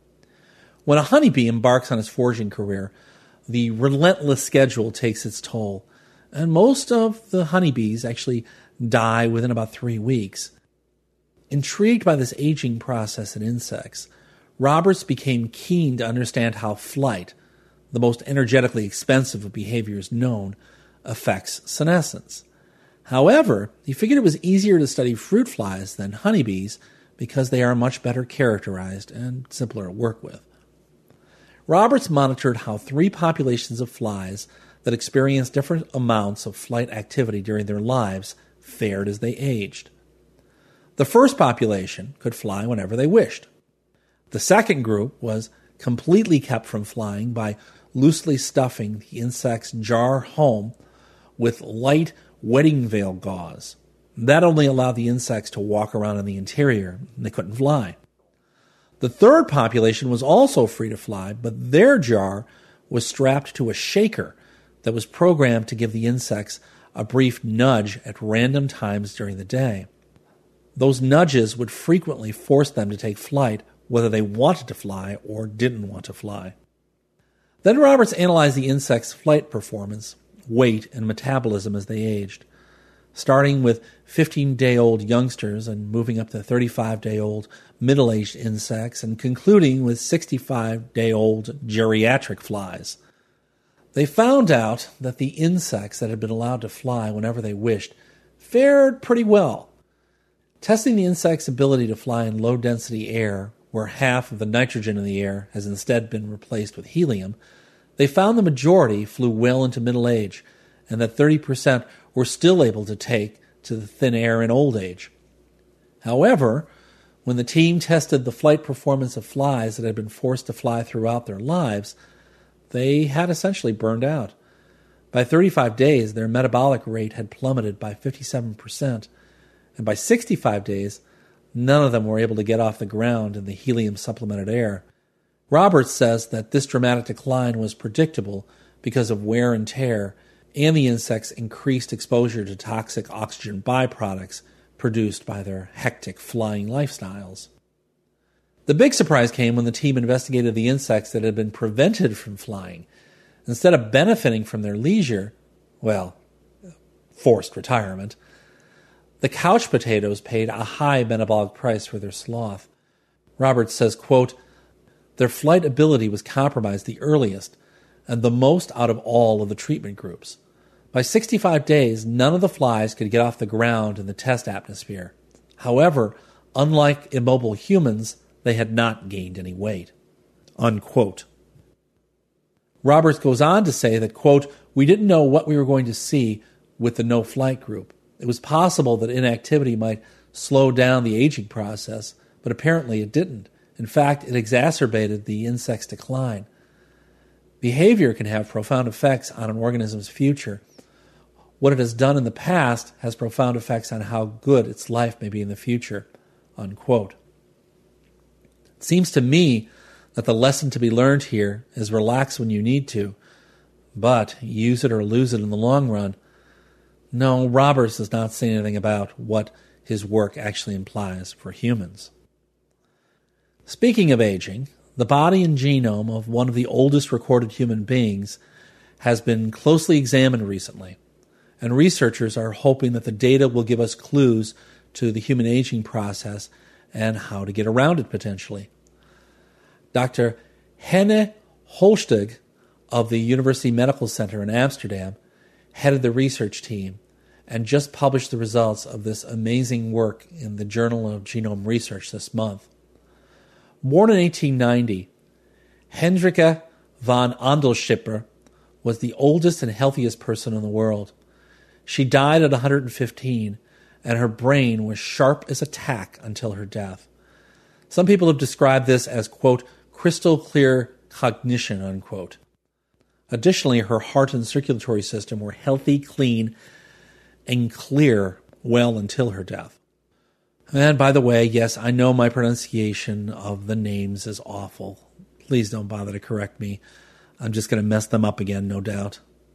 When a honeybee embarks on his foraging career, the relentless schedule takes its toll, and most of the honeybees actually die within about 3 weeks. Intrigued by this aging process in insects, Roberts became keen to understand how flight, the most energetically expensive of behaviors known, affects senescence. However, he figured it was easier to study fruit flies than honeybees because they are much better characterized and simpler to work with. Roberts monitored how 3 populations of flies that experienced different amounts of flight activity during their lives fared as they aged. The first population could fly whenever they wished. The second group was completely kept from flying by loosely stuffing the insect's jar home with light wedding veil gauze. That only allowed the insects to walk around in the interior, and they couldn't fly. The third population was also free to fly, but their jar was strapped to a shaker that was programmed to give the insects a brief nudge at random times during the day. Those nudges would frequently force them to take flight, whether they wanted to fly or didn't want to fly. Then Roberts analyzed the insects' flight performance, weight, and metabolism as they aged, starting with 15-day-old youngsters and moving up to 35-day-old middle-aged insects and concluding with 65-day-old geriatric flies. They found out that the insects that had been allowed to fly whenever they wished fared pretty well. Testing the insect's ability to fly in low-density air, where half of the nitrogen in the air has instead been replaced with helium, they found the majority flew well into middle age, and that 30% were still able to take to the thin air in old age. However, when the team tested the flight performance of flies that had been forced to fly throughout their lives, they had essentially burned out. By 35 days, their metabolic rate had plummeted by 57%, and by 65 days, none of them were able to get off the ground in the helium-supplemented air. Roberts says that this dramatic decline was predictable because of wear and tear and the insects' increased exposure to toxic oxygen byproducts produced by their hectic flying lifestyles. The big surprise came when the team investigated the insects that had been prevented from flying. Instead of benefiting from their leisure, forced retirement, the couch potatoes paid a high metabolic price for their sloth. Roberts says, quote, "Their flight ability was compromised the earliest and the most out of all of the treatment groups. By 65 days, none of the flies could get off the ground in the test atmosphere. However, unlike immobile humans, they had not gained any weight." Unquote. Roberts goes on to say that, quote, "We didn't know what we were going to see with the no-flight group. It was possible that inactivity might slow down the aging process, but apparently it didn't. In fact, it exacerbated the insect's decline. Behavior can have profound effects on an organism's future. What it has done in the past has profound effects on how good its life may be in the future." Unquote. It seems to me that the lesson to be learned here is relax when you need to, but use it or lose it in the long run. No, Roberts does not say anything about what his work actually implies for humans. Speaking of aging, the body and genome of one of the oldest recorded human beings has been closely examined recently, and researchers are hoping that the data will give us clues to the human aging process and how to get around it potentially. Dr. Henne Holstig of the University Medical Center in Amsterdam headed the research team and just published the results of this amazing work in the Journal of Genome Research this month. Born in 1890, Hendrika van Andelschipper was the oldest and healthiest person in the world. She died at 115, and her brain was sharp as a tack until her death. Some people have described this as, quote, crystal clear cognition, unquote. Additionally, her heart and circulatory system were healthy, clean, and clear well until her death. And by the way, yes, I know my pronunciation of the names is awful. Please don't bother to correct me. I'm just going to mess them up again, no doubt.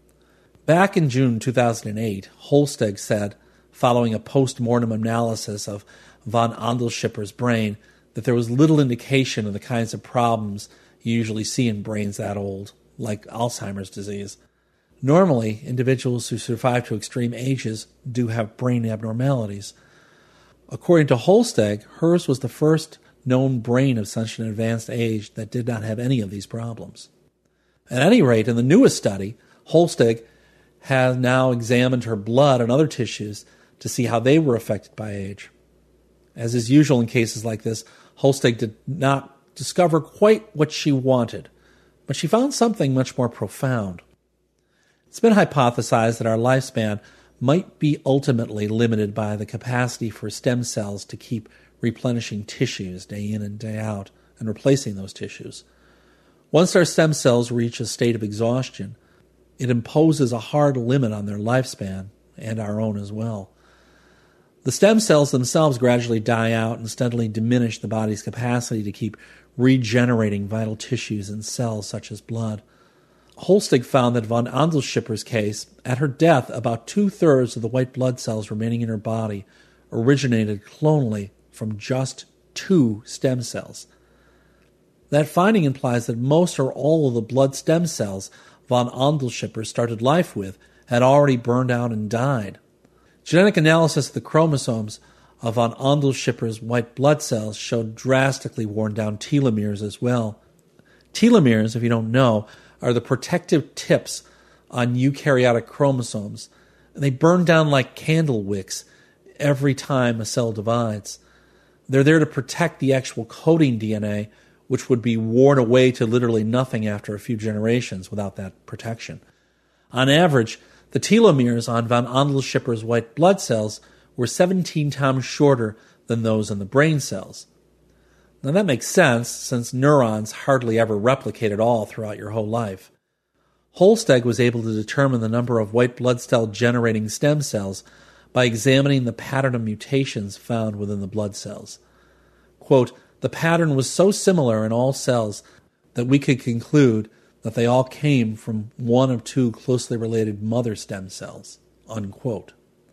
Back in June 2008, Holsteg said, following a post-mortem analysis of von Andelschipper's brain, that there was little indication of the kinds of problems you usually see in brains that old, like Alzheimer's disease. Normally, individuals who survive to extreme ages do have brain abnormalities. According to Holsteg, hers was the first known brain of such an advanced age that did not have any of these problems. At any rate, in the newest study, Holsteg has now examined her blood and other tissues to see how they were affected by age. As is usual in cases like this, Holsteg did not discover quite what she wanted, but she found something much more profound. It's been hypothesized that our lifespan might be ultimately limited by the capacity for stem cells to keep replenishing tissues day in and day out and replacing those tissues. Once our stem cells reach a state of exhaustion, it imposes a hard limit on their lifespan and our own as well. The stem cells themselves gradually die out and steadily diminish the body's capacity to keep regenerating vital tissues and cells such as blood. Holsteg found that von Andelschipper's case, at her death, about 2/3 of the white blood cells remaining in her body originated clonally from just 2 stem cells. That finding implies that most or all of the blood stem cells von Andelschipper started life with had already burned out and died. Genetic analysis of the chromosomes of von Andelschipper's white blood cells showed drastically worn-down telomeres as well. Telomeres, if you don't know, are the protective tips on eukaryotic chromosomes, and they burn down like candle wicks every time a cell divides. They're there to protect the actual coding DNA, which would be worn away to literally nothing after a few generations without that protection. On average, the telomeres on von Andelschipper's white blood cells were 17 times shorter than those in the brain cells. Now that makes sense, since neurons hardly ever replicate at all throughout your whole life. Holsteg was able to determine the number of white blood cell generating stem cells by examining the pattern of mutations found within the blood cells. Quote, "The pattern was so similar in all cells that we could conclude that they all came from one of 2 closely related mother stem cells." Unquote.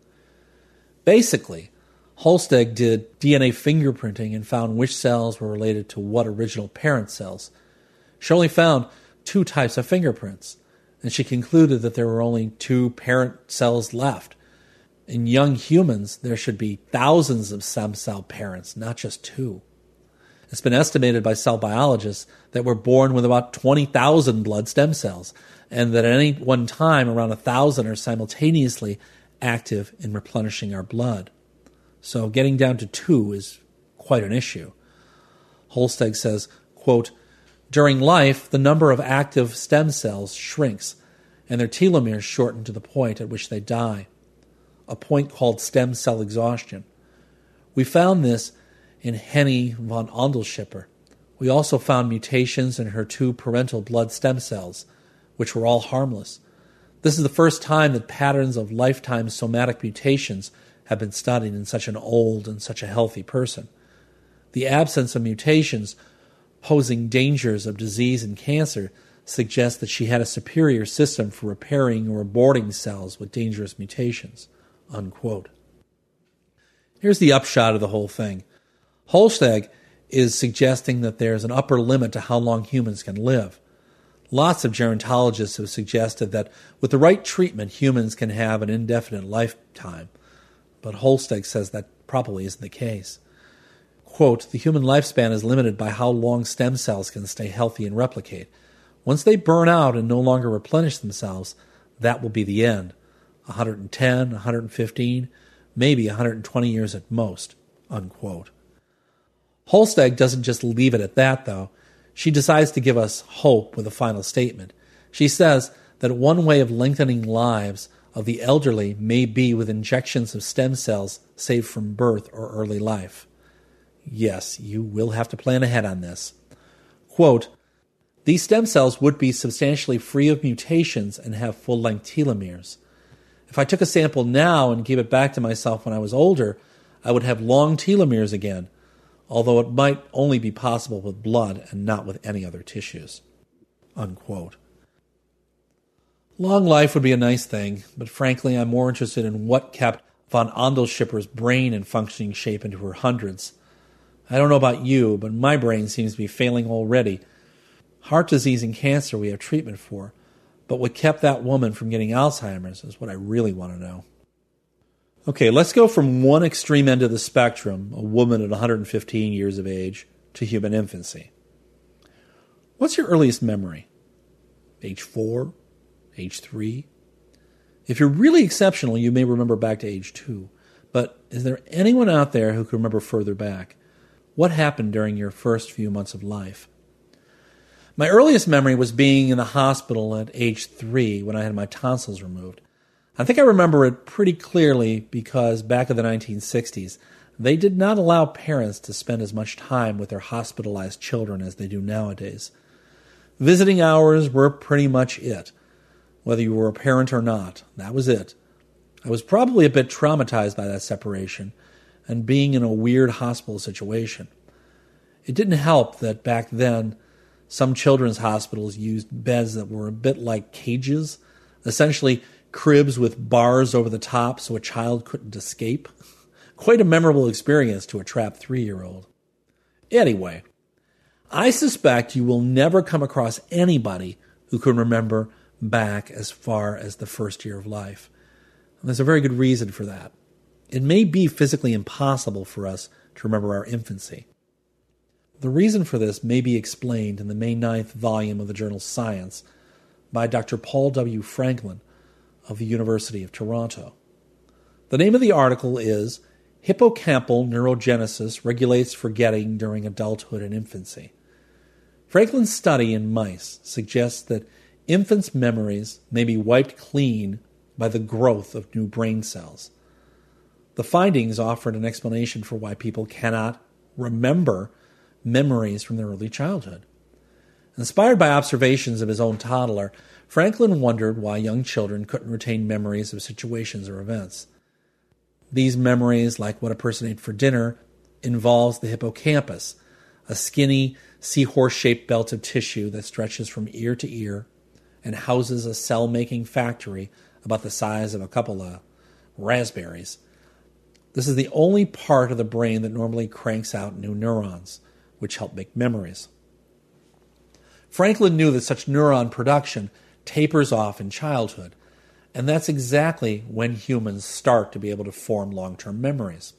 Basically, Holsteg did DNA fingerprinting and found which cells were related to what original parent cells. She only found 2 types of fingerprints, and she concluded that there were only 2 parent cells left. In young humans, there should be thousands of stem cell parents, not just 2. It's been estimated by cell biologists that we're born with about 20,000 blood stem cells, and that at any one time around 1,000 are simultaneously active in replenishing our blood. So getting down to 2 is quite an issue. Holsteg says, quote, "During life, the number of active stem cells shrinks, and their telomeres shorten to the point at which they die, a point called stem cell exhaustion. We found this in Henny von Andelschipper. We also found mutations in her 2 parental blood stem cells, which were all harmless. This is the first time that patterns of lifetime somatic mutations have been studied in such an old and such a healthy person. The absence of mutations posing dangers of disease and cancer suggests that she had a superior system for repairing or aborting cells with dangerous mutations." Unquote. Here's the upshot of the whole thing. Holsteg is suggesting that there's an upper limit to how long humans can live. Lots of gerontologists have suggested that with the right treatment, humans can have an indefinite lifetime. But Holsteg says that probably isn't the case. Quote, "The human lifespan is limited by how long stem cells can stay healthy and replicate. Once they burn out and no longer replenish themselves, that will be the end. 110, 115, maybe 120 years at most." Unquote. Holsteg doesn't just leave it at that, though. She decides to give us hope with a final statement. She says that one way of lengthening lives of the elderly may be with injections of stem cells saved from birth or early life. Yes, you will have to plan ahead on this. Quote, "These stem cells would be substantially free of mutations and have full-length telomeres. If I took a sample now and gave it back to myself when I was older, I would have long telomeres again. although it might only be possible with blood and not with any other tissues." Unquote. Long life would be a nice thing, but frankly I'm more interested in what kept von Andelschipper's brain in functioning shape into her hundreds. I don't know about you, but my brain seems to be failing already. Heart disease and cancer we have treatment for, but what kept that woman from getting Alzheimer's is what I really want to know. Okay, let's go from one extreme end of the spectrum, a woman at 115 years of age, to human infancy. What's your earliest memory? Age 4? Age 3? If you're really exceptional, you may remember back to age 2. But is there anyone out there who can remember further back? What happened during your first few months of life? My earliest memory was being in the hospital at age 3 when I had my tonsils removed. I think I remember it pretty clearly because back in the 1960s, they did not allow parents to spend as much time with their hospitalized children as they do nowadays. Visiting hours were pretty much it. Whether you were a parent or not, that was it. I was probably a bit traumatized by that separation and being in a weird hospital situation. It didn't help that back then, some children's hospitals used beds that were a bit like cages, essentially cribs with bars over the top so a child couldn't escape. Quite a memorable experience to a trapped 3-year-old. Anyway, I suspect you will never come across anybody who can remember back as far as the first year of life. And there's a very good reason for that. It may be physically impossible for us to remember our infancy. The reason for this may be explained in the May 9th volume of the journal Science by Dr. Paul W. Franklin of the University of Toronto. The name of the article is Hippocampal Neurogenesis Regulates Forgetting During Adulthood and Infancy. Franklin's study in mice suggests that infants' memories may be wiped clean by the growth of new brain cells. The findings offered an explanation for why people cannot remember memories from their early childhood. Inspired by observations of his own toddler, Franklin wondered why young children couldn't retain memories of situations or events. These memories, like what a person ate for dinner, involves the hippocampus, a skinny, seahorse-shaped belt of tissue that stretches from ear to ear and houses a cell-making factory about the size of a couple of raspberries. This is the only part of the brain that normally cranks out new neurons, which help make memories. Franklin knew that such neuron production tapers off in childhood, and that's exactly when humans start to be able to form long-term memories.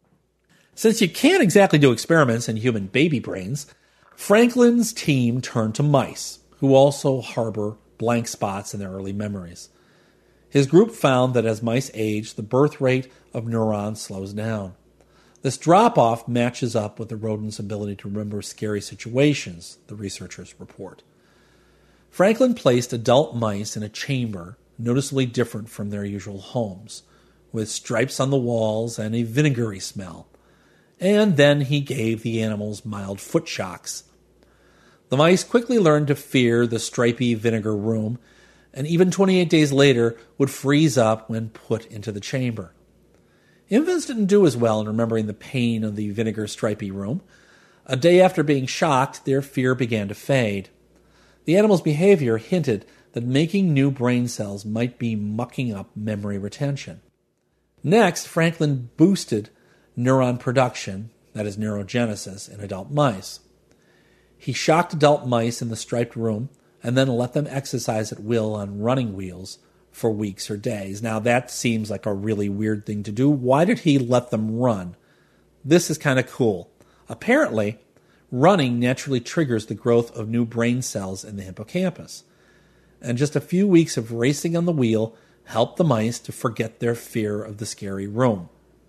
Since you can't exactly do experiments in human baby brains, Franklin's team turned to mice, who also harbor blank spots in their early memories. His group found that as mice age, the birth rate of neurons slows down. This drop-off matches up with the rodent's ability to remember scary situations, the researchers report. Franklin placed adult mice in a chamber noticeably different from their usual homes, with stripes on the walls and a vinegary smell. And then he gave the animals mild foot shocks. The mice quickly learned to fear the stripy vinegar room, and even 28 days later would freeze up when put into the chamber. Infants didn't do as well in remembering the pain of the vinegar stripy room. A day after being shocked, their fear began to fade. The animal's behavior hinted that making new brain cells might be mucking up memory retention. Next, Franklin boosted neuron production, that is neurogenesis, in adult mice. He shocked adult mice in the striped room and then let them exercise at will on running wheels for weeks or days. Now, that seems like a really weird thing to do. Why did he let them run? This is kind of cool. Apparently, running naturally triggers the growth of new brain cells in the hippocampus. And just a few weeks of racing on the wheel helped the mice to forget their fear of the scary room.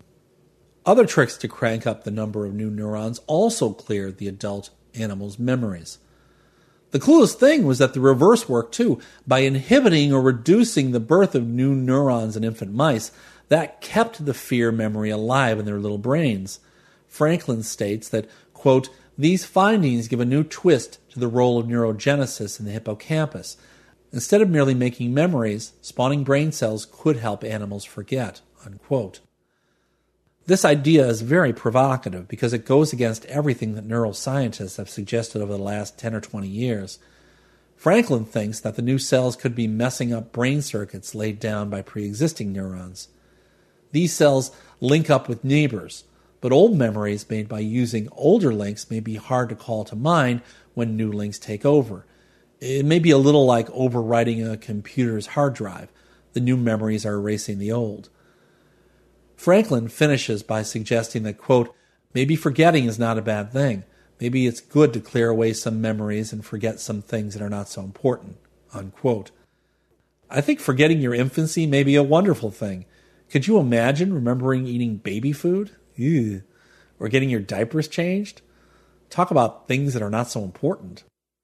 Other tricks to crank up the number of new neurons also cleared the adult animals' memories. The coolest thing was that the reverse worked too. By inhibiting or reducing the birth of new neurons in infant mice, that kept the fear memory alive in their little brains. Franklin states that, quote, "These findings give a new twist to the role of neurogenesis in the hippocampus. Instead of merely making memories, spawning brain cells could help animals forget," unquote. This idea is very provocative because it goes against everything that neuroscientists have suggested over the last 10 or 20 years. Franklin thinks that the new cells could be messing up brain circuits laid down by pre-existing neurons. These cells link up with neighbors, but old memories made by using older links may be hard to call to mind when new links take over. It may be a little like overwriting a computer's hard drive. The new memories are erasing the old. Franklin finishes by suggesting that, quote, maybe forgetting is not a bad thing. Maybe it's good to clear away some memories and forget some things that are not so important, unquote. I think forgetting your infancy may be a wonderful thing. Could you imagine remembering eating baby food? Ew. Or getting your diapers changed? Talk about things that are not so important.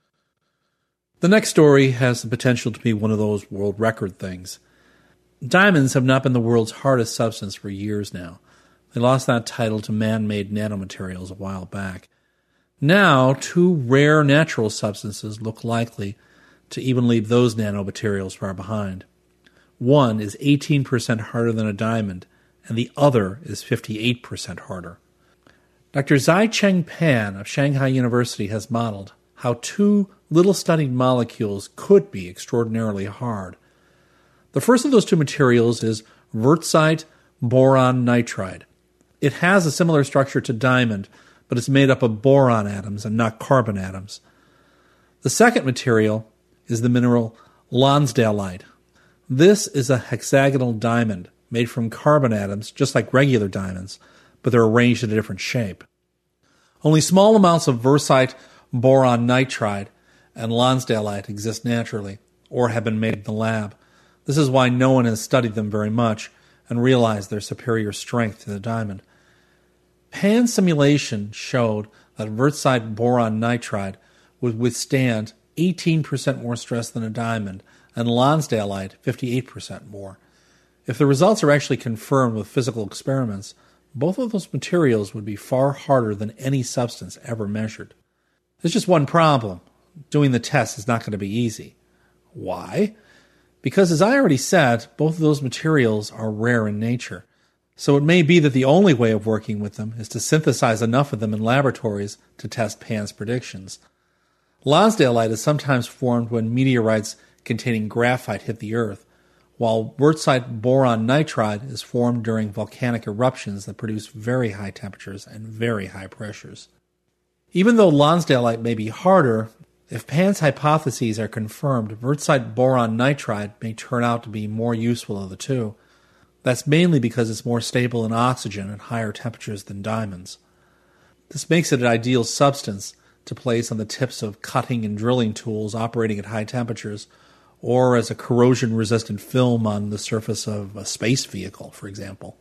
The next story has the potential to be one of those world record things. Diamonds have not been the world's hardest substance for years now. They lost that title to man-made nanomaterials a while back. Now, two rare natural substances look likely to even leave those nanomaterials far behind. One is 18% harder than a diamond, and the other is 58% harder. Dr. Zai-Cheng Pan of Shanghai University has modeled how two little-studied molecules could be extraordinarily hard. The first of those two materials is wurtzite boron nitride. It has a similar structure to diamond, but it's made up of boron atoms and not carbon atoms. The second material is the mineral lonsdaleite. This is a hexagonal diamond made from carbon atoms, just like regular diamonds, but they're arranged in a different shape. Only small amounts of wurtzite boron nitride and lonsdaleite exist naturally, or have been made in the lab. This is why no one has studied them very much and realized their superior strength to the diamond. Pan's simulation showed that wurtzite boron nitride would withstand 18% more stress than a diamond, and lonsdaleite 58% more. If the results are actually confirmed with physical experiments, both of those materials would be far harder than any substance ever measured. There's just one problem. Doing the test is not going to be easy. Why? Because, as I already said, both of those materials are rare in nature. So it may be that the only way of working with them is to synthesize enough of them in laboratories to test Pan's predictions. Lonsdaleite is sometimes formed when meteorites containing graphite hit the Earth, while wurtzite boron nitride is formed during volcanic eruptions that produce very high temperatures and very high pressures. Even though lonsdaleite may be harder, if Pan's hypotheses are confirmed, wurtzite boron nitride may turn out to be more useful of the two. That's mainly because it's more stable in oxygen at higher temperatures than diamonds. This makes it an ideal substance to place on the tips of cutting and drilling tools operating at high temperatures, or as a corrosion-resistant film on the surface of a space vehicle, for example.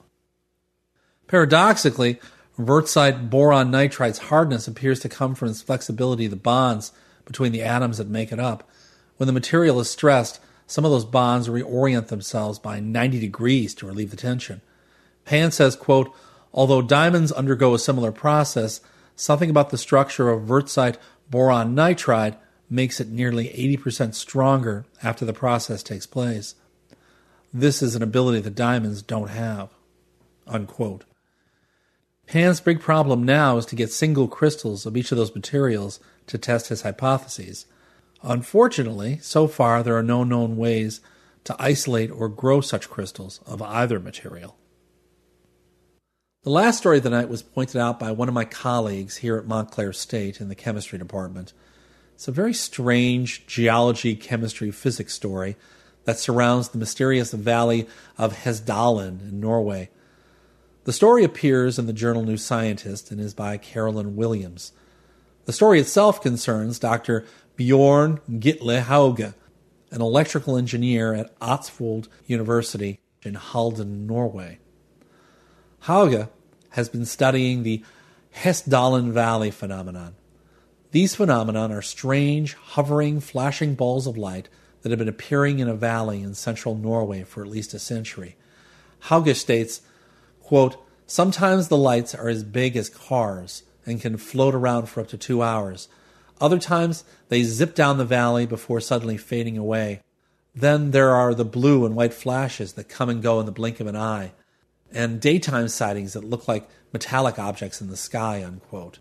Paradoxically, wurtzite boron nitride's hardness appears to come from its flexibility of the bonds between the atoms that make it up. When the material is stressed, some of those bonds reorient themselves by 90 degrees to relieve the tension. Pan says, quote, although diamonds undergo a similar process, something about the structure of wurtzite boron nitride makes it nearly 80% stronger after the process takes place. This is an ability that diamonds don't have, unquote. Pan's big problem now is to get single crystals of each of those materials to test his hypotheses. Unfortunately, so far there are no known ways to isolate or grow such crystals of either material. The last story of the night was pointed out by one of my colleagues here at Montclair State in the chemistry department. It's a very strange geology, chemistry, physics story that surrounds the mysterious valley of Hesdalen in Norway. The story appears in the journal New Scientist and is by Carolyn Williams. The story itself concerns Dr. Bjorn Gitle Hauge, an electrical engineer at Østfold University in Halden, Norway. Hauge has been studying the Hesdalen Valley phenomenon. These phenomena are strange, hovering, flashing balls of light that have been appearing in a valley in central Norway for at least a century. Hauge states, quote, sometimes the lights are as big as cars and can float around for up to 2 hours. Other times, they zip down the valley before suddenly fading away. Then there are the blue and white flashes that come and go in the blink of an eye. and daytime sightings that look like metallic objects in the sky, unquote.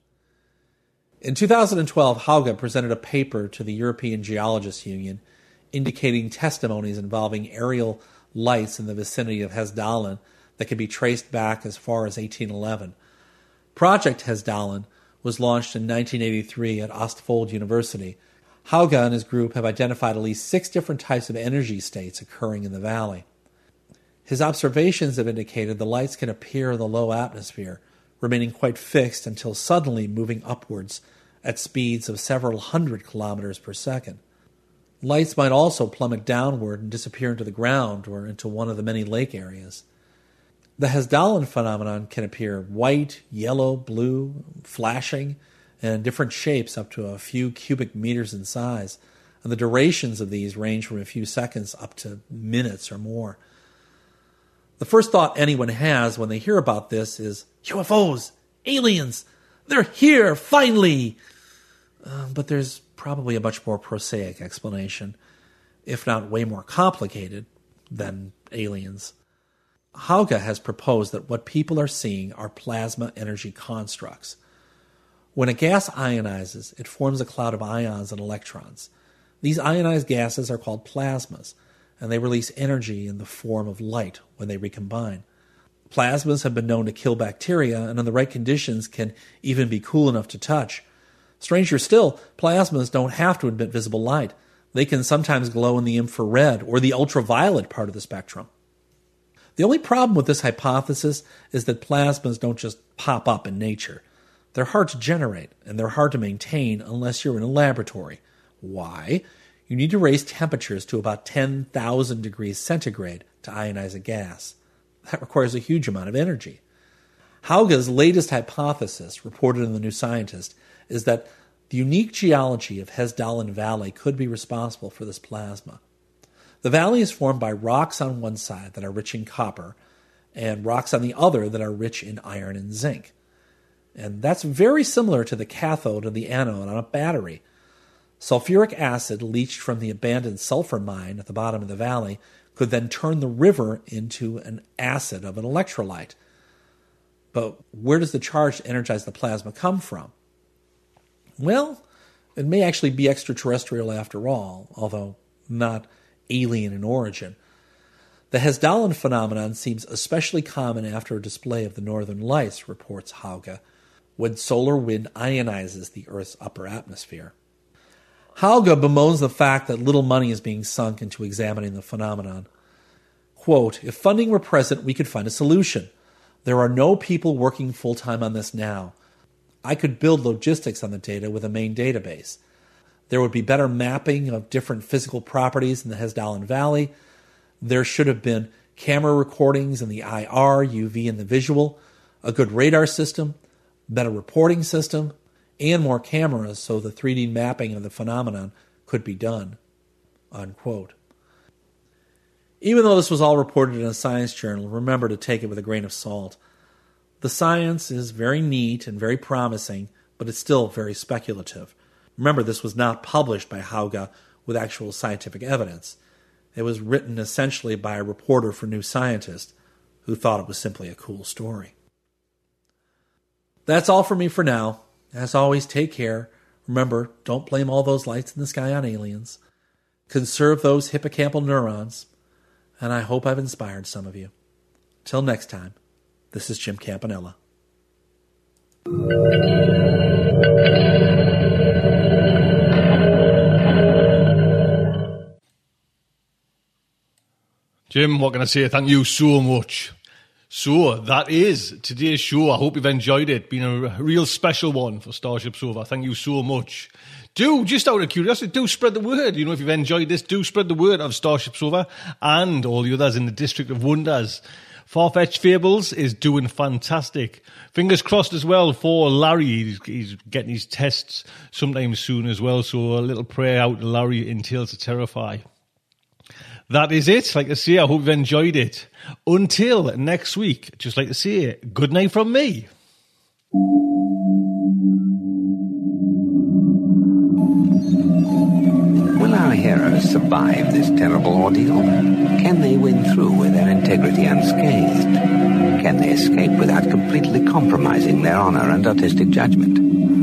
In 2012, Hauge presented a paper to the European Geologists Union indicating testimonies involving aerial lights in the vicinity of Hessdalen that can be traced back as far as 1811. Project Hessdalen was launched in 1983 at Ostfold University. Hauge and his group have identified at least 6 different types of energy states occurring in the valley. His observations have indicated the lights can appear in the low atmosphere, remaining quite fixed until suddenly moving upwards at speeds of several hundred kilometers per second. Lights might also plummet downward and disappear into the ground or into one of the many lake areas. The Hessdalen phenomenon can appear white, yellow, blue, flashing, and in different shapes up to a few cubic meters in size, and the durations of these range from a few seconds up to minutes or more. The first thought anyone has when they hear about this is, UFOs! Aliens! They're here, finally! But there's probably a much more prosaic explanation, if not way more complicated, than aliens. Hauge has proposed that what people are seeing are plasma energy constructs. When a gas ionizes, it forms a cloud of ions and electrons. These ionized gases are called plasmas, and they release energy in the form of light when they recombine. Plasmas have been known to kill bacteria, and in the right conditions can even be cool enough to touch. Stranger still, plasmas don't have to emit visible light. They can sometimes glow in the infrared or the ultraviolet part of the spectrum. The only problem with this hypothesis is that plasmas don't just pop up in nature. They're hard to generate, and they're hard to maintain unless you're in a laboratory. Why? You need to raise temperatures to about 10,000 degrees centigrade to ionize a gas. That requires a huge amount of energy. Hauge's latest hypothesis, reported in The New Scientist, is that the unique geology of Hessdalen Valley could be responsible for this plasma. The valley is formed by rocks on one side that are rich in copper and rocks on the other that are rich in iron and zinc. And that's very similar to the cathode and the anode on a battery. Sulfuric acid leached from the abandoned sulfur mine at the bottom of the valley could then turn the river into an acid of an electrolyte. But where does the charge to energize the plasma come from? Well, it may actually be extraterrestrial after all, although not alien in origin. The Hessdalen phenomenon seems especially common after a display of the northern lights, reports Hauge, when solar wind ionizes the Earth's upper atmosphere. Hauge bemoans the fact that little money is being sunk into examining the phenomenon. Quote, if funding were present, we could find a solution. There are no people working full-time on this now. I could build logistics on the data with a main database. There would be better mapping of different physical properties in the Hessdalen Valley. There should have been camera recordings in the IR, UV, and the visual, a good radar system, better reporting system, and more cameras so the 3D mapping of the phenomenon could be done. Unquote. Even though this was all reported in a science journal, remember to take it with a grain of salt. The science is very neat and very promising, but it's still very speculative. Remember, this was not published by Hauge with actual scientific evidence. It was written essentially by a reporter for New Scientist who thought it was simply a cool story. That's all for me for now. As always, take care. Remember, don't blame all those lights in the sky on aliens. Conserve those hippocampal neurons. And I hope I've inspired some of you. Till next time, this is Jim Campanella. Jim, what can I say? Thank you so much. So, that is today's show. I hope you've enjoyed it. Been a real special one for Starship Sofa. Thank you so much. Do, just out of curiosity, do spread the word. You know, if you've enjoyed this, do spread the word of Starship Sofa and all the others in the District of Wonders. Farfetched Fables is doing fantastic. Fingers crossed as well for Larry. He's getting his tests sometime soon as well. So a little prayer out to Larry in Tales to Terrify. That is it. Like I say, I hope you've enjoyed it. Until next week, just like to say, good night from me. Will our heroes survive? survive this terrible ordeal? Can they win through with their integrity unscathed? Can they escape without completely compromising their honor and artistic judgment?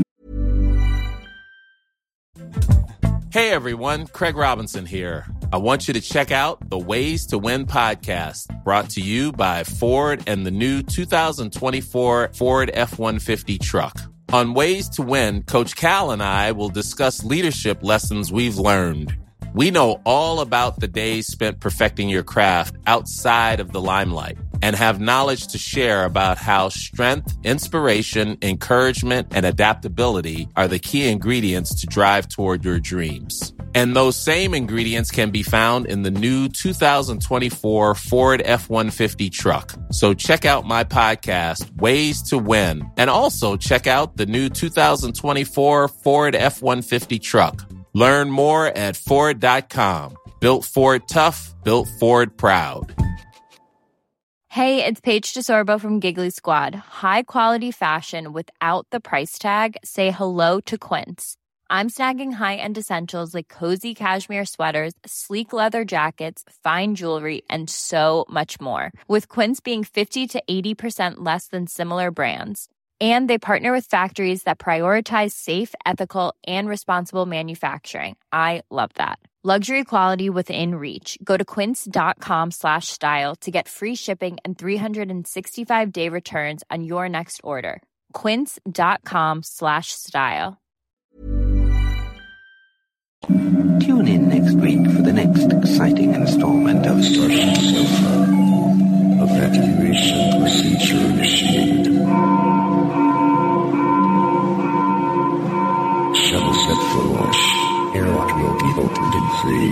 Hey everyone, Craig Robinson here. I want you to check out the Ways to Win podcast, brought to you by Ford and the new 2024 Ford F-150 truck. On Ways to Win, Coach Cal and I will discuss leadership lessons we've learned. We know all about the days spent perfecting your craft outside of the limelight and have knowledge to share about how strength, inspiration, encouragement, and adaptability are the key ingredients to drive toward your dreams. And those same ingredients can be found in the new 2024 Ford F-150 truck. So check out my podcast, Ways to Win, and also check out the new 2024 Ford F-150 truck. Learn more at Ford.com. Built Ford tough, built Ford proud. Hey, it's Paige DeSorbo from Giggly Squad. High quality fashion without the price tag. Say hello to Quince. I'm snagging high-end essentials like cozy cashmere sweaters, sleek leather jackets, fine jewelry, and so much more. With Quince being 50 to 80% less than similar brands. And they partner with factories that prioritize safe, ethical, and responsible manufacturing. I love that. Luxury quality within reach. Go to quince.com/style to get free shipping and 365-day returns on your next order. Quince.com/style. Tune in next week for the next exciting installment of Starship Sofa. Evacuation procedure initiated. Shuttle set for launch. Airlock will be opened in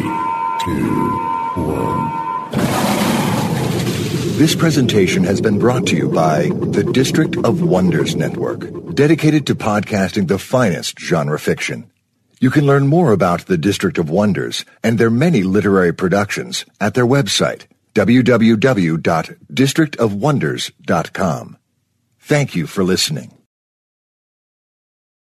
3, 2, 1. This presentation has been brought to you by the District of Wonders Network, dedicated to podcasting the finest genre fiction. You can learn more about the District of Wonders and their many literary productions at their website, www.districtofwonders.com. Thank you for listening.